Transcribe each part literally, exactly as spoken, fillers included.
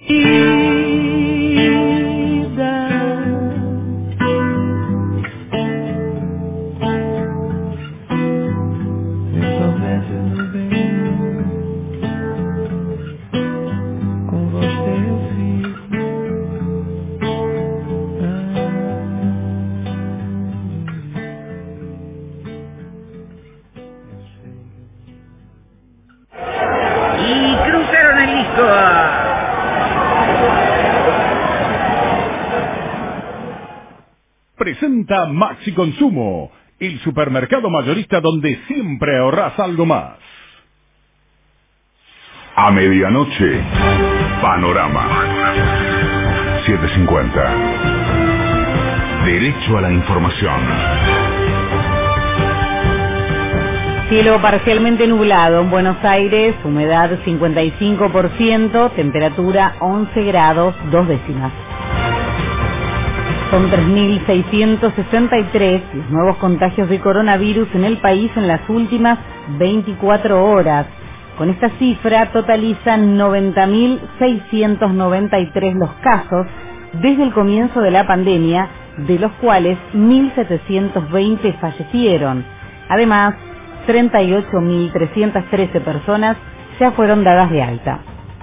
Y cruzaron el Liscoa. Presenta Maxi Consumo, el supermercado mayorista donde siempre ahorras algo más. A medianoche, Panorama setecientos cincuenta. Derecho a la información. Cielo parcialmente nublado en Buenos Aires, humedad cincuenta y cinco por ciento, temperatura once grados, dos décimas. Son tres mil seiscientos sesenta y tres los nuevos contagios de coronavirus en el país en las últimas veinticuatro horas. Con esta cifra totalizan noventa mil seiscientos noventa y tres los casos desde el comienzo de la pandemia, de los cuales mil setecientos veinte fallecieron. Además, treinta y ocho mil trescientas trece personas ya fueron dadas de alta.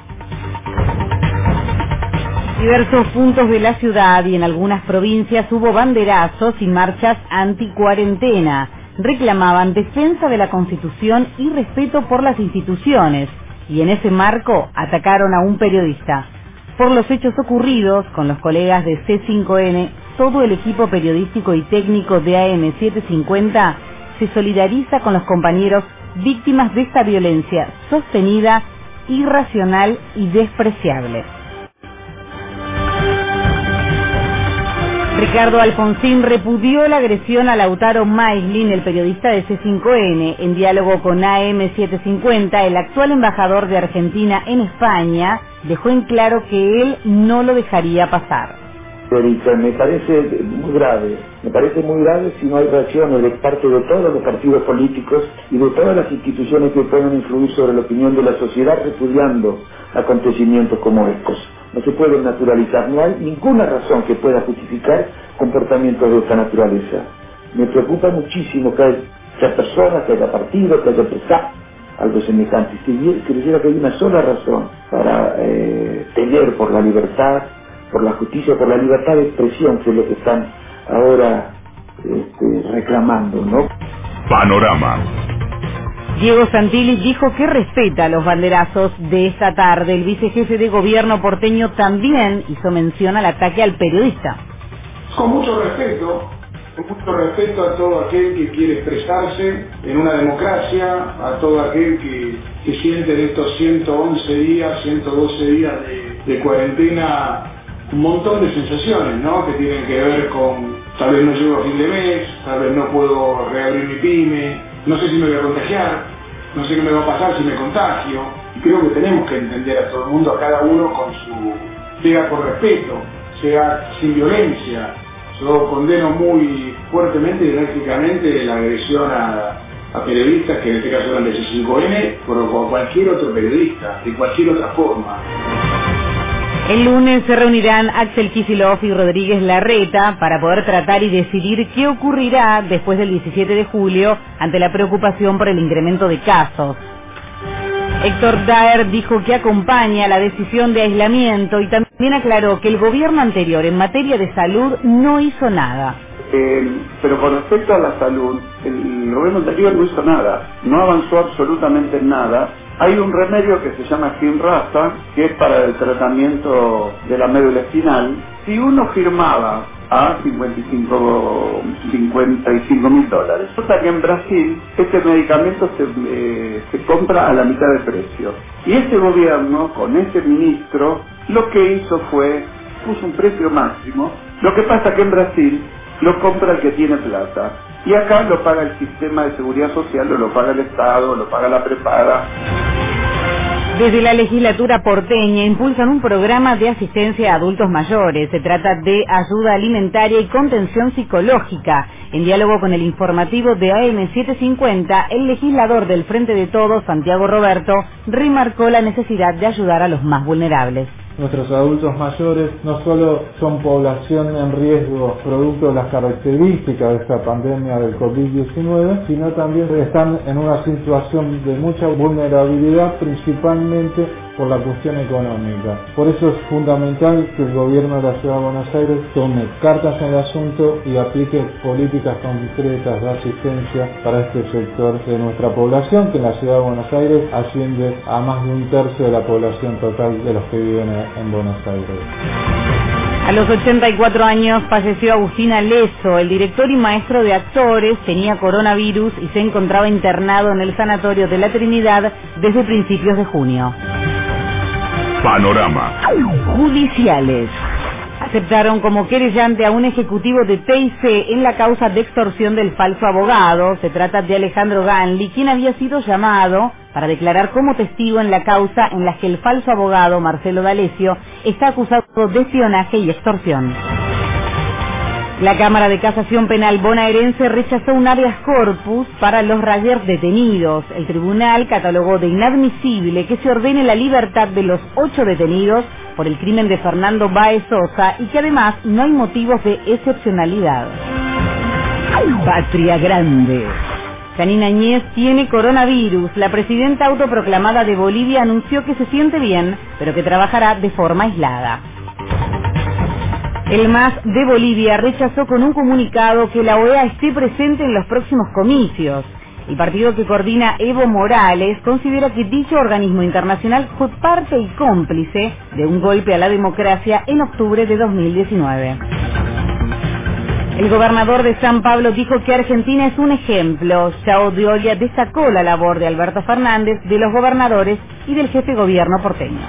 Diversos puntos de la ciudad y en algunas provincias hubo banderazos y marchas anti-cuarentena. Reclamaban defensa de la Constitución y respeto por las instituciones, y en ese marco atacaron a un periodista. Por los hechos ocurridos con los colegas de C cinco N, todo el equipo periodístico y técnico de A M setecientos cincuenta se solidariza con los compañeros víctimas de esta violencia sostenida, irracional y despreciable. Ricardo Alfonsín repudió la agresión a Lautaro Maislin, el periodista de C cinco N. En diálogo con A M setecientos cincuenta, el actual embajador de Argentina en España dejó en claro que él no lo dejaría pasar. Me parece muy grave, me parece muy grave si no hay reacciones de parte de todos los partidos políticos y de todas las instituciones que puedan influir sobre la opinión de la sociedad repudiando acontecimientos como estos. No se puede naturalizar, no hay ninguna razón que pueda justificar comportamientos de esta naturaleza. Me preocupa muchísimo que haya personas, que haya partidos, que haya empresarios, algo semejante. Si creyera que hay una sola razón para eh, pelear por la libertad, por la justicia, por la libertad de expresión, que es lo que están ahora este, reclamando, ¿no? Panorama. Diego Santilli dijo que respeta los banderazos de esta tarde. El vicejefe de gobierno porteño también hizo mención al ataque al periodista. Con mucho respeto, con mucho respeto a todo aquel que quiere expresarse en una democracia, a todo aquel que, que siente en estos ciento once días, ciento doce días de, de cuarentena un montón de sensaciones, ¿no? Que tienen que ver con tal vez no llego a fin de mes, tal vez no puedo reabrir mi pyme, no sé si me voy a contagiar, no sé qué me va a pasar si me contagio. Y creo que tenemos que entender a todo el mundo, a cada uno con su, sea con respeto, sea sin violencia. Yo condeno muy fuertemente y drásticamente la agresión a, a periodistas, que en este caso eran de C cinco N, por cualquier otro periodista, de cualquier otra forma. El lunes se reunirán Axel Kicillof y Rodríguez Larreta para poder tratar y decidir qué ocurrirá después del diecisiete de julio ante la preocupación por el incremento de casos. Héctor Daer dijo que acompaña la decisión de aislamiento y también aclaró que el gobierno anterior en materia de salud no hizo nada. Eh, pero con respecto a la salud, el gobierno anterior no hizo nada, no avanzó absolutamente en nada. Hay un remedio que se llama Spinraza, que es para el tratamiento de la médula espinal. Si uno firmaba a cincuenta y cinco mil dólares, resulta que en Brasil este medicamento se, eh, se compra a la mitad de precio. Y este gobierno, con este ministro, lo que hizo fue, puso un precio máximo. Lo que pasa que en Brasil lo compra el que tiene plata. Y acá lo paga el sistema de seguridad social, o lo paga el Estado, o lo paga la prepaga. Desde la legislatura porteña impulsan un programa de asistencia a adultos mayores. Se trata de ayuda alimentaria y contención psicológica. En diálogo con el informativo de A M setecientos cincuenta, el legislador del Frente de Todos, Santiago Roberto, remarcó la necesidad de ayudar a los más vulnerables. Nuestros adultos mayores no solo son población en riesgo producto de las características de esta pandemia del COVID diecinueve, sino también están en una situación de mucha vulnerabilidad, principalmente por la cuestión económica. Por eso es fundamental que el gobierno de la Ciudad de Buenos Aires tome cartas en el asunto y aplique políticas concretas de asistencia para este sector de nuestra población, que en la Ciudad de Buenos Aires asciende a más de un tercio de la población total de los que viven en Buenos Aires. A los ochenta y cuatro años falleció Agustín Aleso, el director y maestro de actores, tenía coronavirus y se encontraba internado en el Sanatorio de la Trinidad desde principios de junio. Panorama. Judiciales. Aceptaron como querellante a un ejecutivo de T I C en la causa de extorsión del falso abogado. Se trata de Alejandro Ganli, quien había sido llamado para declarar como testigo en la causa en la que el falso abogado Marcelo D'Alessio está acusado de espionaje y extorsión. La Cámara de Casación Penal bonaerense rechazó un habeas corpus para los Rayers detenidos. El tribunal catalogó de inadmisible que se ordene la libertad de los ocho detenidos por el crimen de Fernando Báez Sosa y que además no hay motivos de excepcionalidad. Patria Grande. Janine Áñez tiene coronavirus. La presidenta autoproclamada de Bolivia anunció que se siente bien, pero que trabajará de forma aislada. El M A S de Bolivia rechazó con un comunicado que la O E A esté presente en los próximos comicios. El partido que coordina Evo Morales considera que dicho organismo internacional fue parte y cómplice de un golpe a la democracia en octubre de dos mil diecinueve. El gobernador de San Pablo dijo que Argentina es un ejemplo. Chao de Olla destacó la labor de Alberto Fernández, de los gobernadores y del jefe de gobierno porteño.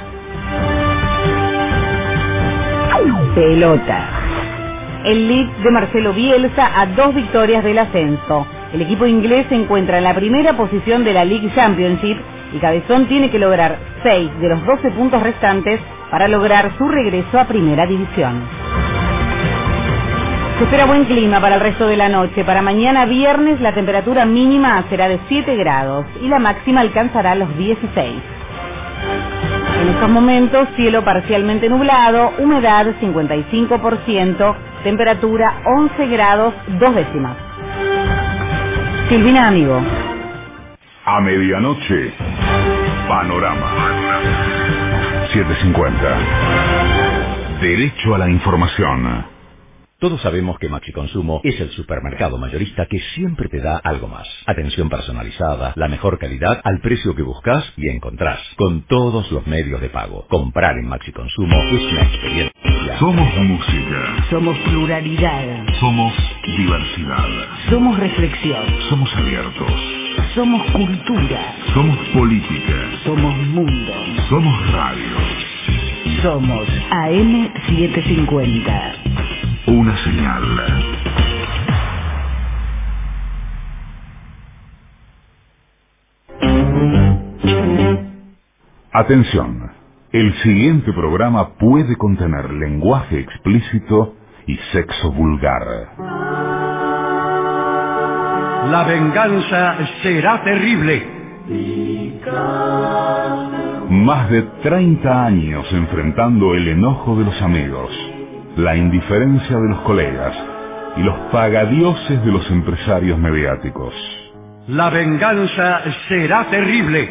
Pelota. El Leeds de Marcelo Bielsa a dos victorias del ascenso. El equipo inglés se encuentra en la primera posición de la League Championship y Cabezón tiene que lograr seis de los doce puntos restantes para lograr su regreso a Primera División. Se espera buen clima para el resto de la noche. Para mañana viernes la temperatura mínima será de siete grados y la máxima alcanzará los dieciséis. En estos momentos, cielo parcialmente nublado, humedad cincuenta y cinco por ciento, temperatura once grados dos décimas. Silvina Amigo. A medianoche, Panorama. setecientos cincuenta. Derecho a la información. Todos sabemos que Maxi Consumo es el supermercado mayorista que siempre te da algo más. Atención personalizada, la mejor calidad al precio que buscas y encontrás, con todos los medios de pago. Comprar en Maxi Consumo es una experiencia. Somos música. Somos pluralidad. Somos diversidad. Somos reflexión. Somos abiertos. Somos cultura. Somos política. Somos mundo. Somos radio. Somos A M setecientos cincuenta. Una señal. Atención. El siguiente programa puede contener lenguaje explícito y sexo vulgar. La venganza será terrible. Más de treinta años enfrentando el enojo de los amigos, la indiferencia de los colegas y los pagadioses de los empresarios mediáticos. La venganza será terrible.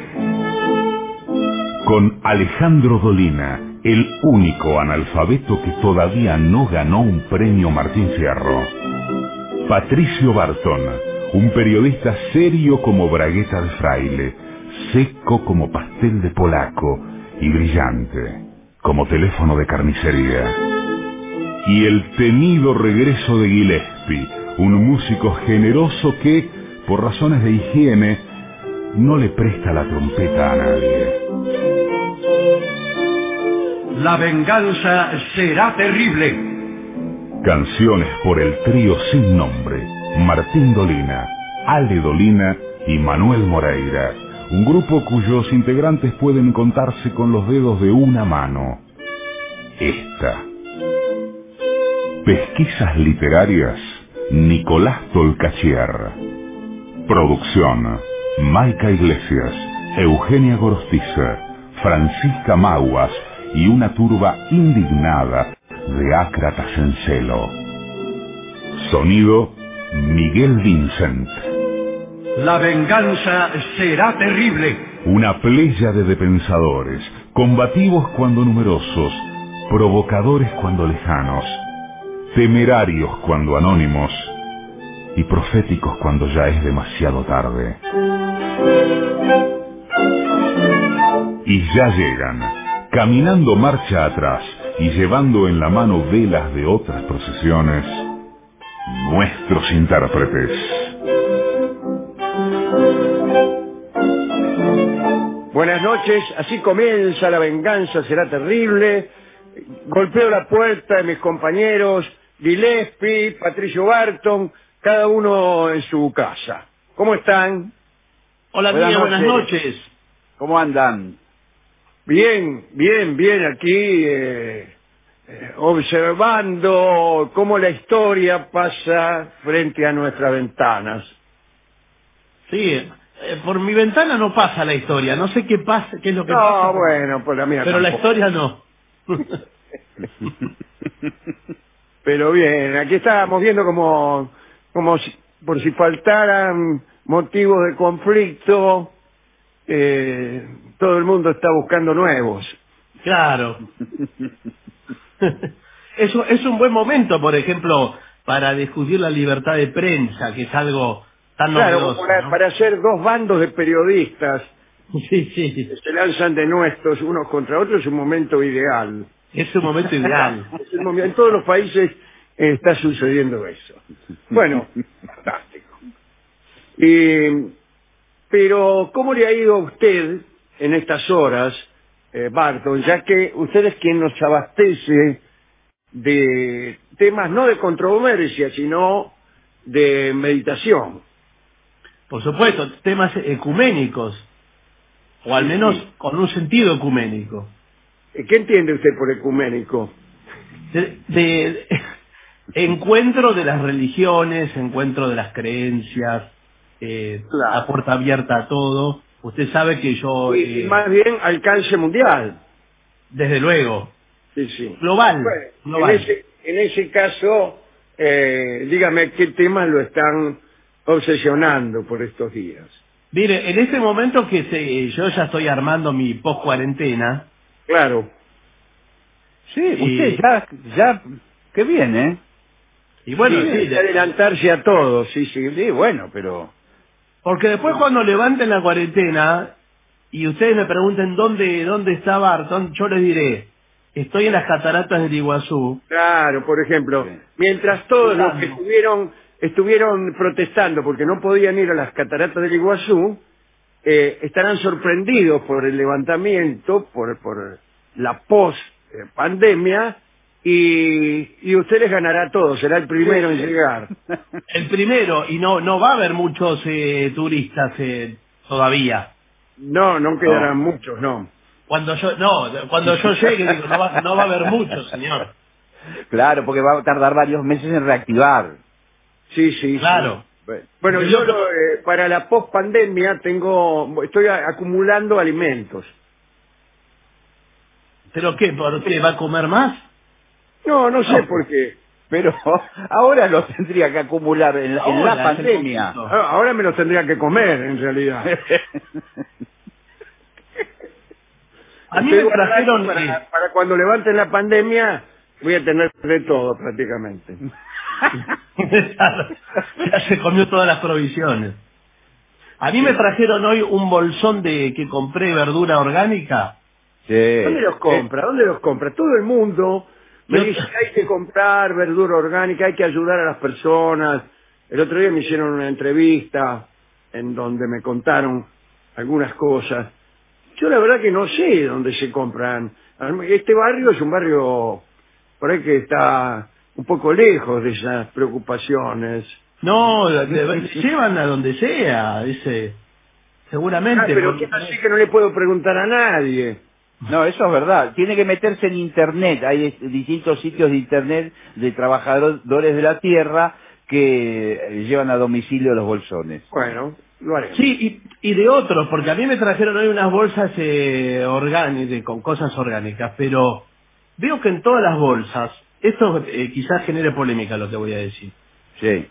Con Alejandro Dolina, el único analfabeto que todavía no ganó un premio Martín Fierro. Patricio Barton, un periodista serio como bragueta de fraile, seco como pastel de polaco y brillante como teléfono de carnicería. Y el temido regreso de Gillespie, un músico generoso que, por razones de higiene, no le presta la trompeta a nadie. La venganza será terrible. Canciones por el trío sin nombre, Martín Dolina, Ale Dolina y Manuel Moreira, un grupo cuyos integrantes pueden contarse con los dedos de una mano. Esta. Pesquisas literarias, Nicolás Tolcachier. Producción, Maica Iglesias, Eugenia Gorostiza, Francisca Maguas y una turba indignada de ácratas en celo. Sonido Miguel Vincent. La venganza será terrible. Una pléyade de pensadores, combativos cuando numerosos, provocadores cuando lejanos, temerarios cuando anónimos y proféticos cuando ya es demasiado tarde. Y ya llegan, caminando marcha atrás y llevando en la mano velas de otras procesiones, nuestros intérpretes. Buenas noches, así comienza La venganza será terrible. Golpeo la puerta de mis compañeros Gillespie, Patricio Barton, cada uno en su casa. ¿Cómo están? Hola, buenas, niña, noches. buenas noches. ¿Cómo andan? Bien, bien, bien, aquí eh, eh, observando cómo la historia pasa frente a nuestras ventanas. Sí, eh, por mi ventana no pasa la historia, no sé qué pasa, qué es lo que no, pasa. No, bueno, por la mía Pero tampoco. la historia no. Pero bien, aquí estábamos viendo como, como si, por si faltaran motivos de conflicto, eh, todo el mundo está buscando nuevos. Claro. Eso es un buen momento, por ejemplo, para discutir la libertad de prensa, que es algo tan Claro, novedoso, para, ¿no? para hacer dos bandos de periodistas sí, sí. que se lanzan de nuestros unos contra otros es un momento ideal. Es un momento ideal. Es el momento, en todos los países eh, está sucediendo eso. Bueno, fantástico. Y, pero, ¿cómo le ha ido a usted en estas horas, eh, Barton, ya que usted es quien nos abastece de temas no de controversia, sino de meditación? Por supuesto, temas ecuménicos, o al menos con un sentido ecuménico. ¿Qué entiende usted por ecuménico? De, de encuentro de las religiones, encuentro de las creencias, eh, Claro. la puerta abierta a todo. Usted sabe que yo... Y, eh, y más bien alcance mundial. Desde luego. Sí, sí. Global. Bueno, global. En, ese, en ese caso, eh, dígame qué temas lo están obsesionando por estos días. Mire, en este momento que se, yo ya estoy armando mi post-cuarentena. Claro. Sí, usted ya, ya, qué bien, ¿eh? Y bueno, sí, sí, hay que adelantarse a todos, sí, sí, sí, bueno, pero... Porque después cuando levanten la cuarentena y ustedes me pregunten dónde, dónde está Barton, yo les diré, estoy en las cataratas del Iguazú. Claro, por ejemplo, mientras todos los que estuvieron, estuvieron protestando porque no podían ir a las cataratas del Iguazú, eh, estarán sorprendidos por el levantamiento, por, por la post-pandemia, y, y usted les ganará todo, será el primero en llegar. El primero, y no no va a haber muchos eh, turistas eh, todavía. No, no quedarán no. muchos, no. Cuando yo no, cuando yo llegue, digo, no va, no va a haber muchos, señor. Claro, porque va a tardar varios meses en reactivar. Sí, sí. Claro. Sí. Bueno, yo lo, eh, para la post-pandemia tengo, estoy a, acumulando alimentos. ¿Pero qué? ¿Por qué? ¿Va a comer más? No, no sé no, por qué. Pero ahora los tendría que acumular en, ahora, en la pandemia. Ahora me los tendría que comer, en realidad. A mí me trajeron... Para, eh... para cuando levanten la pandemia, voy a tener de todo prácticamente. Ya se comió todas las provisiones. A mí me trajeron hoy un bolsón de que compré verdura orgánica. Sí. ¿Dónde los compra? ¿Dónde los compra? Todo el mundo me dice que hay que comprar verdura orgánica, hay que ayudar a las personas. El otro día me hicieron una entrevista en donde me contaron algunas cosas. Yo la verdad que no sé dónde se compran. Este barrio es un barrio por ahí que está un poco lejos de esas preocupaciones. No, llevan a donde sea, dice. Seguramente. Ah, pero ¿qué así que no le puedo preguntar a nadie? No, eso es verdad. Tiene que meterse en Internet. Hay distintos sitios de Internet de trabajadores de la tierra que llevan a domicilio los bolsones. Bueno, lo haremos. Sí, y, y de otros, porque a mí me trajeron hoy unas bolsas eh, orgánicas, con cosas orgánicas, pero veo que en todas las bolsas, esto eh, quizás genere polémica lo que voy a decir. Sí.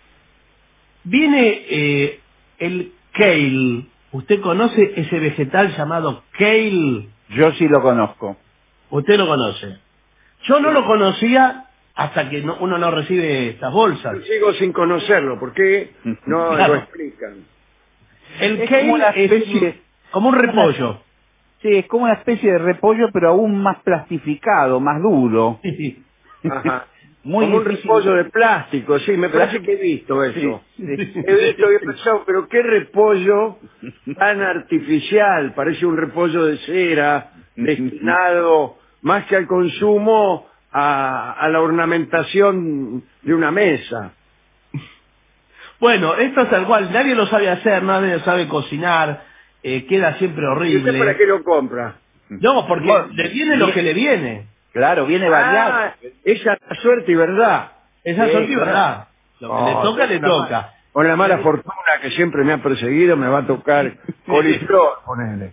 Viene eh, el kale. ¿Usted conoce ese vegetal llamado kale? Yo sí lo conozco. ¿Usted lo conoce? Yo no lo conocía hasta que no- uno no recibe estas bolsas. Yo sigo sin conocerlo, ¿por qué no Claro. lo explican? El Es kale como una es especie- un- como un repollo. Sí, es como una especie de repollo, pero aún más plastificado, más duro. Ajá. Muy Como un difícil. repollo de plástico, sí, me parece que he visto eso. Sí, sí. He visto y he pensado, pero qué repollo tan artificial, parece un repollo de cera, destinado más que al consumo, a, a la ornamentación de una mesa. Bueno, esto es tal cual, nadie lo sabe hacer, nadie lo sabe cocinar, eh, queda siempre ¿Y usted para horrible. qué lo compra? No, porque le viene lo que le viene. Claro, viene variado. Ah, esa suerte y verdad. Esa Sí, suerte y claro. verdad. Lo que le Oh, toca, le con la toca. ma- Con la mala fortuna que siempre me ha perseguido, me va a tocar coliflor, ponele.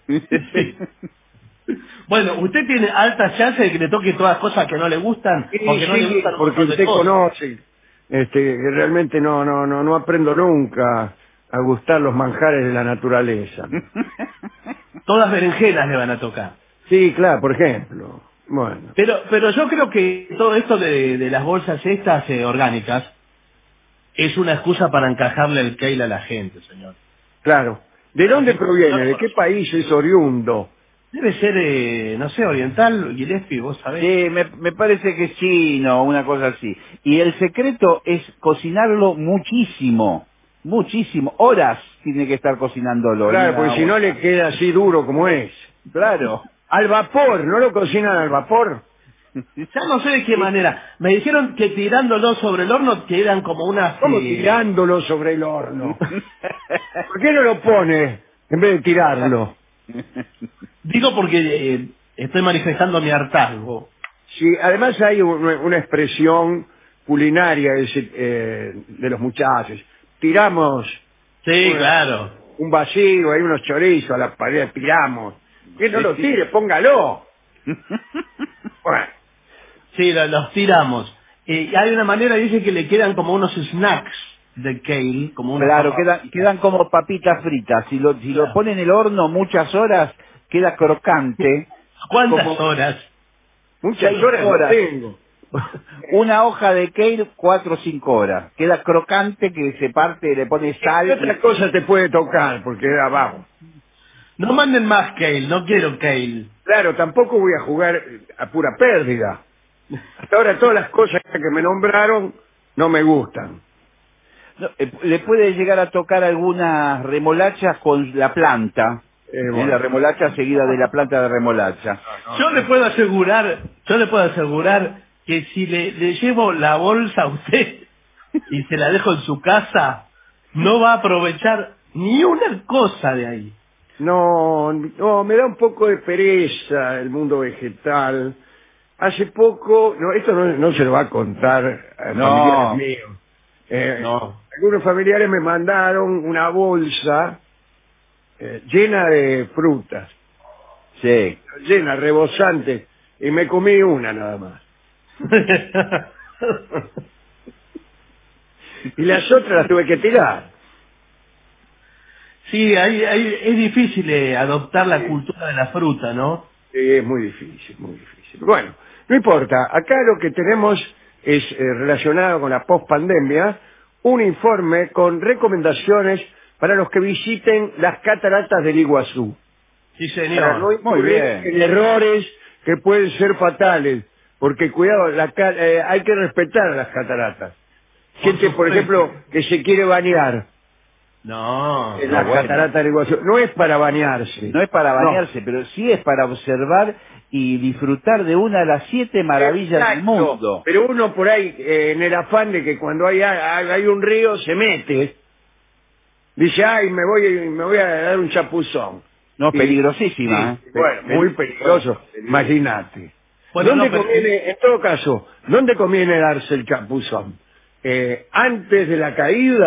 Bueno, usted tiene altas chances de que le toque todas las cosas que no le gustan, Sí, porque no sí, le gustan un porque montón de usted cosas. conoce, este, que realmente no, no, no, no aprendo nunca a gustar los manjares de la naturaleza. Todas berenjenas le van a tocar. Sí, claro, por ejemplo. Bueno, Pero, pero yo creo que todo esto de, de las bolsas estas eh, orgánicas es una excusa para encajarle el kale a la gente, señor. claro. ¿De dónde proviene? ¿De qué país es oriundo? Debe ser, eh, no sé, oriental, Gillespie, vos sabés. Sí, me, me parece que sí, no, una cosa así. Y el secreto es cocinarlo muchísimo, muchísimo. Horas tiene que estar cocinándolo. Claro, en porque una si no olla. le queda así duro como es. Claro. Al vapor, ¿no lo cocinan al vapor? Ya no sé de qué manera. Me dijeron que tirándolo sobre el horno quedan como unas... ¿Cómo eh, tirándolo sobre el horno? ¿Por qué no lo pone en vez de tirarlo? Digo porque eh, estoy manifestando mi hartazgo. Sí, además hay un- una expresión culinaria ese, eh, de los muchachos. Tiramos Sí, una- claro. un vacío, hay unos chorizos a la pared, tiramos. Que no lo tire, póngalo. Bueno, Sí, lo- los tiramos. Eh, y hay una manera, dice que le quedan como unos snacks de kale, como una Claro, quedan, quedan como papitas fritas. Si lo, si lo Claro. pone en el horno muchas horas, queda crocante. ¿Cuántas como- horas? muchas Seis horas no horas. tengo. Una hoja de kale, cuatro o cinco horas. Queda crocante, que se parte, le pone ¿Qué sal. otra cosa te puede tocar? Porque era abajo. No manden más kale, no quiero kale. Claro, tampoco voy a jugar a pura pérdida. Hasta ahora todas las cosas que me nombraron no me gustan. No, eh, le puede llegar a tocar algunas remolachas con la planta. Eh, ¿eh? bueno. La remolacha seguida de la planta de remolacha. Yo le puedo asegurar, yo le puedo asegurar que si le, le llevo la bolsa a usted y se la dejo en su casa, no va a aprovechar ni una cosa de ahí. No, no, me da un poco de pereza el mundo vegetal. Hace poco, no, esto no, no se lo va a contar a No. familiares míos. Eh, No. Algunos familiares me mandaron una bolsa eh, llena de frutas, Sí. llena, rebosante, y me comí una nada más. Y las otras las tuve que tirar. Sí, hay, hay- es difícil eh, adoptar la cultura de la fruta, ¿no? Sí, es muy difícil, muy difícil. Bueno, no importa. Acá lo que tenemos es eh, relacionado con la pospandemia, un informe con recomendaciones para los que visiten las cataratas del Iguazú. Sí, Para no señor. Muy incurrir bien. en errores que pueden ser fatales. Porque, cuidado, la ca- eh, hay que respetar las cataratas. Gente, por supuesto. ejemplo, que se quiere bañar No, en no, las bueno. cataratas del Iguazú. No es para bañarse. No es para No. bañarse, pero sí es para observar y disfrutar de una de las siete maravillas del Exacto. mundo. Pero uno por ahí, eh, en el afán de que cuando hay, hay hay un río, se mete. Dice, ay, me voy, me voy a dar un chapuzón. No, Y- peligrosísima. sí, ¿eh? bueno, muy peligroso. Imagínate. Bueno, ¿Dónde no, pero- conviene, en todo caso, dónde conviene darse el chapuzón? Eh, ¿Antes de la caída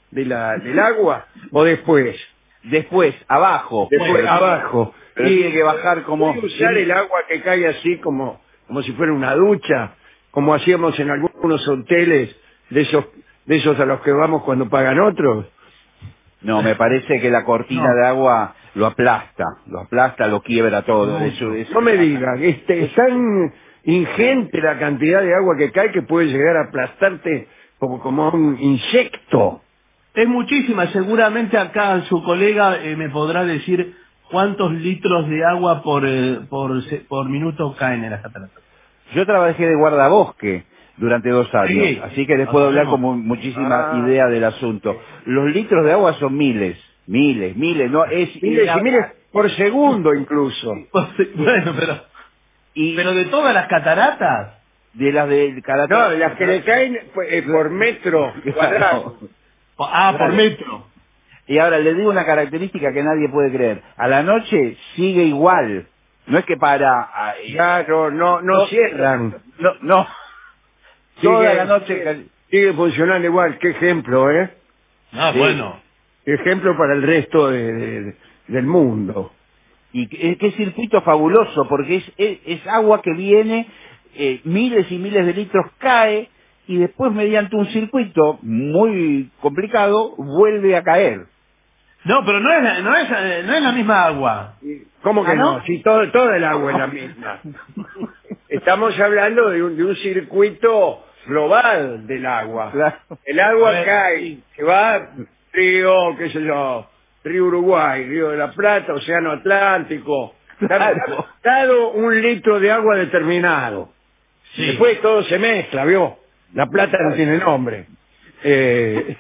de la, del agua o después? Después, abajo. Después, Bueno, abajo. Pero y tiene que bajar como... ¿puede usar el agua que cae así como, como si fuera una ducha? Como hacíamos en algunos hoteles de esos, de esos a los que vamos cuando pagan otros. No, me parece que la cortina No. de agua lo aplasta, lo aplasta, lo quiebra todo. Eso, eso- No me digan, este, es tan ingente la cantidad de agua que cae que puede llegar a aplastarte como, como un insecto. Es muchísima, seguramente acá su colega eh, me podrá decir cuántos litros de agua por, eh, por, se- por minuto caen en las cataratas. Yo trabajé de guardabosque durante dos años, Sí. así que les puedo hablar con mu- muchísima Ah. idea del asunto. Los litros de agua son miles, miles, miles, no es... Miles la- y miles por segundo incluso. Bueno, pero, y pero de todas las cataratas. de las de cada... No, las que le caen pues, eh, por metro cuadrado. Ah, por metro. Y ahora le digo una característica que nadie puede creer. A la noche sigue igual. No es que para... ah, eh, Claro, no, no, No. cierran. No, no. Sigue- Toda la noche... sigue, sigue funcionando igual. Qué ejemplo, ¿eh? Ah, Sí. bueno. Qué ejemplo para el resto de- de- del mundo. Y qué, qué circuito fabuloso, porque es, es, es agua que viene, eh, miles y miles de litros cae, y después mediante un circuito muy complicado vuelve a caer. No, pero no es, la- no es, eh, no es la misma agua. ¿Cómo que ¿Ah, no? no? Si todo, todo el agua es la misma. Estamos hablando de un, de un circuito global del agua. Claro. El agua Bueno, cae, se va río, qué sé yo, río Uruguay, río de la Plata, océano Atlántico. Claro. Dado un litro de agua determinado. Sí. Después todo se mezcla, ¿vio? La plata no tiene nombre. Eh,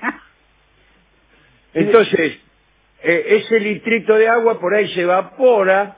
entonces, eh, ese litrito de agua por ahí se evapora,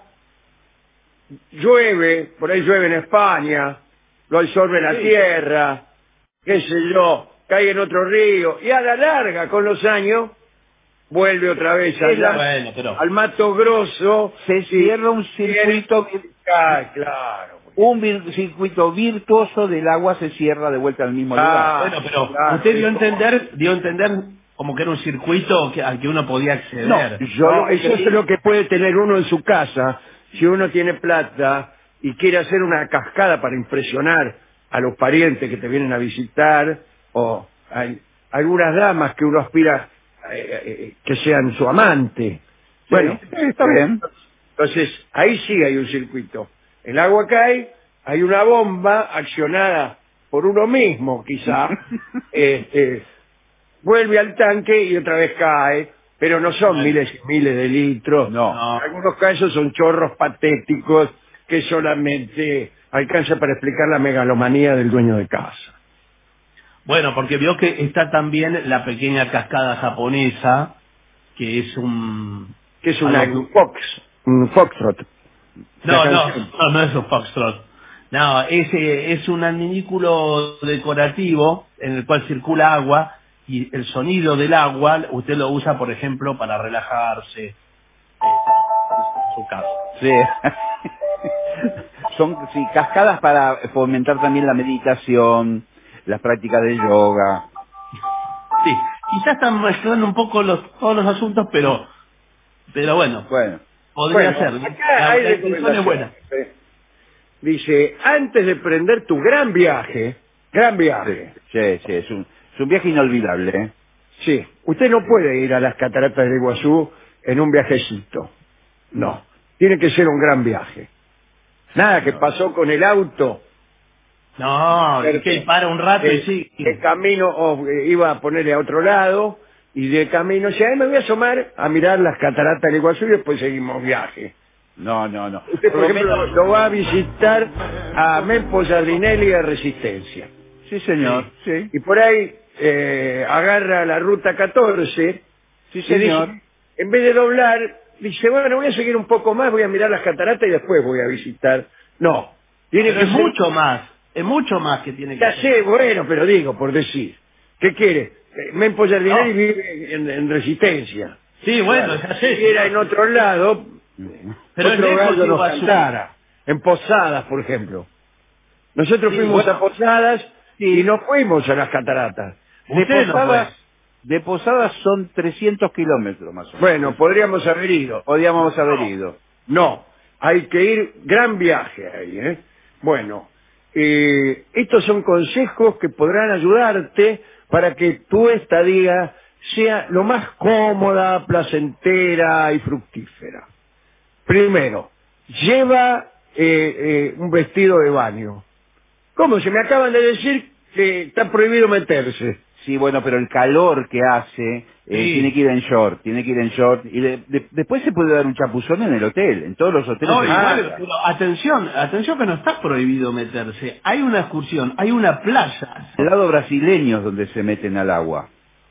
llueve, por ahí llueve en España, lo absorbe la tierra, qué sé yo, cae en otro río, y a la larga, con los años, vuelve otra vez Es al, la- Bueno, pero... al Mato Grosso. Se y- cierra un circuito, Ah, claro. un vir- circuito virtuoso del agua se cierra de vuelta al mismo Ah, lugar. Bueno, pero claro. usted dio a entender, dio a entender como que era un circuito que, al que uno podía acceder. No, yo No, lo que eso creí- es lo que puede tener uno en su casa si uno tiene plata y quiere hacer una cascada para impresionar a los parientes que te vienen a visitar o hay algunas damas que uno aspira eh, eh, que sean su amante. Bueno, está bien. entonces ahí sí hay un circuito. El agua cae, hay una bomba accionada por uno mismo quizá, este, vuelve al tanque y otra vez cae, pero no son miles y miles de litros. No. En algunos casos son chorros patéticos que solamente alcanza para explicar la megalomanía del dueño de casa. Bueno, porque vio que está también la pequeña cascada japonesa, que es un... Que es una algo un fox, un foxtrot. No, La no, canción. no, no es un foxtrot. No, es, eh, es un adminículo decorativo en el cual circula agua y el sonido del agua usted lo usa, por ejemplo, para relajarse eh, en su casa. Sí. Son sí, cascadas para fomentar también la meditación, las prácticas de yoga. Sí, quizás están mezclando un poco los, todos los asuntos, pero, pero bueno, Bueno, podría Bueno, ser. acá La, hay la intención es buena. recomendaciones, ¿eh? Dice, antes de emprender tu gran viaje, gran viaje, sí, sí, es un, es un viaje inolvidable, ¿eh? sí, usted no puede ir a las cataratas del Iguazú en un viajecito, no, tiene que ser un gran viaje. Nada que pasó con el auto, No, y que para un rato y de, sí. de camino, o eh, iba a ponerle a otro lado, y de camino, o sea, me voy a asomar a mirar las cataratas del Iguazú y después seguimos viaje. No, no, no. Usted, por lo ejemplo, menos- lo va a visitar a Mempo Giardinelli de Resistencia. Sí, señor, sí. Y por ahí eh, agarra la ruta catorce. Sí, y señor. dice, en vez de doblar, dice, bueno, voy a seguir un poco más, voy a mirar las cataratas y después voy a visitar. No, tiene Pero que es ser- mucho más, es mucho más que tiene que Ya hacer. sé, bueno, pero digo, por decir. ¿Qué quiere? Eh, Mempo Giardinelli No. vive en, en Resistencia. Sí, bueno, ya sé. Si era en otro lado, Pero es otro lejos gallo de nos Iguazú. cantara. En Posadas, por ejemplo. Nosotros Sí, fuimos bueno. a Posadas y no fuimos a las cataratas. De Usted no Posadas, De Posadas son trescientos kilómetros más o menos. Bueno, podríamos haber ido. Podríamos haber No. ido. No, hay que ir, gran viaje ahí, ¿eh? Bueno, eh, estos son consejos que podrán ayudarte para que tu estadía sea lo más cómoda, placentera y fructífera. Primero, lleva eh, eh, un vestido de baño. ¿Cómo? Se me acaban de decir que está prohibido meterse. Sí, bueno, pero el calor que hace, eh, Sí. tiene que ir en short, tiene que ir en short. Y de- de- después se puede dar un chapuzón en el hotel, en todos los hoteles. No, se igual, puede. pero atención, atención que no está prohibido meterse. Hay una excursión, hay una playa. El lado brasileño es donde se meten al agua.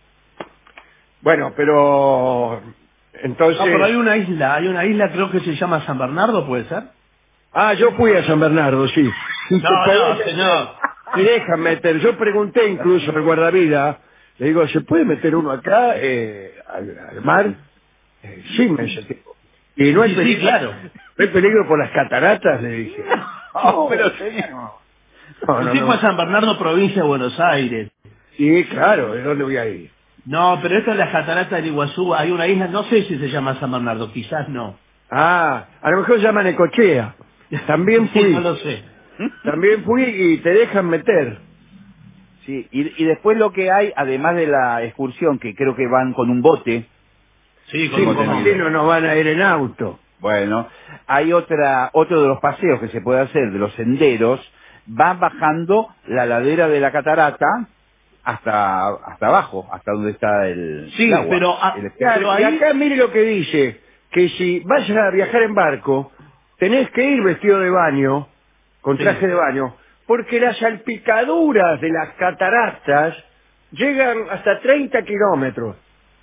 Bueno, pero... Entonces... No, pero hay una isla, hay una isla creo que se llama San Bernardo, ¿puede ser? Ah, yo fui a San Bernardo, sí. No, no, señor. Y dejan meter. Yo pregunté incluso al guardavida, le digo, ¿se puede meter uno acá eh, al, al mar? Eh, sí, me dice el tipo. Y no hay Sí, sí, peligro. claro. ¿No hay peligro por las cataratas? Le dije. No, pero señor. No, no, Usted no. fue a San Bernardo, provincia de Buenos Aires. Sí, claro, ¿de dónde voy a ir? No, pero esto es las cataratas del Iguazú. Hay una isla, no sé si se llama San Bernardo, quizás no. Ah, a lo mejor se llama Necochea. También Sí, fui. no lo sé. También fui y te dejan meter. Sí, y, y después lo que hay, además de la excursión, que creo que van con un bote. Sí, con Sí, un porque bote. si no nos van a ir en auto. Bueno, hay otra, otro de los paseos que se puede hacer, de los senderos, van bajando la ladera de la catarata hasta, hasta abajo, hasta donde está el, Sí, el agua. pero, ah, El- Claro, Pero y ahí- acá mire lo que dice, que si vas a viajar en barco, tenés que ir vestido de baño, con Sí. traje de baño, porque las salpicaduras de las cataratas llegan hasta treinta kilómetros.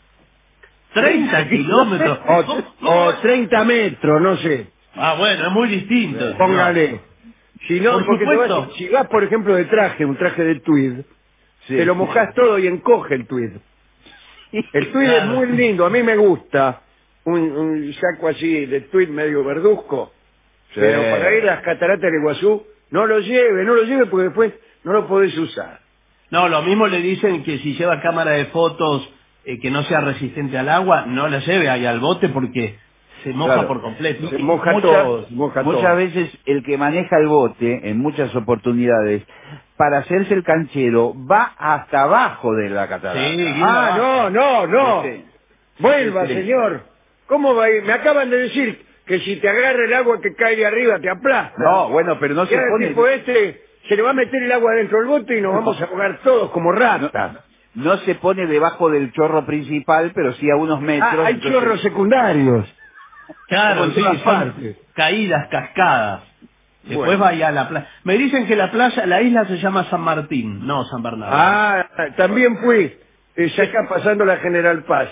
treinta kilómetros. O, ¿Cómo- cómo o va? treinta metros, no sé. Ah, bueno, es muy distinto. señor. Póngale. Si no, Por porque te vas- supuesto. si vas, por ejemplo, de traje, un traje de tweed, Sí. te lo mojás todo y encoge el tweed. El tweed Claro. es muy lindo, a mí me gusta. Un, un saco así de tweed medio verduzco. Sí. Pero para ir a las cataratas del Iguazú, no lo lleve, no lo lleve porque después no lo podés usar. No, lo mismo le dicen que si lleva cámara de fotos eh, que no sea resistente al agua, no la lleve ahí al bote porque se moja Claro. por completo. Se moja Muchas- todo, se moja muchas todo. veces el que maneja el bote, en muchas oportunidades, para hacerse el canchero, va hasta abajo de la catarata. Sí, bien Ah, abajo. no, no, no. Sí. Vuelva, Sí, sí. señor. ¿Cómo va a ir? Me acaban de decir que si te agarra el agua que cae de arriba te aplasta. No, bueno, pero no Y se ahora pone... el tipo este se le va a meter el agua dentro del bote y nos vamos a ahogar todos como ratas. No se pone debajo del chorro principal, pero sí a unos metros. Ah, hay entonces- chorros secundarios. Claro, Como en sí, todas son partes. caídas, cascadas. Después Bueno. vaya a la playa. Me dicen que la playa, la isla se llama San Martín, no San Bernardo. Ah, también fui. Eh, ya acá pasando la General Paz.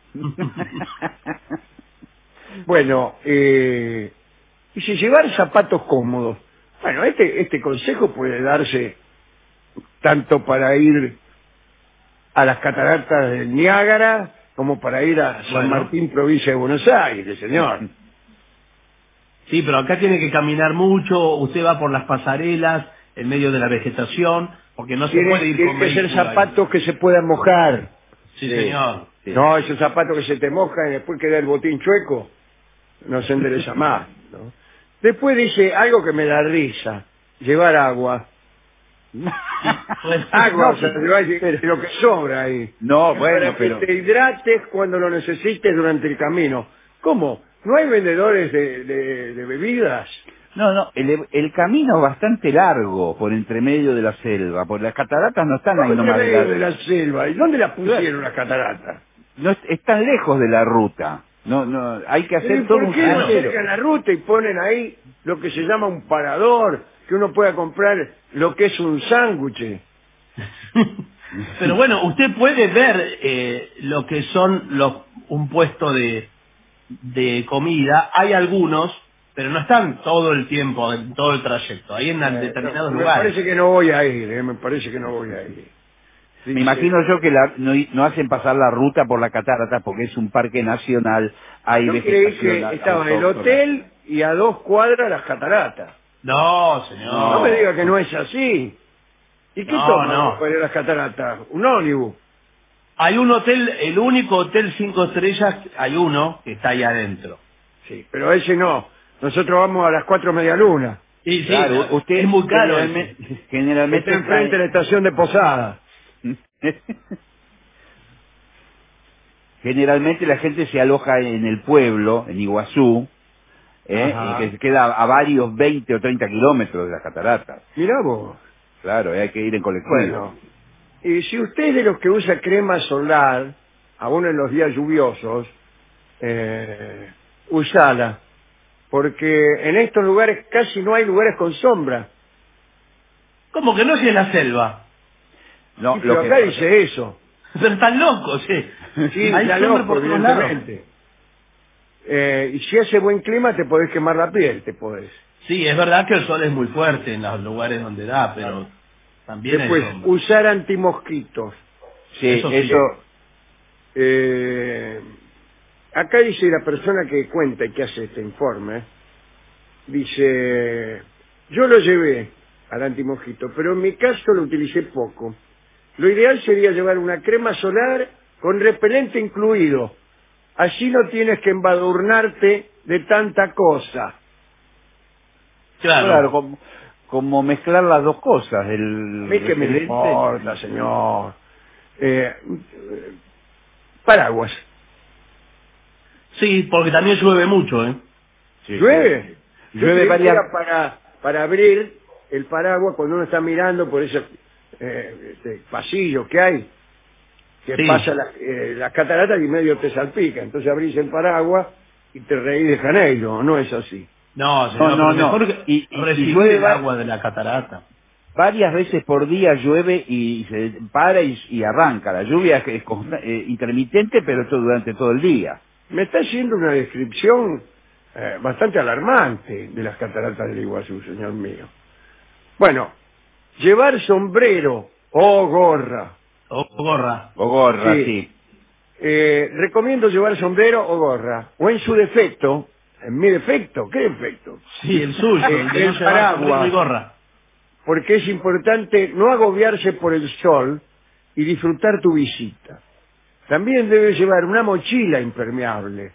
Bueno, eh, y si llevar zapatos cómodos. Bueno, este, este consejo puede darse tanto para ir a las cataratas del Niágara como para ir a San Bueno. Martín, provincia de Buenos Aires, señor. Sí, pero acá tiene que caminar mucho, usted va por las pasarelas, en medio de la vegetación, porque no se Tiene, puede ir tiene con que ser vehículo ahí. zapatos que se puedan mojar. Sí, señor. Sí. No, esos zapatos que se te mojan y después queda el botín chueco, no se endereza más. ¿no? Después dice algo que me da risa, llevar agua. Pues, Agua, No, o sea, pero- llevar lo que sobra ahí. No, bueno, Para pero... que te hidrates cuando lo necesites durante el camino. ¿Cómo? ¿No hay vendedores de, de- de bebidas? No, no, el, el camino es bastante largo por entre medio de la selva, por las cataratas no están ahí ¿Cómo nomás. entre de medio la- de la selva? ¿Y dónde las pusieron las cataratas? No es- están lejos de la ruta. No, no, hay que ¿Y hacer todo por un qué no sendero. acercan la ruta y ponen ahí lo que se llama un parador, que uno pueda comprar lo que es un sándwich? Pero bueno, usted puede ver eh, lo que son los un puesto de, de comida. Hay algunos, pero no están todo el tiempo, en todo el trayecto. Hay en determinados me lugares. parece que no voy a ir, eh, me parece que no voy a ir. Me imagino yo que la- no, no hacen pasar la ruta por la catarata porque es un parque nacional, hay Yo creí vegetación que estaba el autóctona. hotel y a dos cuadras las cataratas. No, señor. No, me diga que no es así. ¿Y qué No, toman no. para ir a las cataratas? ¿Un ónibus? Hay un hotel, el único hotel cinco estrellas, hay uno que está ahí adentro. Sí, pero ese no. Nosotros vamos a las cuatro media luna. Y sí, Claro, no, usted es muy caro. generalmente, ese. generalmente Está enfrente de la estación de Posada. Generalmente la gente se aloja en el pueblo, en Iguazú, ¿eh? Ajá. Y que se queda a varios veinte o treinta kilómetros de las cataratas. Mirá vos. Claro, ¿eh? Hay que ir en colectivo. Bueno, y si usted es de los que usa crema solar, aún en los días lluviosos, eh, usala, porque en estos lugares casi no hay lugares con sombra. ¿Cómo que no si es la selva? No, Sí, pero lo que acá dice eso. Pero están locos, sí. Sí, Hay está sombra loco, por todos lados. evidentemente. Eh, y si hace buen clima te podés quemar la piel, te podés. Sí, es verdad que el sol es muy fuerte en los lugares donde da, pero también Después, hay sombra. usar antimosquitos. Sí, Eso eso, sí. Eh, acá dice la persona que cuenta y que hace este informe, dice, yo lo llevé al antimosquito, pero en mi caso lo utilicé poco. Lo ideal sería llevar una crema solar con repelente incluido. Así no tienes que embadurnarte de tanta cosa. Claro. claro, como, como mezclar las dos cosas. El A mí que me repelente- importa, señor. Eh, paraguas. Sí, porque también llueve mucho, ¿eh? Sí, ¿Llueve? sí. Yo Llueve creí que varias... era para, para abrir el paraguas cuando uno está mirando por ese eh, este pasillo que hay, que Sí. pasa la- eh, las cataratas y medio te salpica. Entonces abrís el paraguas y te reís de Janeiro, ¿no es así? No, señor, No, no, pero no. mejor que Y- y- y recibir llueve el va- agua de la catarata. Varias veces por día llueve y se para y, y arranca. La lluvia es, es consta- eh, intermitente, pero esto durante todo el día. Me está haciendo una descripción eh, bastante alarmante de las cataratas del Iguazú, señor mío. Bueno, llevar sombrero o gorra. O gorra. O gorra, Sí. sí. Eh, recomiendo llevar sombrero o gorra. O en su defecto, en mi defecto, ¿qué defecto? Sí, el suyo, el de El no llevar paraguas. sombrero y gorra. Porque es importante no agobiarse por el sol y disfrutar tu visita. También debes llevar una mochila impermeable.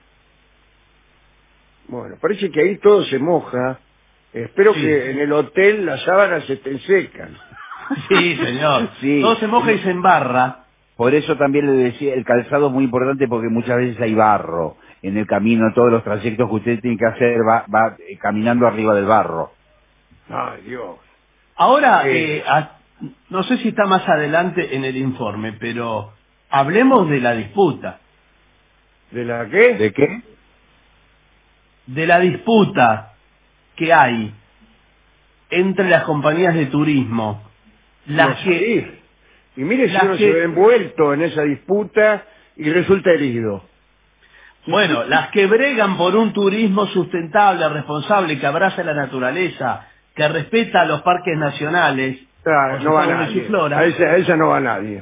Bueno, parece que ahí todo se moja. Espero Sí. que en el hotel las sábanas estén secas. Sí, señor. Sí. Todo se moja y se embarra. Por eso también le decía, el calzado es muy importante porque muchas veces hay barro en el camino, todos los trayectos que usted tiene que hacer va, va eh, caminando arriba del barro. Ay, Dios. Ahora, Sí. eh, a- no sé si está más adelante en el informe, pero hablemos de la disputa. ¿De la qué? ¿De qué? De la disputa que hay entre las compañías de turismo. Las No, que... sí. Y mire si las uno que- se ve envuelto en esa disputa y resulta herido. Bueno, las que bregan por un turismo sustentable, responsable, que abraza la naturaleza, que respeta los parques nacionales, Claro, por no va su fauna y nadie. su flora, A esa, a esa no va nadie.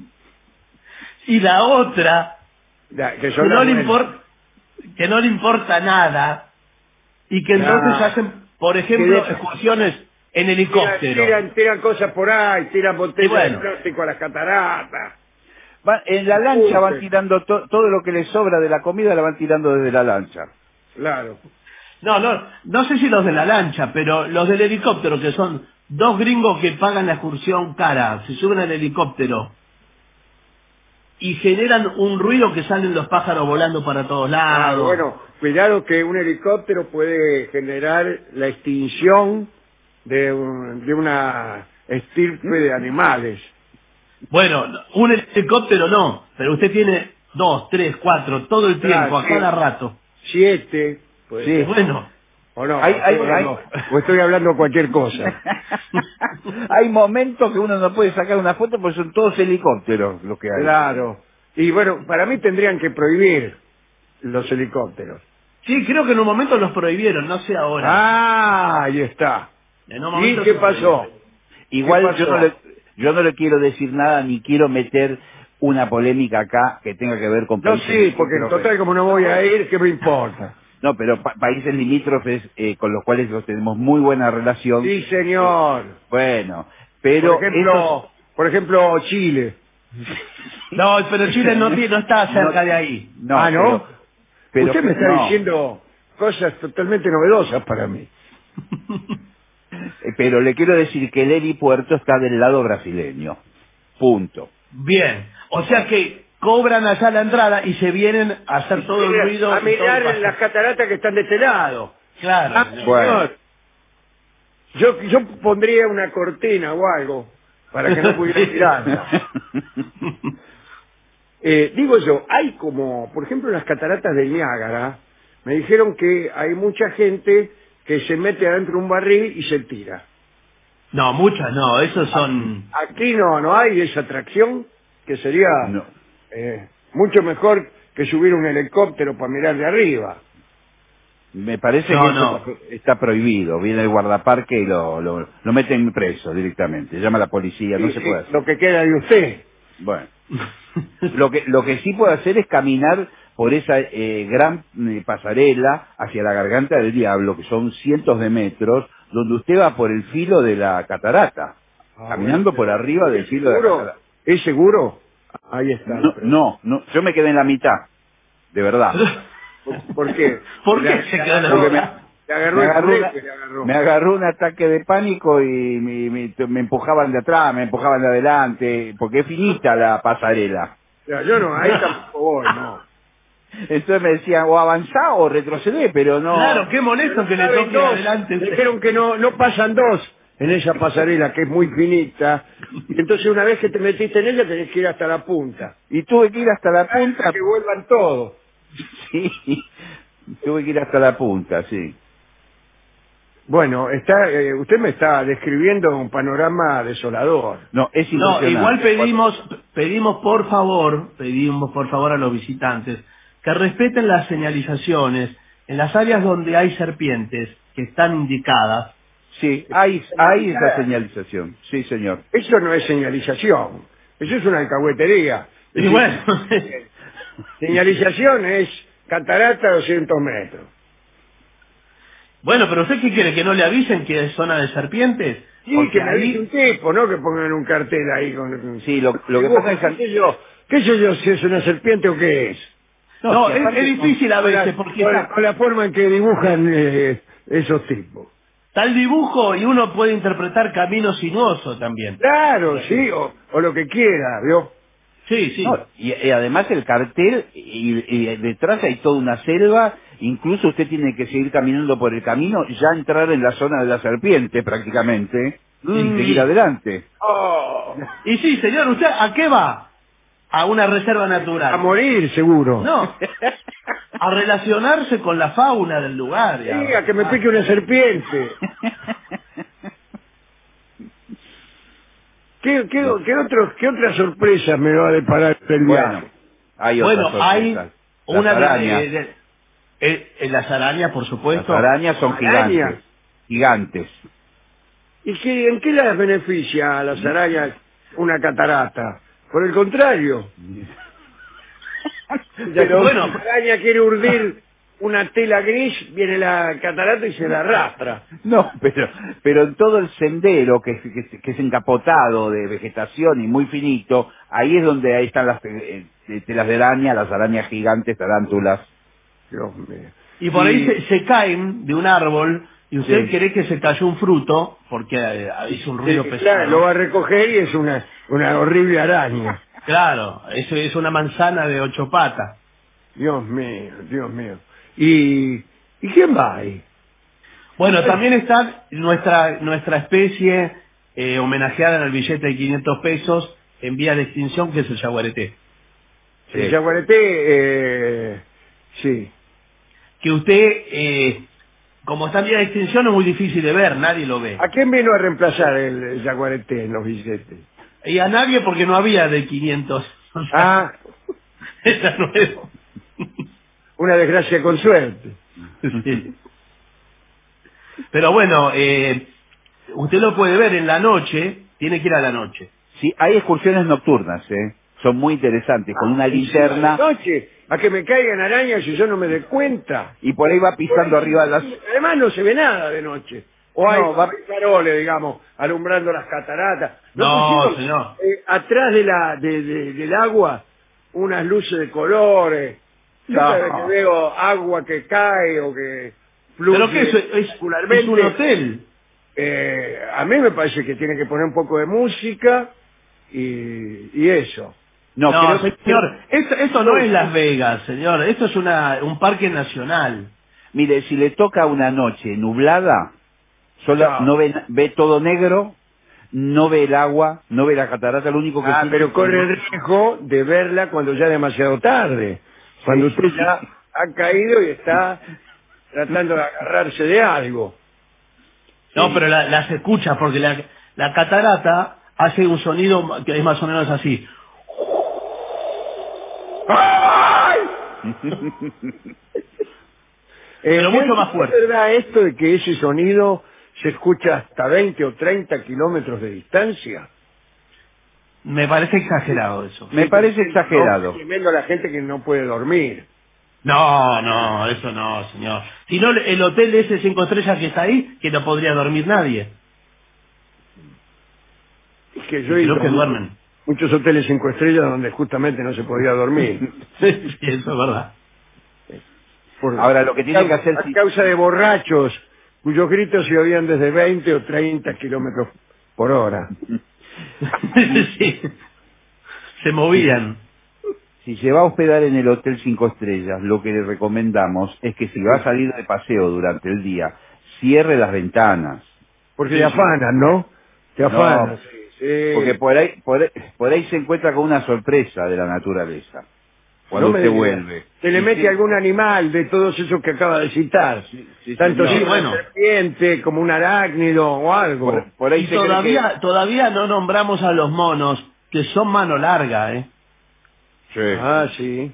y la otra Ya, que que son no las le buenas. importa que no le importa nada y que Claro. entonces hacen, por ejemplo, Que de- excursiones en helicóptero. Tiran, tiran, tiran cosas por ahí, tiran botellas Y bueno. de plástico a las cataratas. Va- en la lancha van Disculpe. tirando to- todo lo que les sobra de la comida, la van tirando desde la lancha. Claro. No, no, no sé si los de la lancha, pero los del helicóptero, que son dos gringos que pagan la excursión cara, se suben al helicóptero y generan un ruido que salen los pájaros volando para todos Ah, lados. bueno, cuidado que un helicóptero puede generar la extinción de, un- de una estirpe de animales. Bueno, un helicóptero no, pero usted tiene dos, tres, cuatro, todo el tiempo, Claro, a sí. cada rato. Siete. Puede Sí. ser. Bueno, O no, Hay- o hay- estoy hablando- hay- o estoy hablando cualquier cosa. Hay momentos que uno no puede sacar una foto porque son todos helicópteros los que hay. Claro. Y bueno, para mí tendrían que prohibir los helicópteros. sí, creo que en un momento los prohibieron, no sé ahora. Ah, ahí está. En un ¿Y momento qué se pasó? prohibieron. Igual ¿Qué yo pasó? no, le, yo no le quiero decir nada ni quiero meter una polémica acá que tenga que ver con No, países sí, porque en limítrofes. total como no voy a ir, ¿qué me importa? No, pero pa- países limítrofes eh, con los cuales los tenemos muy buena relación. Sí, señor. Bueno, pero por ejemplo, por ejemplo, Chile. esos- No, pero Chile no, tiene- no está cerca No, de ahí. No, ah, ¿no? pero- Usted me está no. diciendo cosas totalmente novedosas para mí. Eh, Pero le quiero decir que el helipuerto está del lado brasileño. Punto. Bien. O sea que cobran allá la entrada y se vienen a hacer todo el ruido. A y todo el mirar paso. las cataratas que están de este lado. Claro. Ah, Bueno. señor. Yo, yo pondría una cortina o algo para que no pudieran mirarla. Eh, digo yo, hay como, por ejemplo, las cataratas del Niágara, me dijeron que hay mucha gente que se mete adentro de un barril y se tira. No, muchas no, esos son... Aquí no, no hay esa atracción, que sería No. eh, mucho mejor que subir un helicóptero para mirar de arriba. Me parece No, que eso no. está- está prohibido. Viene el guardaparque y lo, lo, lo meten preso directamente. Llama a la policía, no Sí, se sí, puede hacer. lo que queda de usted. Bueno. Lo que, lo que sí puede hacer es caminar por esa eh, gran eh, pasarela hacia la garganta del diablo, que son cientos de metros, donde usted va por el filo de la catarata, Ah, caminando bueno. por arriba del ¿Es filo de la seguro? catarata. ¿Es seguro? Ahí está. No, no, no, yo me quedé en la mitad, de verdad. ¿Por, por qué? ¿Por qué Le- se le quedó en la agarró- mitad? Le agarró Me el agarró, culete, una- le agarró. me agarró un ataque de pánico y me, me- me empujaban de atrás, me empujaban de adelante, porque es finita la pasarela. Ya, yo no, ahí tampoco voy, no. Entonces me decían, o avanzá o retrocedé, pero no... Claro, qué molesto que le Saben toque dos, adelante. me dijeron que no, no pasan dos en esa pasarela que es muy finita. Y entonces una vez que te metiste en ella tenés que ir hasta la punta. Y tuve que ir hasta la punta. Que vuelvan todos. Sí, tuve que ir hasta la punta, sí. Bueno, está, eh, usted me está describiendo un panorama desolador. No, es No, impresionante. igual pedimos, pedimos por favor, pedimos por favor a los visitantes que respeten las señalizaciones en las áreas donde hay serpientes que están indicadas. Sí, hay, hay esa señalización, sí señor. Eso no es señalización, eso es una alcahuetería. Y bueno, Señalización es catarata a doscientos metros. bueno, pero ¿usted qué quiere? ¿Que no le avisen que es zona de serpientes? Sí, Porque que me ahí- avise un tipo, ¿no? Que pongan un cartel ahí con... Sí, lo, lo que pasa es ¿Qué sé yo? ¿Qué sé yo si es una serpiente o qué es? No, si es, aparte es difícil a Con la, veces porque con la- está, con la forma en que dibujan eh, esos tipos. está el dibujo y uno puede interpretar camino sinuoso también. Claro, sí, o, o lo que quiera, ¿vio? Sí, sí. No, y, y además el cartel, y, y detrás hay toda una selva, incluso usted tiene que seguir caminando por el camino, ya entrar en la zona de la serpiente prácticamente, y Mm. seguir adelante. Oh, Y sí, señor, ¿usted a qué va? A una reserva a natural. morir, seguro. No, a relacionarse con la fauna del lugar. Sí, digamos. a que me pique una serpiente. ¿Qué, qué, qué, otros, ¿Qué otras sorpresas me va a deparar el Bueno, viaje? hay otras Bueno, hay sorpresas. una Las de, arañas. de- de- eh, eh, las arañas, por Las supuesto. arañas son ¿Arañas? gigantes. Gigantes. ¿Y qué, en qué las beneficia a las arañas una catarata? Por el contrario. Pero bueno, si la araña quiere urdir una tela gris, viene la catarata y se la arrastra. No, pero, pero en todo el sendero que, es- que, es- que es encapotado de vegetación y muy finito, ahí es donde ahí están las eh, eh, telas de araña, las arañas gigantes, tarántulas. Dios mío. y por Y- ahí se, se caen de un árbol y usted Sí. cree que se cayó un fruto porque eh, hizo un ruido Sí, pesado. claro, lo va a recoger y es una, una horrible araña. Claro, eso es una manzana de ocho patas. Dios mío, Dios mío. ¿Y, ¿y quién va ahí? Bueno, también está nuestra nuestra especie eh, homenajeada en el billete de quinientos pesos en vía de extinción, que es el yaguareté. El yaguareté, eh, sí. Que usted, eh, como está en vía de extinción, es muy difícil de ver, nadie lo ve. ¿A quién vino a reemplazar el, el yaguareté en los billetes? Y a nadie porque no había de quinientos. O sea, Ah, era nuevo. una desgracia con suerte. Sí. Pero bueno, eh, usted lo puede ver en la noche, tiene que ir a la noche. Sí, hay excursiones nocturnas, ¿eh? Son muy interesantes, con una linterna, De noche, a que me caigan arañas y yo no me dé cuenta. y por ahí va pisando arriba de las... Además no se ve nada de noche. O hay, No, va- hay faroles, digamos, alumbrando las cataratas. No, pusieron, señor. eh, atrás de la, de- de- del agua, unas luces de colores. Yo No. cada vez que veo agua que cae o que fluye ¿Pero qué es? Es, circularmente, es un hotel. eh, a mí me parece que tiene que poner un poco de música y, y eso. No, No, creo que- señor, esto, esto no es Las Vegas, señor. Esto es una, un parque nacional. Mire, si le toca una noche nublada, solo No. no ve, ve todo negro, no ve el agua, no ve la catarata, lo único que Ah, sí- pero corre el riesgo de verla cuando ya es demasiado tarde. Cuando usted ya ha caído y está tratando de agarrarse de algo. No, pero la- las escucha porque la, la catarata hace un sonido que es más o menos así. ¡Ay! Pero Eh, mucho más fuerte. ¿Es verdad esto de que ese sonido se escucha hasta veinte o treinta kilómetros de distancia? Me parece exagerado eso. Me parece exagerado. No, tremendo a la gente que no puede dormir. No, no, eso no, señor. Si no, el hotel ese cinco estrellas que está ahí, que no podría dormir nadie. Es que yo he Creo ido que a duermen. muchos hoteles cinco estrellas donde justamente no se podía dormir. Sí, eso es verdad. Por- Ahora, lo que tiene que hacer... A si- causa de borrachos cuyos gritos se oían desde veinte o treinta kilómetros por hora. Sí. Se movían. Si se va a hospedar en el Hotel Cinco Estrellas, lo que le recomendamos es que si va a salir de paseo durante el día, cierre las ventanas. Porque Sí, te sí. afanan, ¿no? Te No, afanan. sí, sí. Porque por ahí, por, ahí- por ahí se encuentra con una sorpresa de la naturaleza. Cuando No me usted diga. vuelve. Se le Sí, mete sí. algún animal de todos esos que acaba de citar. sí, Tanto señor. si Bueno. una serpiente como un arácnido o algo. Por, por ahí Y se cree todavía, todavía no nombramos a los monos, que son mano larga, ¿eh? que- Sí. Ah, sí.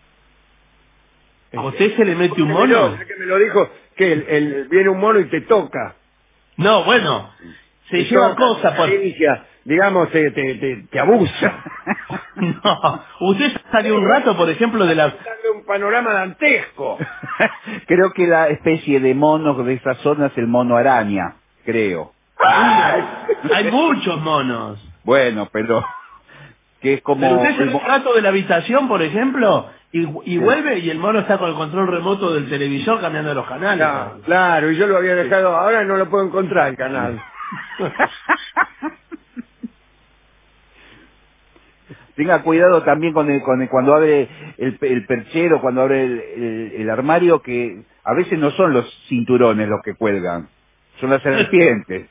¿A usted se le mete un Porque me lo- mono? que me lo dijo que el, el- viene un mono y te toca. No, bueno, se Te lleva toca, cosas te por... acaricia, digamos, te, te, te, te abusa. No, usted salió un rato, por ejemplo, de la... Darle un panorama dantesco. Creo que la especie de mono de esa zona es el mono araña, creo. Hay muchos monos. Bueno, pero que es como... Pero usted se el ve mo- un rato de la habitación, por ejemplo, y, y vuelve y el mono está con el control remoto del televisor cambiando los canales. Claro, claro, y yo lo había dejado, ahora no lo puedo encontrar el canal. Tenga cuidado también con, el, con el- cuando abre el, el perchero, cuando abre el, el- el armario, que a veces no son los cinturones los que cuelgan, son las serpientes.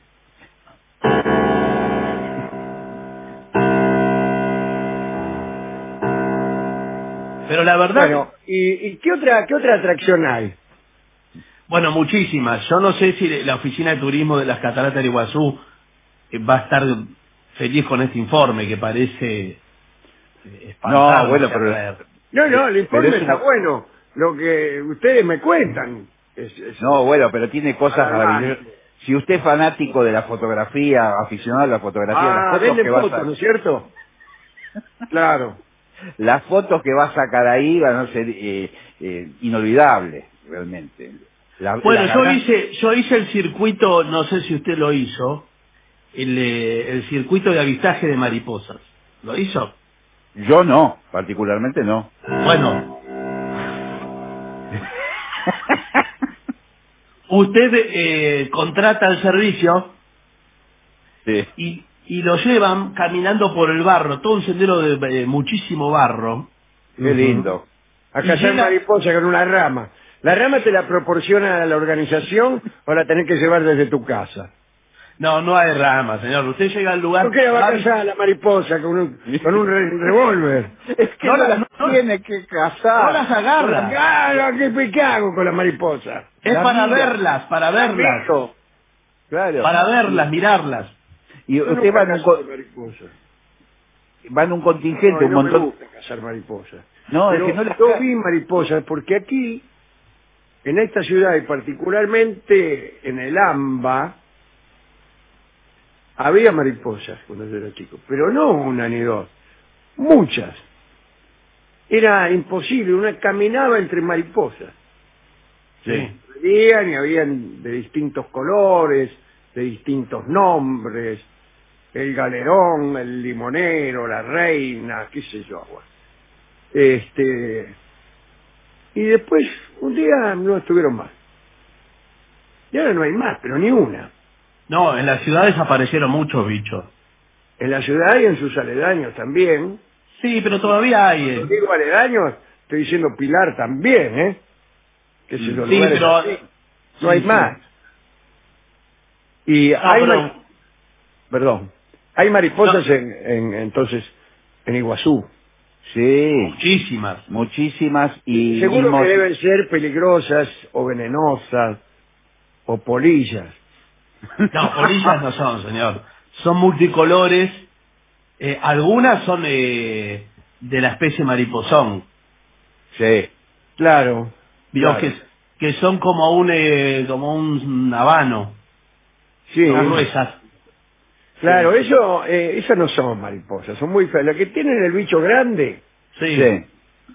Pero la verdad, Bueno, ¿y, y qué otra qué otra atracción hay? bueno, muchísimas. Yo no sé si la oficina de turismo de las cataratas de Iguazú eh, va a estar feliz con este informe que parece eh, espantarnos No, bueno, a pero- traer. No, no, el informe Pero es está una- bueno. Lo que ustedes me cuentan es, es- No, bueno, pero tiene cosas Alarmante. maravillosas. Si usted es fanático de la fotografía, aficionado a la fotografía, Ah, las fotos venden que va a fotos, sa- ¿no es cierto? Claro. las fotos que va a sacar ahí van a ser eh, eh, inolvidables, realmente. La- Bueno, la yo gran- hice, yo hice el circuito, no sé si usted lo hizo, el, eh, el circuito de avistaje de mariposas. ¿Lo hizo? Yo no, particularmente no. Bueno. Usted eh, contrata el servicio Sí. y, y lo llevan caminando por el barro, todo un sendero de eh, muchísimo barro. Qué lindo. A Y cazar llega- mariposa con una rama. ¿La rama te la proporciona la organización o la tenés que llevar desde tu casa? No, no hay rama, señor. Usted llega al lugar... ¿Por qué la va a abre- cazar la mariposa con un, con un re- revólver? Es que No no, las- las no- tiene que no cazar. las agarra. Claro, ¿qué, ¿qué hago con la mariposa? Es La para mira. verlas, para verlas. Eso. Claro. Para verlas, mirarlas. Y Yo usted nunca va en, un, cazo co- mariposa. va en un contingente, No, un no montón... me gusta cazar mariposas. No, es Pero que no las yo ca- vi mariposas porque aquí, en esta ciudad y particularmente en el AMBA, había mariposas cuando yo era chico, pero no una ni dos, muchas. Era imposible, una caminaba entre mariposas. Sí. Venían y habían de distintos colores, de distintos nombres, el galerón, el limonero, la reina, qué sé yo. Bueno. Este, y después, un día no estuvieron más. Y ahora no hay más, pero ni una. No, en las ciudades aparecieron muchos bichos. En la ciudad y en sus aledaños también. Sí, pero todavía hay. Eh. Cuando digo aledaños, estoy diciendo Pilar también, ¿eh? Que se los Sí, lugares pero... así. No sí, hay sí. más. Y No, hay pero- mari- perdón, hay mariposas No. en, en- entonces en Iguazú. Sí, Muchísimas. muchísimas y... Seguro y mo- que deben ser peligrosas o venenosas o polillas. No, polillas no son, señor. Son multicolores. Eh, algunas son eh, de la especie mariposón. Sí. Claro. Vio claro. que, que son como un eh, como un habano. Sí. Son gruesas. Claro, eso, eh, esas no son mariposas, son muy feas. Las que tienen el bicho grande Sí. Sí.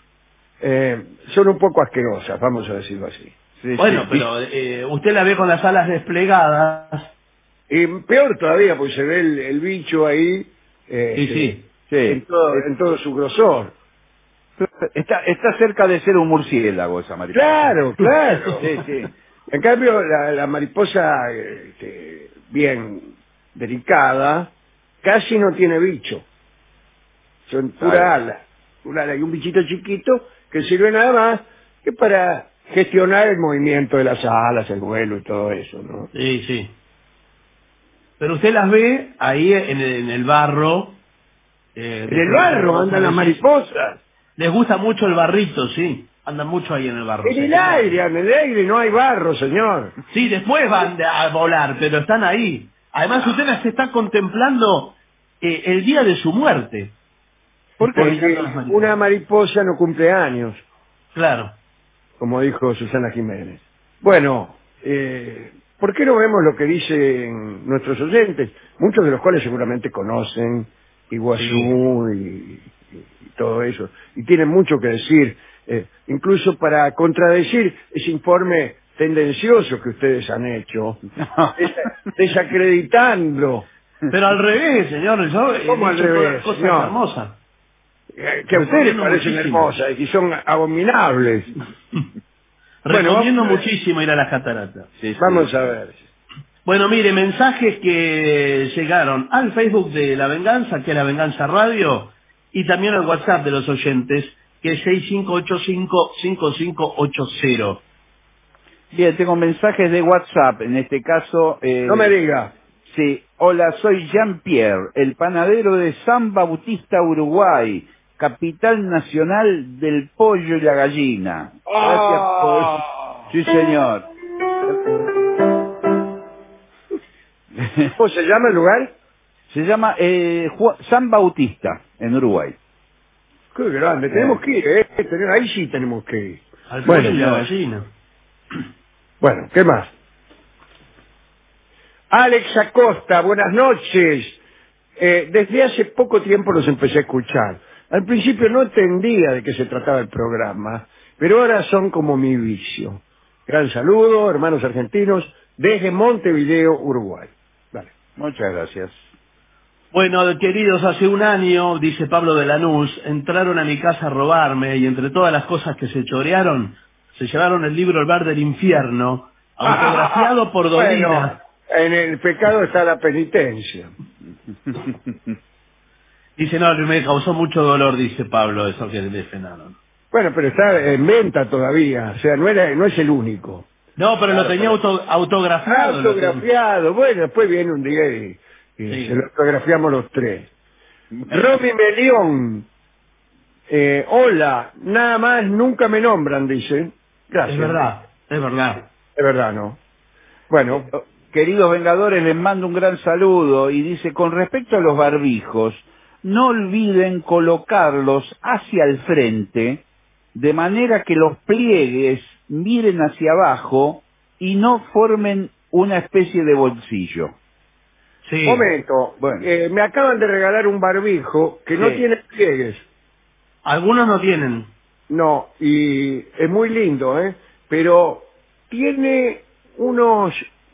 eh, son un poco asquerosas, vamos a decirlo así. Sí, Bueno, sí. pero eh, usted la ve con las alas desplegadas. Y peor todavía, porque se ve el, el bicho ahí eh, Sí, este, sí. Sí. En, todo, en todo su grosor. Está, está cerca de ser un murciélago esa mariposa. Claro, claro. Sí, sí. En cambio, la, la mariposa este, bien delicada casi no tiene bicho. Son pura Claro. ala. Pura ala. Y un bichito chiquito que sirve nada más que para gestionar el movimiento de las alas, el vuelo y todo eso, ¿no? Sí, sí. Pero usted las ve ahí en el, en el barro. eh, En el de- barro andan las mariposas. Les gusta mucho el barrito, sí. Andan mucho ahí en el barro. En sí. el aire, en el aire no hay barro, señor. Sí, después van de- a volar, pero están ahí. Además, usted las está contemplando eh, el día de su muerte. Porque Está mirando las mariposas. una mariposa no cumple años, Claro. como dijo Susana Jiménez. Bueno, eh, ¿por qué no vemos lo que dicen nuestros oyentes? Muchos de los cuales seguramente conocen Iguazú y, y- y todo eso. Y tienen mucho que decir, eh, incluso para contradecir ese informe tendencioso que ustedes han hecho, desa- desacreditando Pero al revés, señor. Yo he ¿Cómo al dicho todas revés, cosas señor? hermosas. eh, que a ustedes les Recomiendo parecen muchísimo. hermosas y son abominables. Bueno, Recomiendo vamos- muchísimo ir a las cataratas. Sí, sí. Vamos a ver. Bueno, mire, mensajes que llegaron al Facebook de La Venganza, que es La Venganza Radio, y también al WhatsApp de los oyentes, que es seis cinco ocho cinco, cinco cinco ocho cero. Bien, tengo mensajes de WhatsApp, en este caso... eh, No me diga. Sí, hola, soy Jean-Pierre, el panadero de San Bautista, Uruguay, capital nacional del pollo y la gallina. Gracias por... Sí, señor. ¿Cómo se llama el lugar? Se llama eh, Ju- San Bautista, en Uruguay. Qué grande. Tenemos que ir, ¿eh? Tenemos- Ahí sí tenemos que ir. Al Bueno, pollo y la no. gallina. Bueno, ¿qué más? Alex Acosta, buenas noches. Eh, desde hace poco tiempo los empecé a escuchar. Al principio no entendía de qué se trataba el programa, pero ahora son como mi vicio. Gran saludo, hermanos argentinos, desde Montevideo, Uruguay. Vale. Muchas gracias. Bueno, queridos, hace un año, dice Pablo de Lanús, entraron a mi casa a robarme y entre todas las cosas que se chorearon, se llevaron el libro El bar del infierno, autografiado por Dolina. Bueno, en el pecado está la penitencia. Dice, no, me causó mucho dolor, dice Pablo, eso que le frenaron. Bueno, pero está en venta todavía, o sea, no, era, no es el único. No, pero lo tenía auto- autografiado. lo tenía. Autografiado, bueno, después viene un día y, y Sí. se lo autografiamos los tres. Romy Melión, eh, hola, nada más, nunca me nombran, dice. Gracias. Es verdad, es verdad. Es verdad, ¿no? Bueno, Queridos Vengadores, les mando un gran saludo y dice, con respecto a los barbijos, no olviden colocarlos hacia el frente, de manera que los pliegues miren hacia abajo y no formen una especie de bolsillo. Sí. momento, Bueno. eh, me acaban de regalar un barbijo que no Sí. tiene pliegues. Algunos no tienen. No, y es muy lindo, ¿eh? Pero tiene unos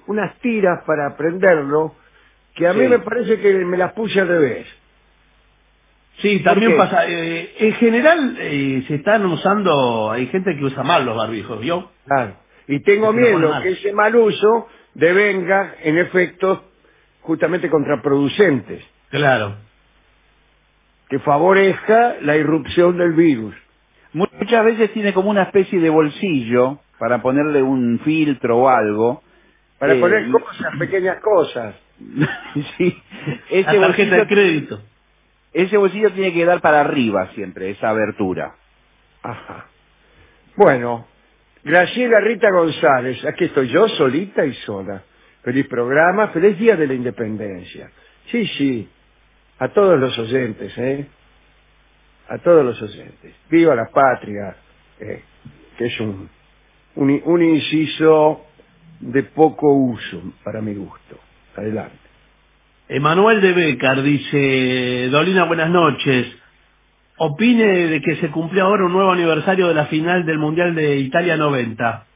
unas tiras para prenderlo, que a Sí. mí me parece que me las puse al revés. Sí, también ¿Por qué? pasa. eh, en general eh, se están usando, hay gente que usa mal los barbijos, ¿vio? Claro. Y tengo Se lo ponen miedo mal. que ese mal uso devenga en efectos justamente contraproducentes, Claro. que favorezca la irrupción del virus. Muchas veces tiene como una especie de bolsillo para ponerle un filtro o algo. Para Eh, poner y- cosas, pequeñas cosas. sí, La ese tarjeta bolsillo, de crédito. ese bolsillo tiene que dar para arriba siempre, esa abertura. Ajá. Bueno, Graciela Rita González, aquí estoy yo solita y sola. Feliz programa, feliz día de la independencia. Sí, sí, a todos los oyentes, ¿eh? A todos los oyentes. Viva la patria, eh, que es un, un, un inciso de poco uso para mi gusto. Adelante. Emanuel de Becar dice, Dolina, buenas noches. Opine de que se cumplió ahora un nuevo aniversario de la final del Mundial de Italia noventa.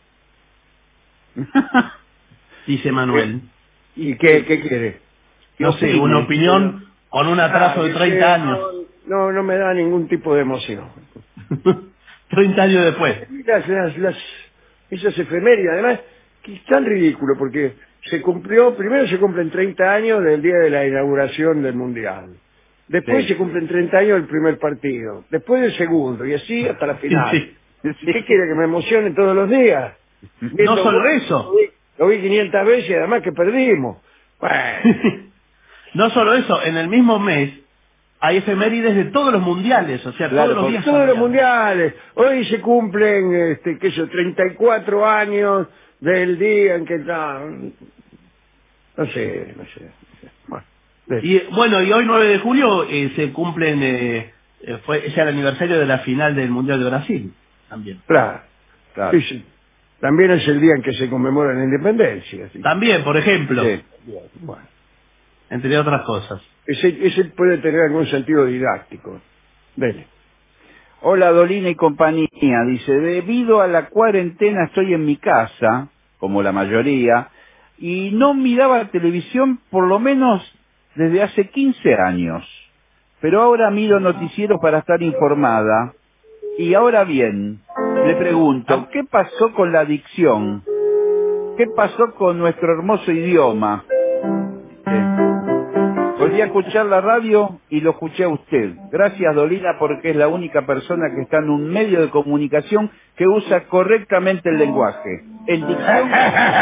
Dice Manuel. ¿Y qué, qué quiere? ¿Qué No sé, opine? una opinión con un atraso Ah, de que treinta sea, años. No, no, no me da ningún tipo de emoción. treinta años después. Las, las, las, esas efemérides, además, que es tan ridículo, porque se cumplió, primero se cumplen treinta años del día de la inauguración del Mundial. Después Sí. se cumplen treinta años del primer partido. Después del segundo, y así hasta la final. Sí. ¿Y qué quiere, que me emocione todos los días? No Viendo solo gol, eso. Lo vi, lo vi quinientas veces y además que perdimos. Bueno, No solo eso, en el mismo mes hay efemérides de todos los mundiales, o sea, Claro, todos los porque días. todos los cambian. mundiales. Hoy se cumplen, este, qué sé yo, treinta y cuatro años del día en que está... No sé, no sé. no sé. Bueno, de- Y bueno, y hoy nueve de julio eh, se cumplen, eh, eh, fue, es el aniversario de la final del Mundial de Brasil, también. claro. Claro. Sí, sí. También es el día en que se conmemora la independencia. Así. También, por ejemplo, Sí. Bien, bueno. entre otras cosas. Ese, ese puede tener algún sentido didáctico. Dele. Hola Dolina y compañía, dice, debido a la cuarentena estoy en mi casa, como la mayoría, y no miraba televisión por lo menos desde hace quince años. Pero ahora miro noticieros para estar informada. Y ahora bien, le pregunto, ¿qué pasó con la adicción? ¿Qué pasó con nuestro hermoso idioma? Dice, volví a escuchar la radio y lo escuché a usted. Gracias, Dolina, porque es la única persona que está en un medio de comunicación que usa correctamente el lenguaje. En dicción...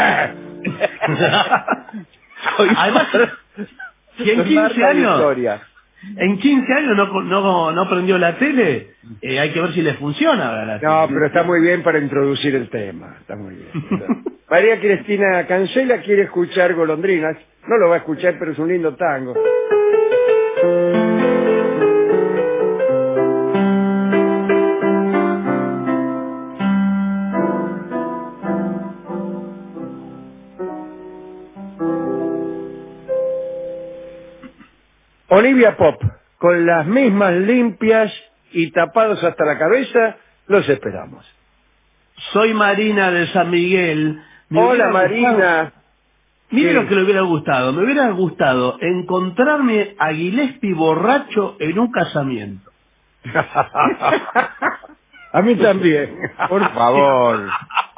Soy Además, si en soy quince Marta años, Victoria. en quince años no, no, no prendió la tele, eh, hay que ver si le funciona la No, tele. pero está muy bien para introducir el tema. Está muy bien. María Cristina Cancela quiere escuchar Golondrinas. No lo va a escuchar, pero es un lindo tango. Olivia Pop, con las mismas limpias y tapados hasta la cabeza, los esperamos. Soy Marina de San Miguel. Me Hola hubiera Marina. gustado- Mire Sí. lo que le hubiera gustado. Me hubiera gustado encontrarme a Gillespie borracho en un casamiento. A mí también. Por favor.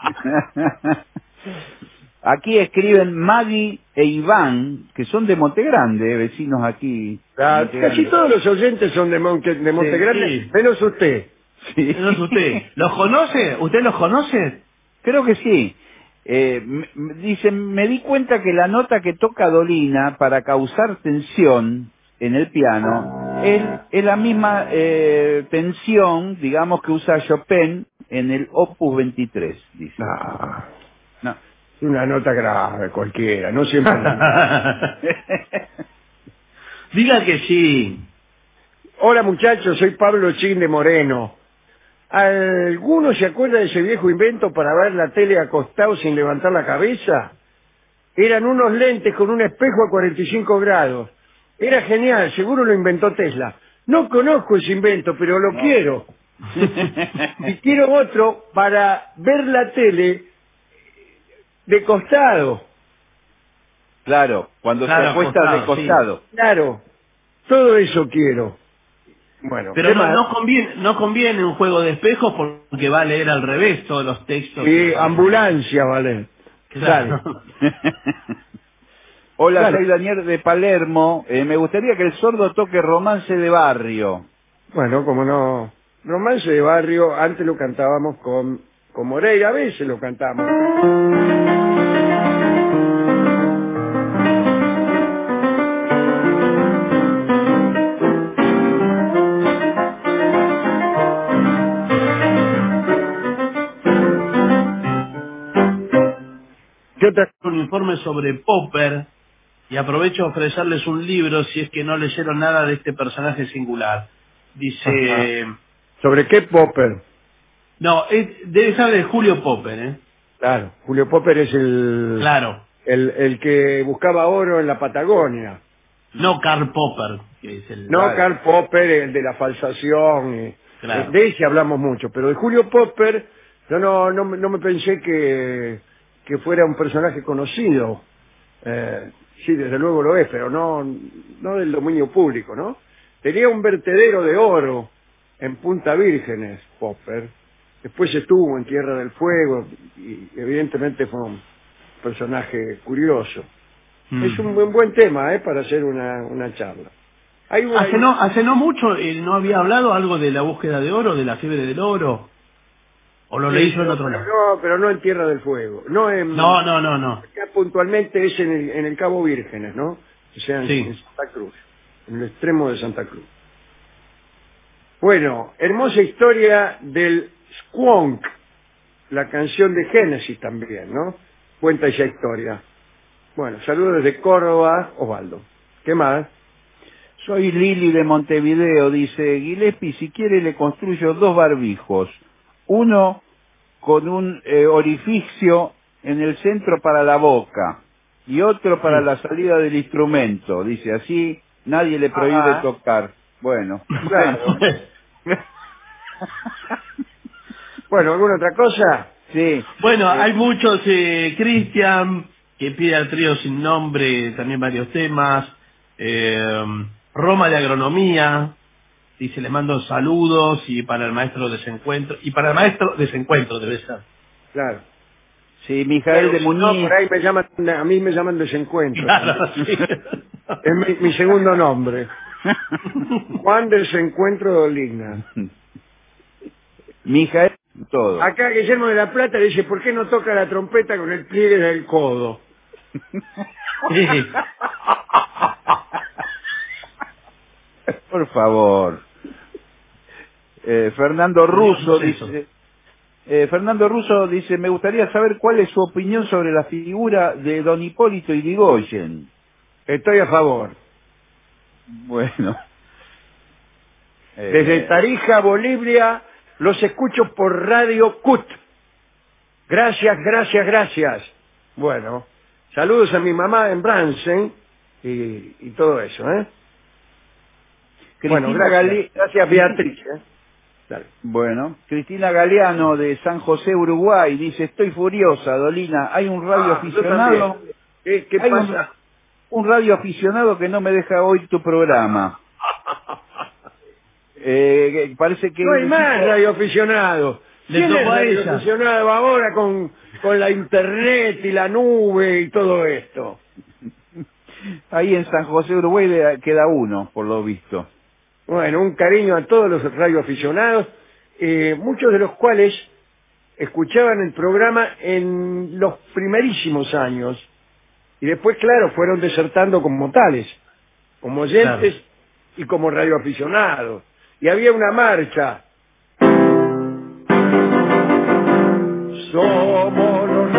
Aquí escriben Maggie e Iván, que son de Montegrande, vecinos aquí. Ah, Montegrande. casi todos los oyentes son de Monte, de Monte Sí, Grande, sí. menos usted. Sí. No es usted. ¿Los conoce? ¿Usted los conoce? Creo que sí. Eh, me- me- dice, me di cuenta que la nota que toca Dolina para causar tensión en el piano es, es la misma eh, tensión, digamos, que usa Chopin en el Opus veintitrés, dice. No, No. es una nota grave cualquiera, no siempre. Diga que sí. Hola muchachos, soy Pablo Chin de Moreno. ¿Alguno se acuerda de ese viejo invento para ver la tele acostado sin levantar la cabeza? Eran unos lentes con un espejo a cuarenta y cinco grados. Era genial, seguro lo inventó Tesla. No conozco ese invento, pero lo No. quiero. Y quiero otro para ver la tele de costado. Claro, cuando Claro, se acuesta acostado, de costado. sí. Claro, todo eso quiero. Bueno, Pero ¿qué no, más? no conviene no conviene un juego de espejos porque va a leer al revés todos los textos. Y ambulancia, vale. Claro. Hola, Claro. soy Daniel de Palermo. Eh, me gustaría que el sordo toque Romance de Barrio. Bueno, como no. Romance de barrio, antes lo cantábamos con, con Moreira, a veces lo cantamos. ¿Qué otra? Un informe sobre Popper y aprovecho a ofrecerles un libro si es que no leyeron nada de este personaje singular. Dice... Ajá. ¿Sobre qué Popper? No, es- debe ser de Julio Popper, ¿eh? Claro, Julio Popper es el, Claro. el, el que buscaba oro en la Patagonia. No Karl Popper, que es el... No Karl Popper, el de la falsación. eh, Claro. De ese hablamos mucho, pero de Julio Popper yo no, no, me- no me pensé que, que fuera un personaje conocido. Eh, sí, desde luego lo es, pero no, no del dominio público, ¿no? Tenía un vertedero de oro en Punta Vírgenes, Popper. Después estuvo en Tierra del Fuego y evidentemente fue un personaje curioso. Mm. Es un buen, buen tema, ¿eh? Para hacer una, una charla. Hay una- Hace no, hace no mucho eh, no había hablado algo de la búsqueda de oro, de la fiebre del oro. ¿O lo Sí, leí yo en pero- otro lado? No, pero no en Tierra del Fuego. No, en, No, no, no, no. acá puntualmente es en el, en el Cabo Vírgenes, ¿no? O sea, en, Sí. en Santa Cruz, en el extremo de Santa Cruz. Bueno, hermosa historia del Squonk, la canción de Génesis también, ¿no? Cuenta esa historia. Bueno, saludos desde Córdoba, Osvaldo. ¿Qué más? Soy Lili de Montevideo, dice Gillespie, si quiere le construyo dos barbijos. Uno con un eh, orificio en el centro para la boca y otro para Sí. la salida del instrumento. Dice, así nadie le prohíbe Ajá. tocar. Bueno. Claro. Bueno, ¿alguna otra cosa? Sí. Bueno, hay muchos, eh, Cristian, que pide al trío sin nombre también varios temas. Eh, Roma de Agronomía, dice, le mando saludos y para el maestro desencuentro, y para el maestro desencuentro debe ser. Claro. Sí, Mijael Pero de si no, Muñiz. por ahí me llaman, a mí me llaman Desencuentro. Claro, sí. Es mi, mi segundo nombre. Juan Desencuentro Doligna. Mijael, todo. Acá Guillermo de la Plata dice, ¿por qué no toca la trompeta con el pliegue del codo? Sí. Por favor. Eh, Fernando Russo ¿Qué es eso? dice, eh, Fernando Russo dice, me gustaría saber cuál es su opinión sobre la figura de Don Hipólito Yrigoyen. Estoy a favor. Bueno. Eh, Desde Tarija, Bolivia, los escucho por Radio C U T. Gracias, gracias, gracias. Bueno, saludos a mi mamá en Bransen y, y todo eso, ¿eh? Cristina Bueno, gracias, Gali- gracias Beatriz. ¿eh? Dale. Bueno, Cristina Galeano de San José, Uruguay, dice, estoy furiosa, Dolina, hay un radio Ah, yo aficionado, también. ¿Qué, qué hay un, pasa? un radio aficionado que no me deja oír tu programa. Eh, que parece que No hay el más tipo- radioaficionados. Le ¿Quién es tocó a ella. radioaficionado ahora con, con la internet y la nube y todo esto? Ahí en San José, Uruguay de- queda uno, por lo visto. Bueno, un cariño a todos los radioaficionados, eh, muchos de los cuales escuchaban el programa en los primerísimos años y después, claro, fueron desertando como tales, como oyentes Claro. y como radioaficionados. Y había una marcha. Somos los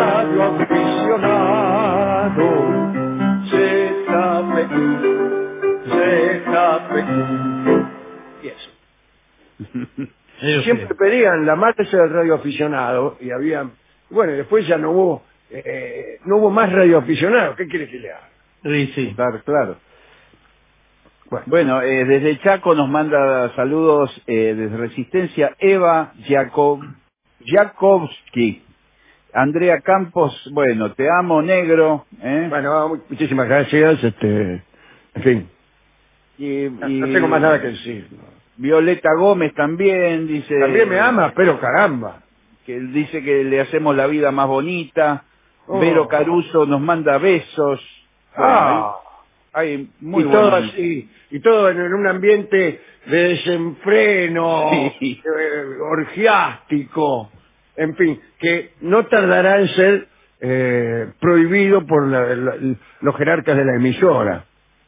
radioaficionados, Z P Q, Z P Q. Y eso. Ellos Siempre sí. pedían la marcha del radioaficionado y había, bueno, después ya no hubo, eh, no hubo más radioaficionados. ¿Qué quiere que le haga? Sí, sí. Claro, claro. Bueno, Bueno, eh, desde Chaco nos manda saludos eh, desde Resistencia Eva Jacob, Jakovsky. Andrea Campos, bueno, te amo, negro. ¿eh? Bueno, muchísimas gracias. Este, en fin. Y, no, y no tengo más nada que decir. No. Violeta Gómez también dice... También me ama, pero caramba. Que él dice que le hacemos la vida más bonita. Oh. Vero Caruso nos manda besos. Bueno, Ah. hay, hay muy y todo buenos... así, y todo en, en un ambiente de desenfreno, Sí. eh, orgiástico, en fin, que no tardará en ser eh, prohibido por la- la- los jerarcas de la emisora.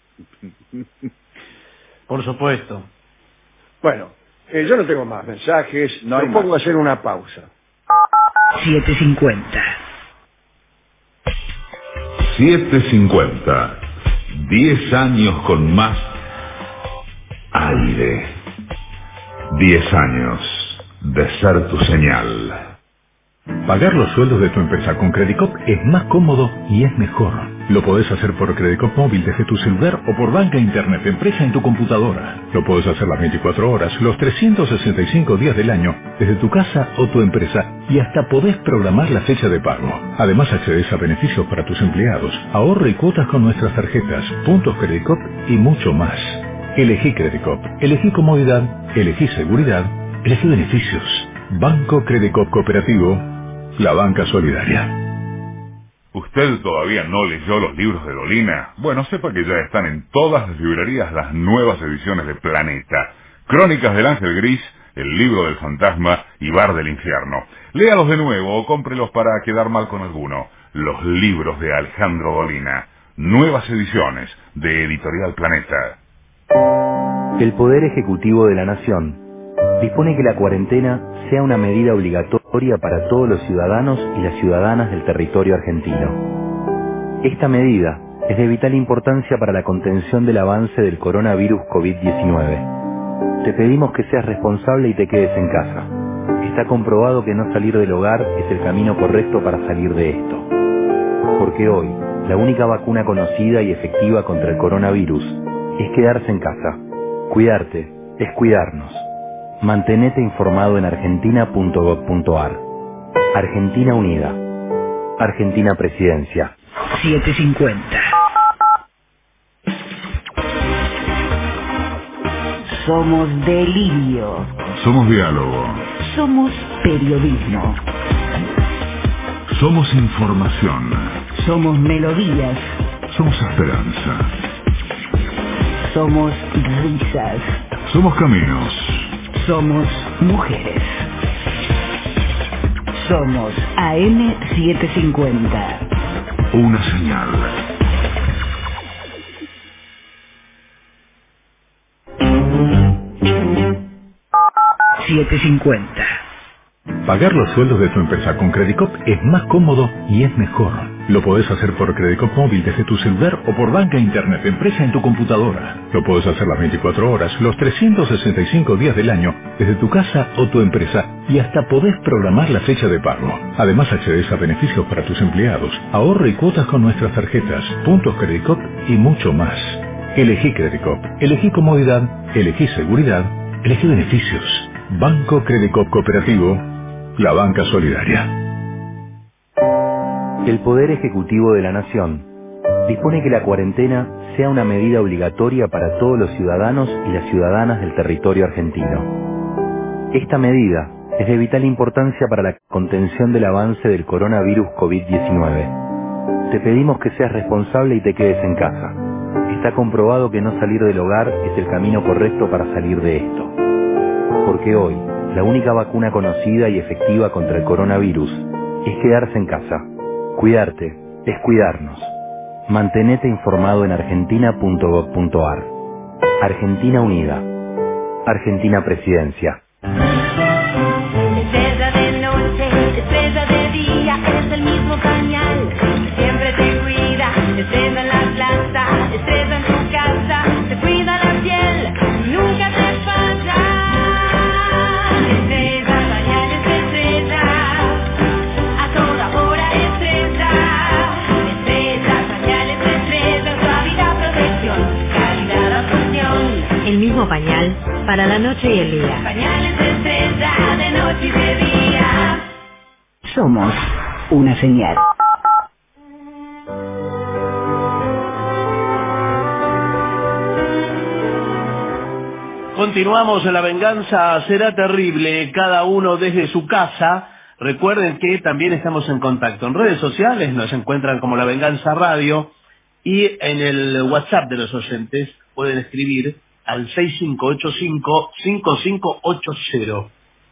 Por supuesto. Bueno, eh, yo no tengo más mensajes, No hay propongo más. hacer una pausa. siete cincuenta. siete cincuenta. Diez años con más aire. Diez años de ser tu señal. Pagar los sueldos de tu empresa con Credicop es más cómodo y es mejor. Lo podés hacer por Credicop móvil desde tu celular o por banca internet empresa en tu computadora. Lo podés hacer las veinticuatro horas, los trescientos sesenta y cinco días del año, desde tu casa o tu empresa, y hasta podés programar la fecha de pago. Además accedes a beneficios para tus empleados, ahorro y cuotas con nuestras tarjetas, puntos Credicop y mucho más. Elegí Credicop, elegí comodidad, elegí seguridad, elegí beneficios. Banco Credicop Cooperativo, la banca solidaria. ¿Usted todavía no leyó los libros de Dolina? Bueno, sepa que ya están en todas las librerías las nuevas ediciones de Planeta. Crónicas del Ángel Gris, El libro del fantasma y Bar del infierno. Léalos de nuevo o cómprelos para quedar mal con alguno. Los libros de Alejandro Dolina. Nuevas ediciones de Editorial Planeta. El Poder Ejecutivo de la Nación dispone que la cuarentena sea una medida obligatoria para todos los ciudadanos y las ciudadanas del territorio argentino. Esta medida es de vital importancia para la contención del avance del coronavirus COVID diecinueve. Te pedimos que seas responsable y te quedes en casa. Está comprobado que no salir del hogar es el camino correcto para salir de esto. Porque hoy, la única vacuna conocida y efectiva contra el coronavirus es quedarse en casa. Cuidarte es cuidarnos. Mantenete informado en argentina punto gob punto ar. Argentina Unida. Argentina Presidencia. siete cincuenta. Somos delirio. Somos diálogo. Somos periodismo. Somos información. Somos melodías. Somos esperanza. Somos risas. Somos caminos. Somos mujeres. Somos A M setecientos cincuenta. Una señal. setecientos cincuenta. Pagar los sueldos de tu empresa con Credicop es más cómodo y es mejor. Lo podés hacer por Credicop móvil desde tu celular o por banca internet empresa en tu computadora. Lo podés hacer las veinticuatro horas, los trescientos sesenta y cinco días del año, desde tu casa o tu empresa, y hasta podés programar la fecha de pago. Además accedes a beneficios para tus empleados, ahorro y cuotas con nuestras tarjetas, puntos Credicop y mucho más. Elegí Credicop, elegí comodidad, elegí seguridad, elegí beneficios. Banco Credicop Cooperativo, la banca solidaria. El Poder Ejecutivo de la Nación dispone que la cuarentena sea una medida obligatoria para todos los ciudadanos y las ciudadanas del territorio argentino. Esta medida es de vital importancia para la contención del avance del coronavirus COVID diecinueve. Te pedimos que seas responsable y te quedes en casa. Está comprobado que no salir del hogar es el camino correcto para salir de esto. Porque hoy, la única vacuna conocida y efectiva contra el coronavirus es quedarse en casa. Cuidarte es cuidarnos. Mantenete informado en argentina punto gob punto ar. Argentina Unida. Argentina Presidencia. Estrella de noche, estrella de día, es el mismo pañal, siempre te cuida. Estrella en la plaza, estrella en tu casa, te cuida la piel, nunca te falla. Estrella, pañales de estrella, a toda hora estrella. Estrella, pañales de estrella, suavidad, protección, calidad, absorción. El mismo pañal para la noche y el día. Pañales de estrella, de noche y de día. Somos una señal. Continuamos en La Venganza Será Terrible, cada uno desde su casa. Recuerden que también estamos en contacto en redes sociales, nos encuentran como La Venganza Radio, y en el WhatsApp de los oyentes pueden escribir al seis cinco ocho cinco, cinco cinco ocho cero.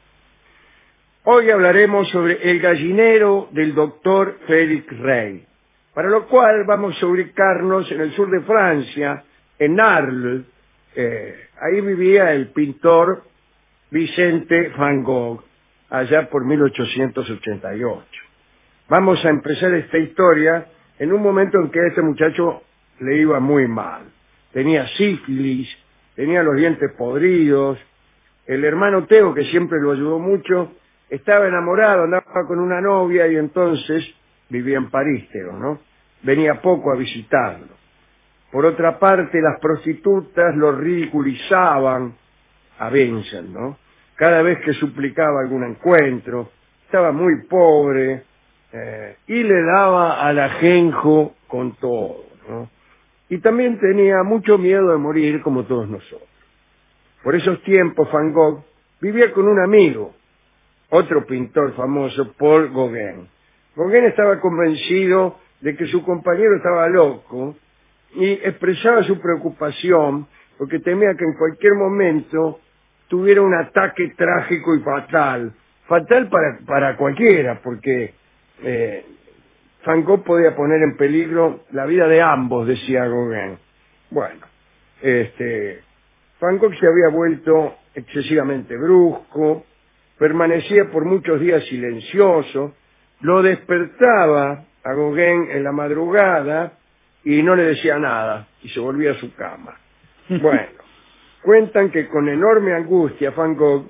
Hoy hablaremos sobre el gallinero del doctor Félix Rey, para lo cual vamos a ubicarnos en el sur de Francia, en Arles. Eh, ahí vivía el pintor Vicente Van Gogh, allá por mil ochocientos ochenta y ocho. Vamos a empezar esta historia en un momento en que a este muchacho le iba muy mal. Tenía sífilis, tenía los dientes podridos. El hermano Teo, que siempre lo ayudó mucho, estaba enamorado, andaba con una novia y entonces vivía en París, Teo, ¿no? Venía poco a visitarlo. Por otra parte, las prostitutas lo ridiculizaban a Vincent, ¿no? Cada vez que suplicaba algún encuentro, estaba muy pobre eh, y le daba al ajenjo con todo, ¿no? Y también tenía mucho miedo de morir como todos nosotros. Por esos tiempos Van Gogh vivía con un amigo, otro pintor famoso, Paul Gauguin. Gauguin estaba convencido de que su compañero estaba loco y expresaba su preocupación porque temía que en cualquier momento tuviera un ataque trágico y fatal. Fatal para, para cualquiera, porque eh, Van Gogh podía poner en peligro la vida de ambos, decía Gauguin. Bueno, este, Van Gogh se había vuelto excesivamente brusco, permanecía por muchos días silencioso, lo despertaba a Gauguin en la madrugada y no le decía nada, y se volvía a su cama. Bueno, cuentan que con enorme angustia Van Gogh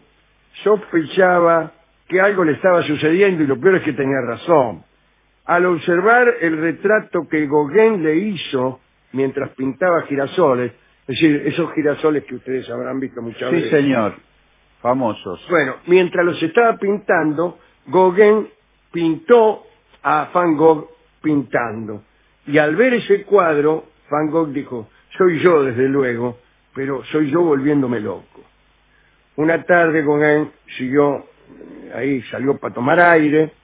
sospechaba que algo le estaba sucediendo, y lo peor es que tenía razón. Al observar el retrato que Gauguin le hizo mientras pintaba girasoles, es decir, esos girasoles que ustedes habrán visto muchas Sí, veces. Sí, señor, famosos. Bueno, mientras los estaba pintando, Gauguin pintó a Van Gogh pintando. Y al ver ese cuadro, Van Gogh dijo, soy yo desde luego, pero soy yo volviéndome loco. Una tarde Gauguin siguió, ahí salió para tomar aire.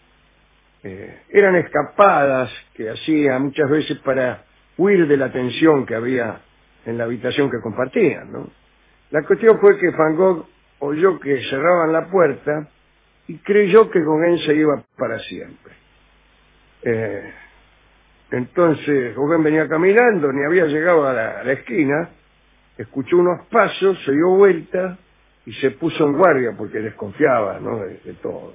Eh, eran escapadas que hacía muchas veces para huir de la tensión que había en la habitación que compartían, ¿no? La cuestión fue que Van Gogh oyó que cerraban la puerta y creyó que Gauguin se iba para siempre. Eh, entonces Gauguin venía caminando, ni había llegado a la, a la esquina, escuchó unos pasos, se dio vuelta y se puso en guardia porque desconfiaba, ¿no?, de, de todo.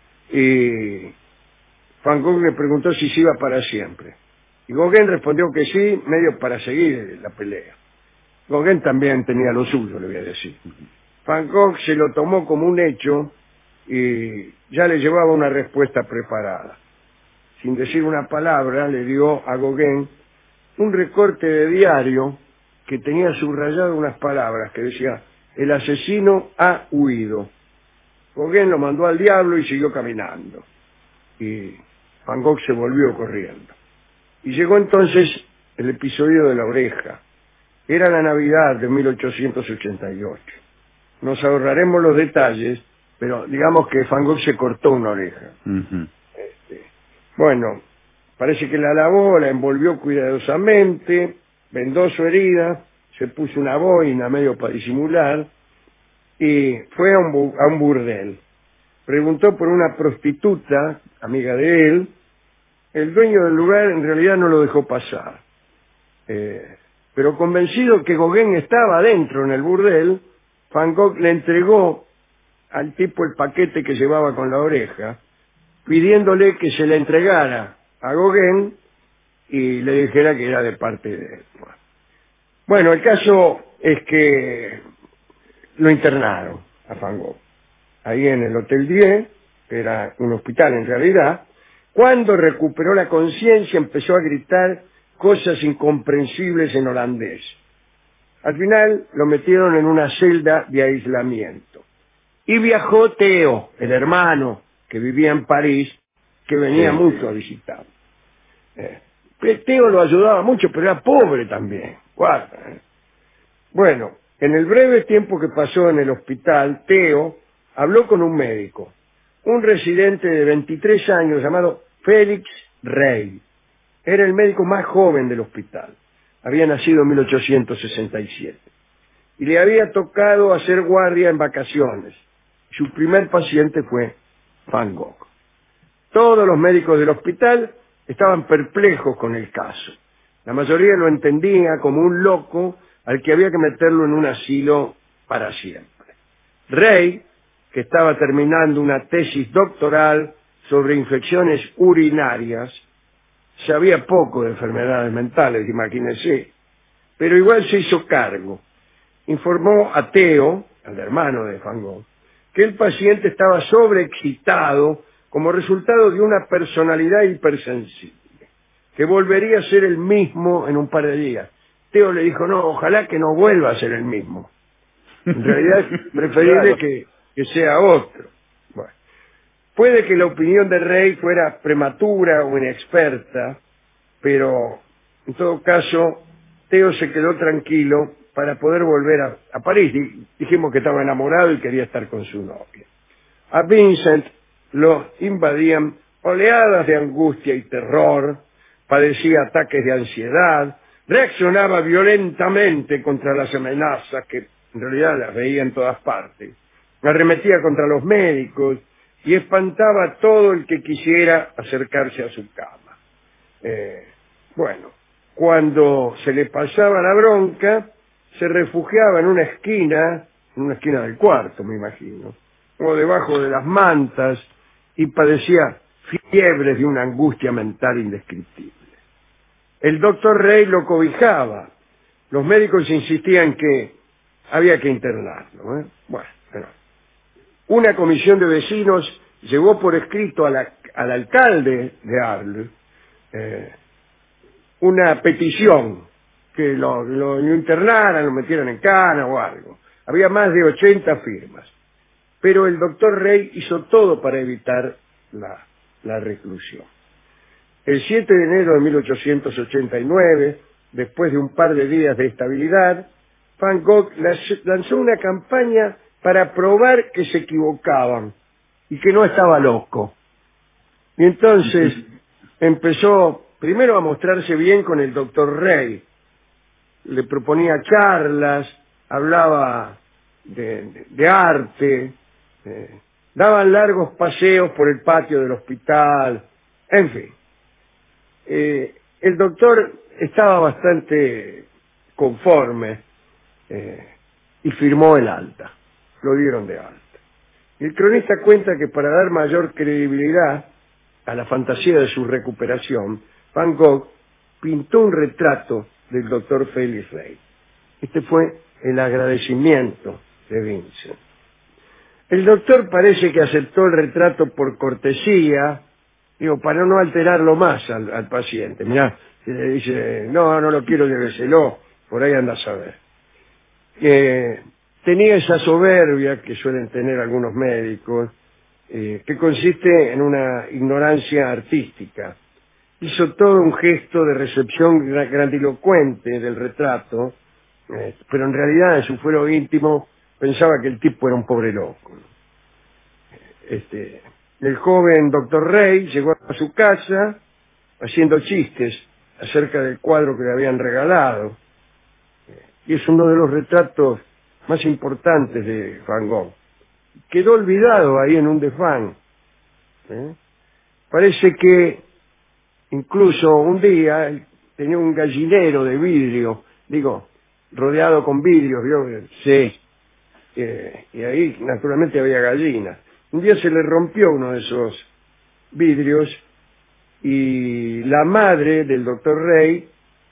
Y Van Gogh le preguntó si se iba para siempre. Y Gauguin respondió que sí, medio para seguir la pelea. Gauguin también tenía lo suyo, le voy a decir. Van Gogh se lo tomó como un hecho y ya le llevaba una respuesta preparada. Sin decir una palabra, le dio a Gauguin un recorte de diario que tenía subrayado unas palabras que decía, el asesino ha huido. Gauguin lo mandó al diablo y siguió caminando. Y Van Gogh se volvió corriendo. Y llegó entonces el episodio de la oreja. Era la Navidad de mil ochocientos ochenta y ocho. Nos ahorraremos los detalles, pero digamos que Van Gogh se cortó una oreja. Uh-huh. Este, bueno, parece que la lavó, la envolvió cuidadosamente, vendó su herida, se puso una boina medio para disimular y fue a un, bu- a un burdel. Preguntó por una prostituta, amiga de él. El dueño del lugar en realidad no lo dejó pasar. Eh, pero convencido que Gauguin estaba adentro en el burdel, Van Gogh le entregó al tipo el paquete que llevaba con la oreja, pidiéndole que se le entregara a Gauguin y le dijera que era de parte de él. Bueno, el caso es que lo internaron a Van Gogh, ahí en el Hotel diez, que era un hospital en realidad. Cuando recuperó la conciencia empezó a gritar cosas incomprensibles en holandés. Al final lo metieron en una celda de aislamiento. Y viajó Teo, el hermano, que vivía en París, que venía Sí. mucho a visitar. Eh, Teo lo ayudaba mucho, pero era pobre también. Guarda, ¿eh? Bueno, en el breve tiempo que pasó en el hospital, Teo habló con un médico, un residente de veintitrés años llamado Félix Rey. Era el médico más joven del hospital. Había nacido en mil ochocientos sesenta y siete. Y le había tocado hacer guardia en vacaciones. Su primer paciente fue Van Gogh. Todos los médicos del hospital estaban perplejos con el caso. La mayoría lo entendía como un loco al que había que meterlo en un asilo para siempre. Rey, que estaba terminando una tesis doctoral sobre infecciones urinarias, sabía poco de enfermedades mentales, imagínense, pero igual se hizo cargo. Informó a Teo, al hermano de Van Gogh, que el paciente estaba sobreexcitado como resultado de una personalidad hipersensible, que volvería a ser el mismo en un par de días. Teo le dijo, no, ojalá que no vuelva a ser el mismo. En realidad es preferible Claro. que, que sea otro. Bueno, puede que la opinión de Rey fuera prematura o inexperta, pero en todo caso, Teo se quedó tranquilo para poder volver a, a París. Di- Dijimos que estaba enamorado y quería estar con su novia. A Vincent lo invadían oleadas de angustia y terror, padecía ataques de ansiedad, reaccionaba violentamente contra las amenazas que en realidad las veía en todas partes, arremetía contra los médicos y espantaba a todo el que quisiera acercarse a su cama. Eh, bueno, cuando se le pasaba la bronca, se refugiaba en una esquina, en una esquina del cuarto, me imagino, o debajo de las mantas, y padecía fiebres de una angustia mental indescriptible. El doctor Rey lo cobijaba. Los médicos insistían que había que internarlo, ¿eh? Bueno, pero una comisión de vecinos llevó por escrito a la- al alcalde de Arles eh, una petición que lo, lo internaran, lo metieran en cana o algo. Había más de ochenta firmas. Pero el doctor Rey hizo todo para evitar la, la reclusión. El siete de enero de mil ochocientos ochenta y nueve, después de un par de días de estabilidad, Van Gogh las- lanzó una campaña para probar que se equivocaban y que no estaba loco. Y entonces empezó primero a mostrarse bien con el doctor Rey. Le proponía charlas, hablaba de, de- de arte, eh, daban largos paseos por el patio del hospital, en fin. Eh, el doctor estaba bastante conforme eh, y firmó el alta, lo dieron de alta. El cronista cuenta que para dar mayor credibilidad a la fantasía de su recuperación, Van Gogh pintó un retrato del doctor Félix Rey. Este fue el agradecimiento de Vincent. El doctor parece que aceptó el retrato por cortesía, digo, para no alterarlo más al, al paciente. Mirá, si le dice, no, no lo quiero, lléveselo, por ahí anda a saber. Eh, tenía esa soberbia que suelen tener algunos médicos, eh, que consiste en una ignorancia artística. Hizo todo un gesto de recepción gra- grandilocuente del retrato, eh, pero en realidad en su fuero íntimo pensaba que el tipo era un pobre loco. Este, el joven doctor Rey llegó a su casa haciendo chistes acerca del cuadro que le habían regalado, y es uno de los retratos más importantes de Van Gogh. Quedó olvidado ahí en un desván. ¿eh? Parece que incluso un día él tenía un gallinero de vidrio, digo, rodeado con vidrios, ¿vio? Sí. Eh, y ahí naturalmente había gallinas. Un día se le rompió uno de esos vidrios y la madre del doctor Rey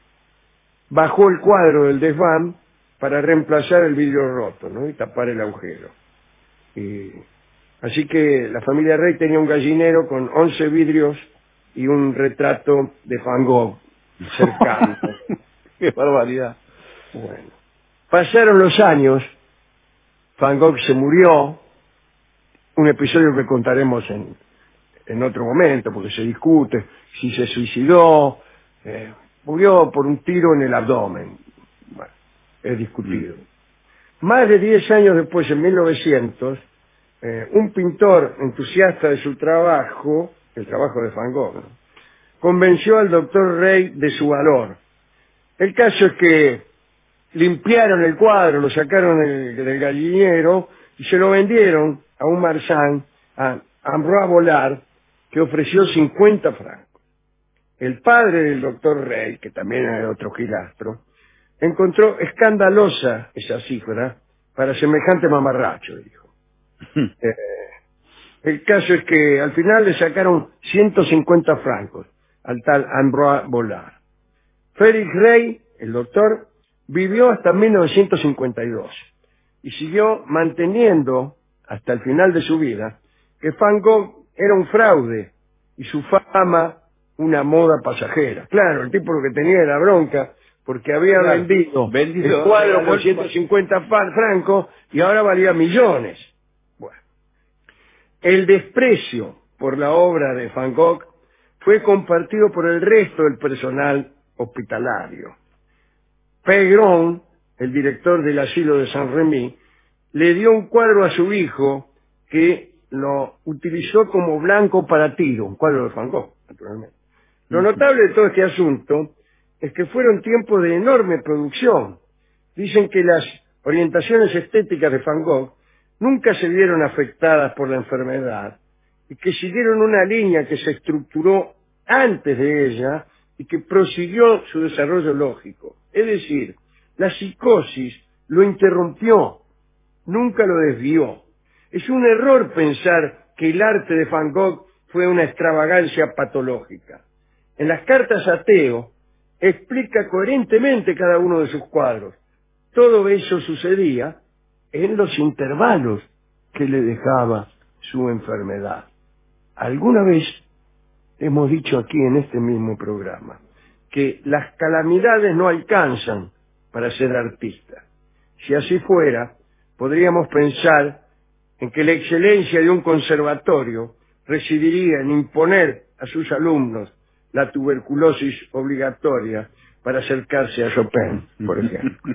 bajó el cuadro del desván para reemplazar el vidrio roto, ¿no? Y tapar el agujero. Y así que la familia Rey tenía un gallinero con once vidrios y un retrato de Van Gogh cercano. ¡Qué barbaridad! Bueno, pasaron los años, Van Gogh se murió, un episodio que contaremos en, en otro momento, porque se discute si se suicidó, eh, murió por un tiro en el abdomen. Bueno, es discutido. Más de diez años después, en mil novecientos, eh, un pintor entusiasta de su trabajo, el trabajo de Van Gogh, ¿no?, convenció al doctor Rey de su valor. El caso es que limpiaron el cuadro, lo sacaron del, del gallinero y se lo vendieron a un marchand, a Ambroise Vollard, que ofreció cincuenta francos. El padre del doctor Rey, que también era otro gilastro, encontró escandalosa esa cifra para semejante mamarracho, dijo. eh, el caso es que al final le sacaron ciento cincuenta francos al tal Ambroise Vollard. Félix Rey, el doctor, vivió hasta mil novecientos cincuenta y dos y siguió manteniendo hasta el final de su vida que Van Gogh era un fraude y su fama una moda pasajera. Claro, el tipo lo que tenía era bronca porque había claro, vendido, vendido el cuadro por ciento cincuenta francos y ahora valía millones. Bueno, el desprecio por la obra de Van Gogh fue compartido por el resto del personal hospitalario. Pegron, el director del asilo de Saint-Rémy, le dio un cuadro a su hijo que lo utilizó como blanco para tiro, un cuadro de Van Gogh, naturalmente. Lo notable de todo este asunto es que fueron tiempos de enorme producción. Dicen que las orientaciones estéticas de Van Gogh nunca se vieron afectadas por la enfermedad y que siguieron una línea que se estructuró antes de ella y que prosiguió su desarrollo lógico. Es decir, la psicosis lo interrumpió, nunca lo desvió. Es un error pensar que el arte de Van Gogh fue una extravagancia patológica. En las cartas a Theo explica coherentemente cada uno de sus cuadros. Todo eso sucedía en los intervalos que le dejaba su enfermedad. Alguna vez hemos dicho aquí en este mismo programa que las calamidades no alcanzan para ser artista. Si así fuera, podríamos pensar en que la excelencia de un conservatorio residiría en imponer a sus alumnos la tuberculosis obligatoria para acercarse a Chopin, por ejemplo.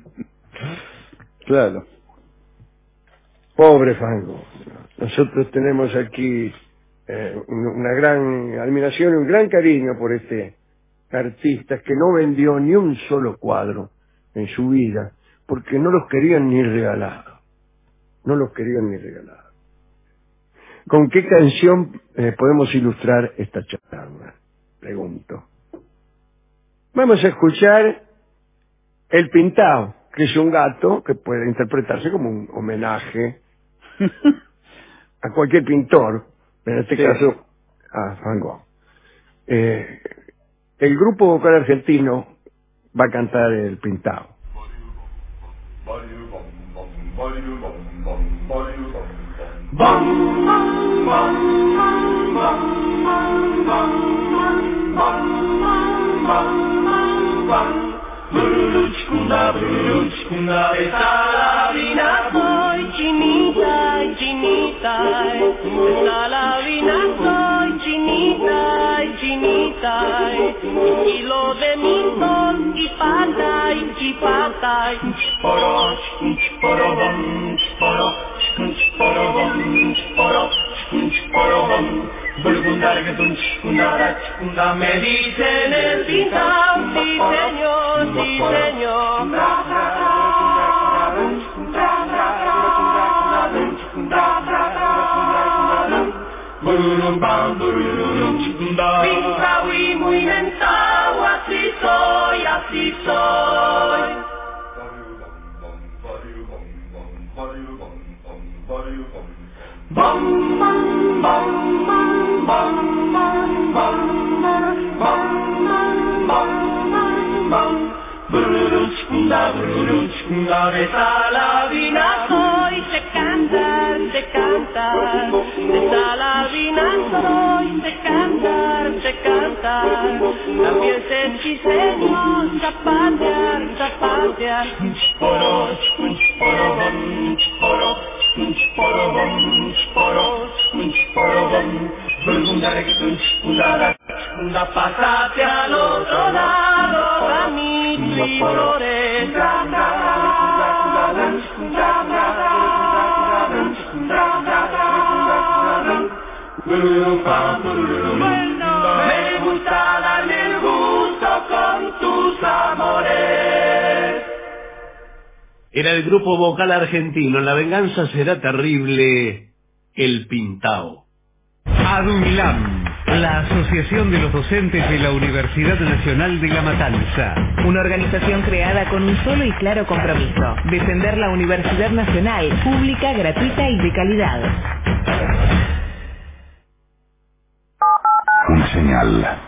Claro. Pobre Van Gogh. Nosotros tenemos aquí eh, una gran admiración y un gran cariño por este artista que no vendió ni un solo cuadro en su vida porque no los querían ni regalados. No los querían ni regalados. ¿Con qué canción eh, podemos ilustrar esta charla? Pregunto. Vamos a escuchar El Pintao, que es un gato que puede interpretarse como un homenaje a cualquier pintor, en este sí. caso a Van Gogh. Eh, el grupo vocal argentino va a cantar El Pintao. Bruruchkunda, bruruchkunda, está la vina, soy chinita, chinita, está la vina, soy chinita, chinita, kilo de mito, chipata, chipata, chiporo, chiporo, chiporo, chiporo, chiporo, chiporo, Bulgundar que tunchkunda, chkunda, me dicen el pintao, sí señor, sí señor. Pintao y muy mentao, así soy, así soy. Bom, bom, bom, bom, bom, bom, bom, bom, bom, bom, bom. Bruruchkunda, bruruchkunda, de Salavina soy, se cantar, se cantar. De Salavina soy, se cantar, se cantar. También se chiseño, zapatear, zapatear. Poro, poro, poro, poro, poro, poro, Pásate al otro lado, camino y flores. Bueno, me gusta darle el gusto con tus amores. Era el grupo vocal argentino, La Venganza Será Terrible, El Pintao. ADUNLAM, la Asociación de los Docentes de la Universidad Nacional de La Matanza. Una organización creada con un solo y claro compromiso: defender la Universidad Nacional, pública, gratuita y de calidad. Una señal.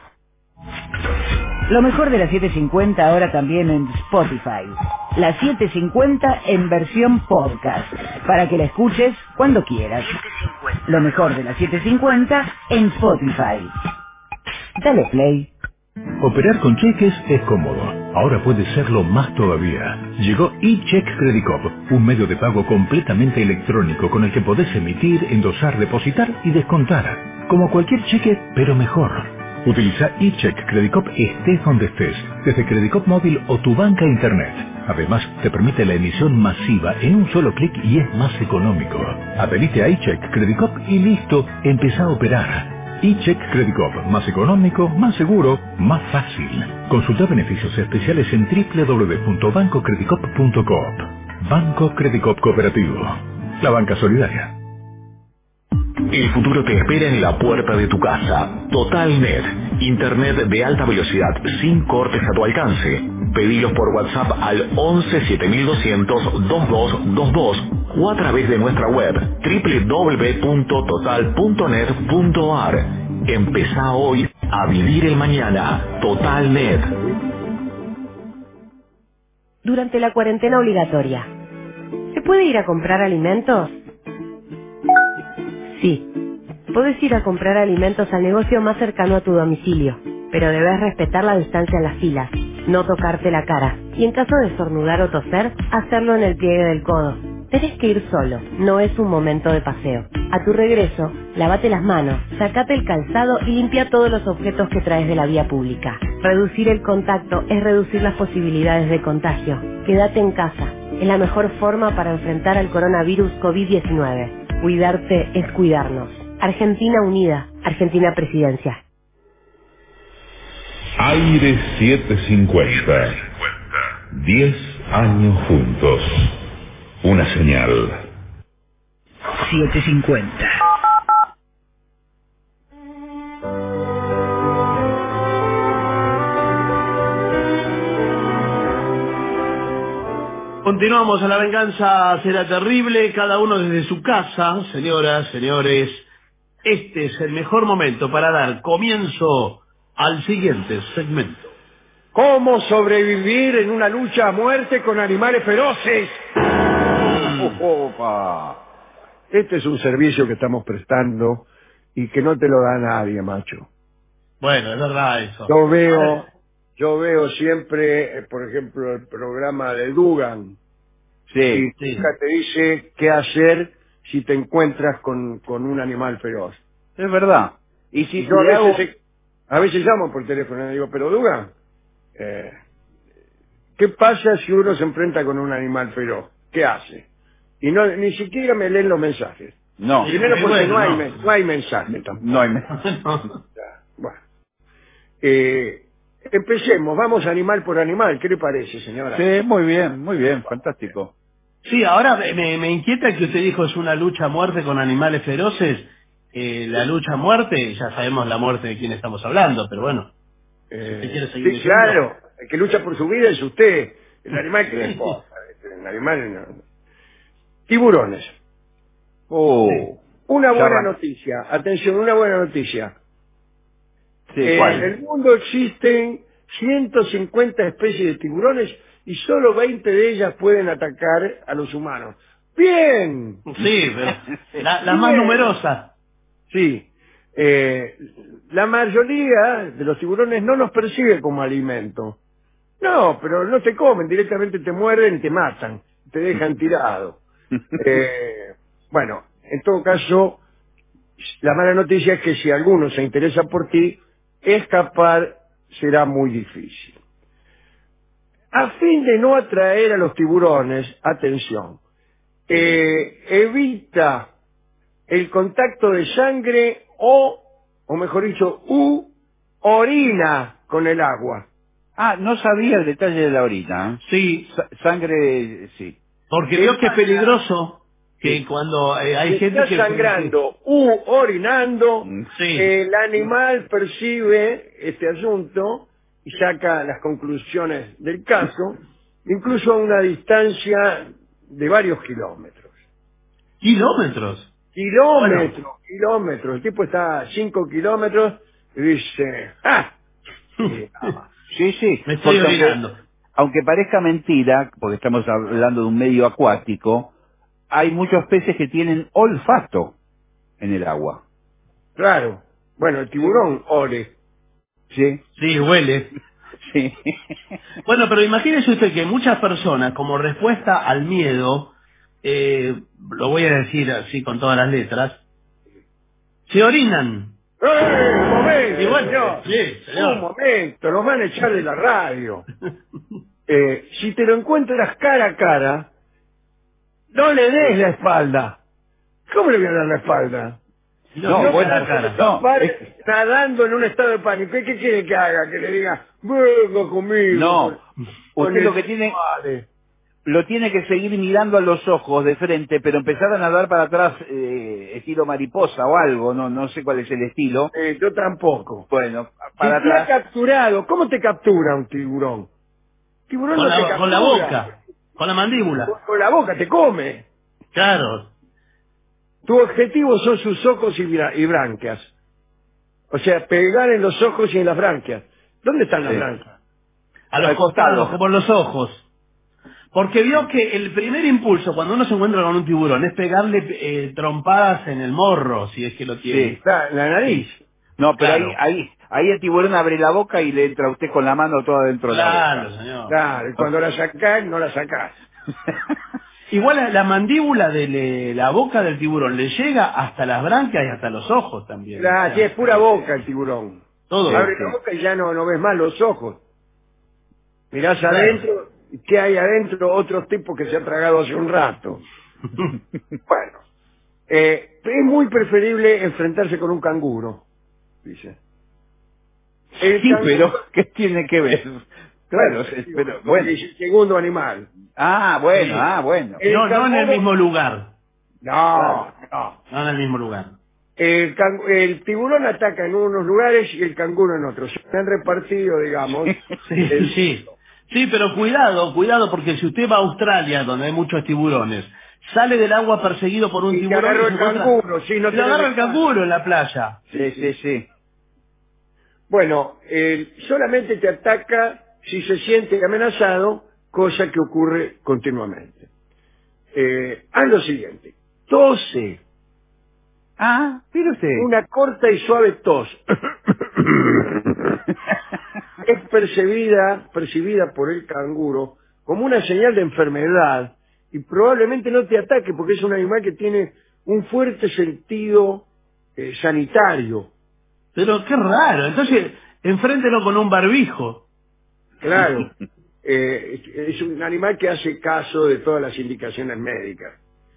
Lo mejor de la setecientos cincuenta ahora también en Spotify. La setecientos cincuenta en versión podcast, para que la escuches cuando quieras. Lo mejor de la setecientos cincuenta en Spotify. Dale play. Operar con cheques es cómodo. Ahora puede serlo más todavía. Llegó eCheck Credit Cop, un medio de pago completamente electrónico con el que podés emitir, endosar, depositar y descontar. Como cualquier cheque, pero mejor. Utiliza eCheck Credit Cop estés donde estés, desde Credit Cop móvil o tu banca internet. Además, te permite la emisión masiva en un solo clic y es más económico. Adherite a eCheck Credit Cop y listo, empezá a operar. eCheck Credit Cop, más económico, más seguro, más fácil. Consulta beneficios especiales en doble u doble u doble u punto banco credit cop punto coop. Banco Credit Cop Cooperativo, la banca solidaria. El futuro te espera en la puerta de tu casa. TotalNet, internet de alta velocidad sin cortes a tu alcance. Pedilos por WhatsApp al once siete mil doscientos veintidós veintidós o a través de nuestra web doble u doble u doble u punto total punto net punto a r. Empezá hoy a vivir el mañana. TotalNet. Durante la cuarentena obligatoria, ¿se puede ir a comprar alimentos? Sí, puedes ir a comprar alimentos al negocio más cercano a tu domicilio, pero debes respetar la distancia en las filas, no tocarte la cara, y en caso de estornudar o toser, hacerlo en el pliegue del codo. Tenés que ir solo, no es un momento de paseo. A tu regreso, lávate las manos, sacate el calzado y limpia todos los objetos que traes de la vía pública. Reducir el contacto es reducir las posibilidades de contagio. Quédate en casa, es la mejor forma para enfrentar al coronavirus COVID diecinueve. Cuidarte es cuidarnos. Argentina Unida, Argentina Presidencia. Aire setecientos cincuenta. Diez años juntos. Una señal. setecientos cincuenta. Continuamos a La Venganza Será Terrible, cada uno desde su casa. Señoras, señores, este es el mejor momento para dar comienzo al siguiente segmento. ¿Cómo sobrevivir en una lucha a muerte con animales feroces? Opa. Este es un servicio que estamos prestando y que no te lo da nadie, macho. Bueno, es verdad eso. Yo veo, yo veo siempre, eh, por ejemplo, el programa de Dugan. Sí, y sí. Dugan te dice qué hacer si te encuentras con, con un animal feroz. Es verdad. Y si Y yo a le hago- veces, a veces llamo por teléfono y digo, pero Dugan, eh, ¿qué pasa si uno se enfrenta con un animal feroz? ¿Qué hace? Y no, ni siquiera me leen los mensajes. No. Primero Sí, porque bueno, no, hay, no. men- no hay mensaje tampoco. No hay Bueno. Eh, empecemos, vamos animal por animal. ¿Qué le parece, señora? Sí, muy bien, muy bien, fantástico. Sí, ahora me, me- me inquieta que usted dijo es una lucha a muerte con animales feroces. Eh, la lucha a muerte, ya sabemos la muerte de quién estamos hablando, pero bueno. Eh, ¿Usted quiere seguir sí, diciendo? claro. El que lucha por su vida es usted. El animal que le importa. El animal no. Tiburones. Oh. Sí. Una Ya buena arranca. noticia. Atención, una buena noticia. Sí, Eh, ¿cuál? en el mundo existen ciento cincuenta especies de tiburones y solo veinte de ellas pueden atacar a los humanos. ¡Bien! Sí, pero la, la más Bien. numerosa. Sí. Eh, la mayoría de los tiburones no nos percibe como alimento. No, pero no te comen, directamente te muerden y te matan, te dejan tirado. Eh, bueno, en todo caso, La mala noticia es que si alguno se interesa por ti, escapar será muy difícil. A fin de no atraer a los tiburones, atención, eh, evita el contacto de sangre o, o mejor dicho, u orina con el agua. Ah, no sabía el detalle de la orina. ¿eh? Sí. Sa- sangre, sí. Porque veo que es peligroso que sí. cuando eh, hay si gente está que... sangrando u orinando, sí. el animal percibe este asunto y saca las conclusiones del caso, incluso a una distancia de varios kilómetros. ¿Kilómetros? Kilómetros, Bueno. kilómetros. El tipo está a cinco kilómetros y dice, ¡ah! Y nada más. Sí, sí. Me estoy Porque orinando. Aunque, aunque parezca mentira, porque estamos hablando de un medio acuático, hay muchos peces que tienen olfato en el agua. Claro. Bueno, el tiburón ole. Sí. Sí, huele. Sí. Bueno, pero imagínese usted que muchas personas, como respuesta al miedo, eh, lo voy a decir así con todas las letras, se orinan. ¡Eh! ¡Un momento, Y bueno, señor! sí, señor. Un momento, nos van a echar de la radio. Eh, si te lo encuentras cara a cara, no le des la espalda. ¿Cómo le voy a dar la espalda? No, no buena puedo cara. escapar No, es- nadando en un estado de pánico. ¿Qué, qué quiere que haga? Que le diga, venga conmigo. No. con Usted el lo que tiene, padre. lo tiene que seguir mirando a los ojos de frente, pero empezar a nadar para atrás, eh, estilo mariposa o algo, no, no sé cuál es el estilo. Eh, yo tampoco. Bueno, Si para te ha atrás. capturado, ¿cómo te captura un tiburón? Tiburón Con no te la, captura. con la boca, con la mandíbula. Con, con la boca te come. Claro. Tu objetivo son sus ojos y, bra- y branquias. O sea, pegar en los ojos y en las branquias. ¿Dónde están las Sí. branquias? A los Al costados, costado. como los ojos. Porque vio que el primer impulso cuando uno se encuentra con un tiburón es pegarle eh, trompadas en el morro, si es que lo tiene. Sí. La, la nariz. No, pero Claro. ahí, ahí, ahí el tiburón abre la boca y le entra a usted con la mano toda dentro de la Claro, boca. señor. Claro, y cuando la sacás, no la sacás. Igual la, la mandíbula de le- la boca del tiburón le llega hasta las branquias y hasta los ojos también. La, O sea, sí, es pura boca el tiburón. Todo. Sí, Abre sí. la boca y ya no, no ves más los ojos. Mirás Claro. adentro, ¿y qué hay adentro? Otros tipos que se han tragado hace un rato. Bueno, eh, es muy preferible enfrentarse con un canguro, dice. El Sí, canguro- pero ¿qué tiene que ver? Claro, Bueno, es- digo, pero porque bueno. es el segundo animal. Ah, bueno, Sí. ah, bueno. El No, no en el canguro- mismo lugar. No, no. No en el mismo lugar. El, can- el tiburón ataca en unos lugares y el canguro en otros. Se han repartido, digamos. Sí, el- sí. Sí, pero cuidado, cuidado, porque si usted va a Australia, donde hay muchos tiburones, sale del agua perseguido por un Y te tiburón agarró y el se encuentra- canguro, sí, no y te lo lo agarra el dejas. canguro en la playa. Sí, sí, sí. Bueno, el- solamente te ataca si se siente amenazado, cosa que ocurre continuamente. Eh, haz lo siguiente. Tose. Ah, mire usted. Una corta y suave tos. Es percibida, percibida por el canguro como una señal de enfermedad y probablemente no te ataque porque es un animal que tiene un fuerte sentido eh, sanitario. Pero qué raro. Entonces, enfréntelo con un barbijo. Claro, eh, es es un animal que hace caso de todas las indicaciones médicas.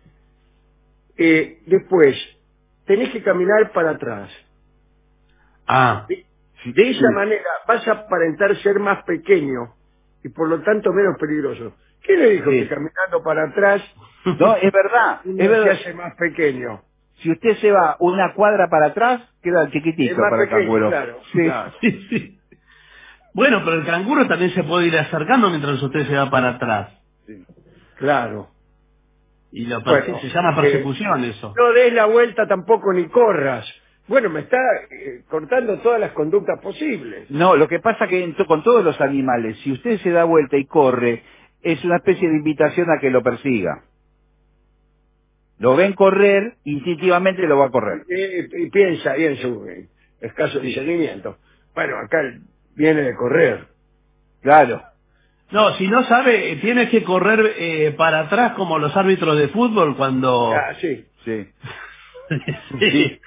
Eh, después, tenés que caminar para atrás. Ah. De, de esa manera vas a aparentar ser más pequeño y por lo tanto menos peligroso. ¿Quién le dijo Sí. que caminando para atrás No, es verdad, uno es se verdad. hace más pequeño? Si usted se va una cuadra para atrás, queda chiquitito Es más para el pequeño, canguro. claro, Sí. claro. Sí, sí. Bueno, pero el canguro también se puede ir acercando mientras usted se va para atrás. Claro. Y lo perse- Bueno, se llama persecución eh, eso. No des la vuelta tampoco ni corras. Bueno, me está eh, cortando todas las conductas posibles. No, lo que pasa que en to- con todos los animales, si usted se da vuelta y corre, es una especie de invitación a que lo persiga. Lo ven correr, instintivamente lo va a correr. Eh, y piensa ahí en su eh, escaso discernimiento. Bueno, acá él viene de correr. Claro. No, si no sabe, eh, tiene que correr eh, para atrás como los árbitros de fútbol cuando... Ah, sí. Sí. Sí.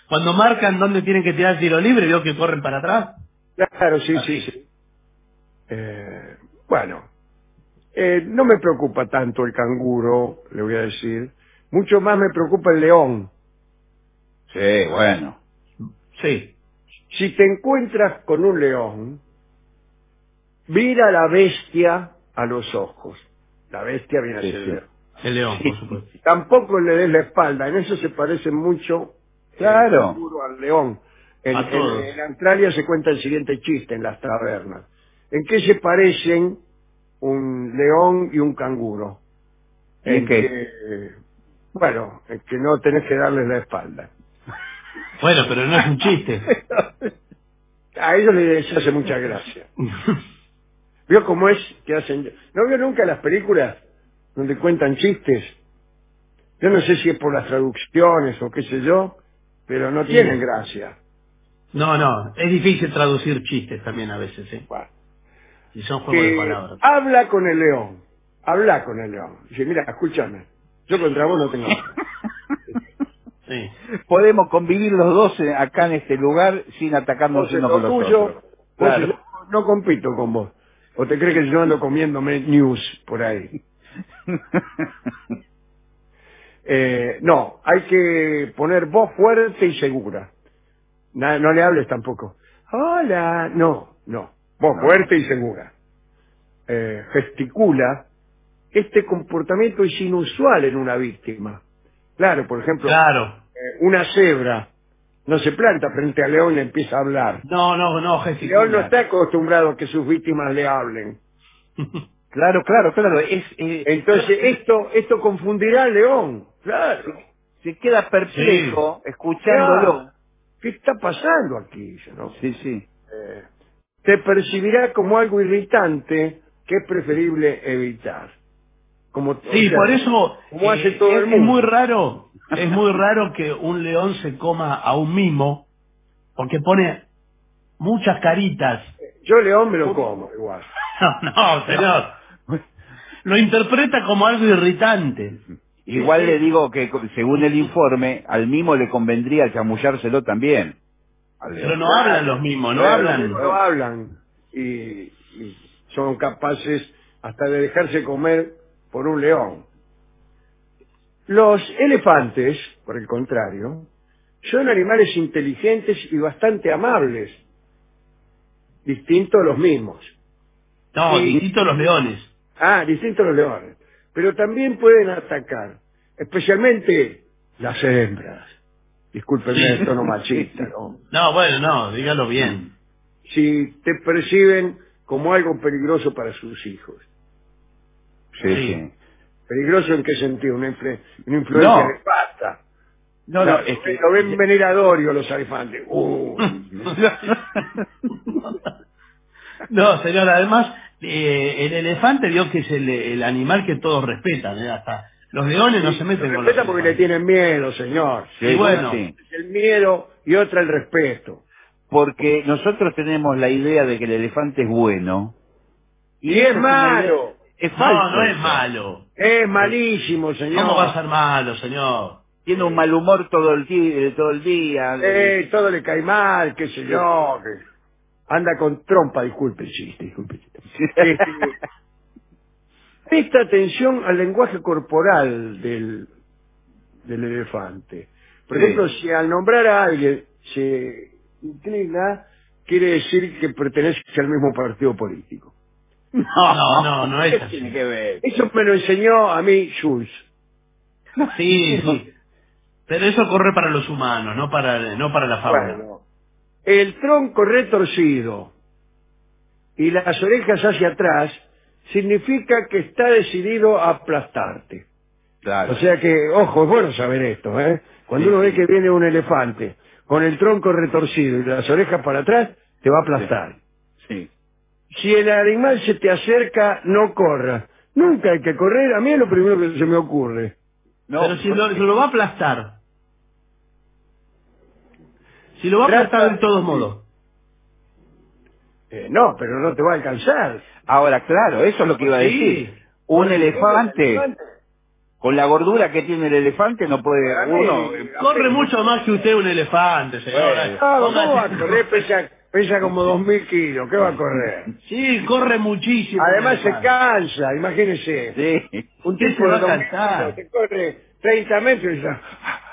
cuando marcan dónde tienen que tirar el tiro libre, veo que corren para atrás. Claro, sí, sí, sí. Eh, bueno, eh, no me preocupa tanto el canguro, le voy a decir. Mucho más me preocupa el león. Sí, bueno. Sí. Si te encuentras con un león, mira a la bestia a los ojos. La bestia viene Sí, a ser sí. el león. El león, Sí. por supuesto. Tampoco le des la espalda, en eso se parece mucho Claro. el canguro al león. En, A en- todos. en Australia se cuenta el siguiente chiste en las tabernas. ¿En qué se parecen un león y un canguro? ¿En En qué? que, eh, bueno, en que no tenés que darles la espalda. Bueno, pero no es un chiste. A ellos les hace mucha gracia. ¿Vio cómo es que hacen? ¿No vio nunca las películas donde cuentan chistes? Yo no sé si es por las traducciones o qué sé yo, pero no Sí. tienen gracia. No, no, es difícil traducir chistes también a veces, ¿eh? Bueno, Si son juegos de que palabras. habla con el león, habla con el león. Dice, mira, escúchame, yo contra vos no tengo nada. Sí. Podemos convivir los dos eh, acá en este lugar sin atacarnos Vos en unos lo con los tuyo, otros. vos Claro. y yo no compito con vos. ¿O te crees que yo ando comiéndome news por ahí? Eh, no, hay que poner voz fuerte y segura. Na- no le hables tampoco. Hola. No, no. Voz No. fuerte y segura. Eh, gesticula. Este comportamiento es inusual en una víctima. Claro, por ejemplo, Claro. eh, una cebra no se planta frente al león y le empieza a hablar. No, no, no, El león no gesticula. está acostumbrado a que sus víctimas le hablen. Claro, claro, claro. Es, eh, Entonces, esto, esto confundirá al león. Claro. se queda perplejo escuchándolo. Ya, ¿qué está pasando aquí? Dice, ¿no? Sí, sí. Eh, te percibirá como algo irritante que es preferible evitar. Como, o Sí, sea, por eso como hace eh, todo es, el es mundo. muy raro, es muy raro que un león se coma a un mimo, porque pone muchas caritas. Yo león me lo como igual. No, no, señor. Lo interpreta como algo irritante. Igual Sí, sí. le digo que co- según el informe, al mimo le convendría chamullárselo también. Al Pero león. no hablan los mimos, no Pero hablan. los mismos no hablan y, y son capaces hasta de dejarse comer por un león. Los elefantes, por el contrario, son animales inteligentes y bastante amables, distintos a los mismos. No, Y- distinto a los leones. Ah, distintos a los leones. Pero también pueden atacar, especialmente las hembras. Discúlpenme el tono machista, ¿no? No, bueno, no, dígalo bien. Si te perciben como algo peligroso para sus hijos. Sí, Sí. sí. ¿Peligroso en qué sentido? Una, influ- una influencia No. nefasta. No, Claro, no, es que... lo ven venir a Dorio los elefantes. Uh, No, señor, además, eh, el elefante vio que es el, el animal que todos respetan, ¿eh? Hasta los leones no se meten lo con los respeta porque le elefantes. tienen miedo, señor. Sí, Y bueno, sí. El miedo y otra el respeto. Porque nosotros tenemos la idea de que el elefante es bueno. Y es esa una idea- malo. Es falso. no, no es eso. malo. Es malísimo, señor. ¿Cómo va a ser malo, señor? Tiene un mal humor todo el, ti- todo el día. Eh, todo le cae mal, qué sé yo. que anda con trompa, disculpe el chiste, disculpe el chiste. Este, presta atención al lenguaje corporal del, del elefante. Por Sí. ejemplo, si al nombrar a alguien se inclina, quiere decir que pertenece al mismo partido político. No, no, no es ¿Qué así. tiene que ver? Eso me lo enseñó a mí Schulz. Sí, sí. Pero eso corre para los humanos, no para, no para la fauna. Bueno, el tronco retorcido y las orejas hacia atrás significa que está decidido a aplastarte. Claro. O sea que, ojo, es bueno saber esto, ¿eh? Cuando Sí, uno ve sí. que viene un elefante con el tronco retorcido y las orejas para atrás, te va a aplastar. Sí. Si el animal se te acerca, no corras. Nunca hay que correr, a mí es lo primero que se me ocurre. No, Pero si lo, si lo va a aplastar. Si lo va a Trata- aplastar de todos modos. Eh, no, pero no te va a alcanzar. Ahora, claro, eso es lo que iba a Sí. decir. Un elefante Con la gordura que tiene el elefante no puede uno... Corre mucho más que usted un elefante, señora. No, ¿cómo va a correr? Pesa, pesa como dos mil kilos. ¿Qué va a correr? Sí, corre muchísimo. Además se cansa, imagínese. Sí. Un ¿Qué tipo se va de a dos mil cansar? kilos que corre treinta metros y ya...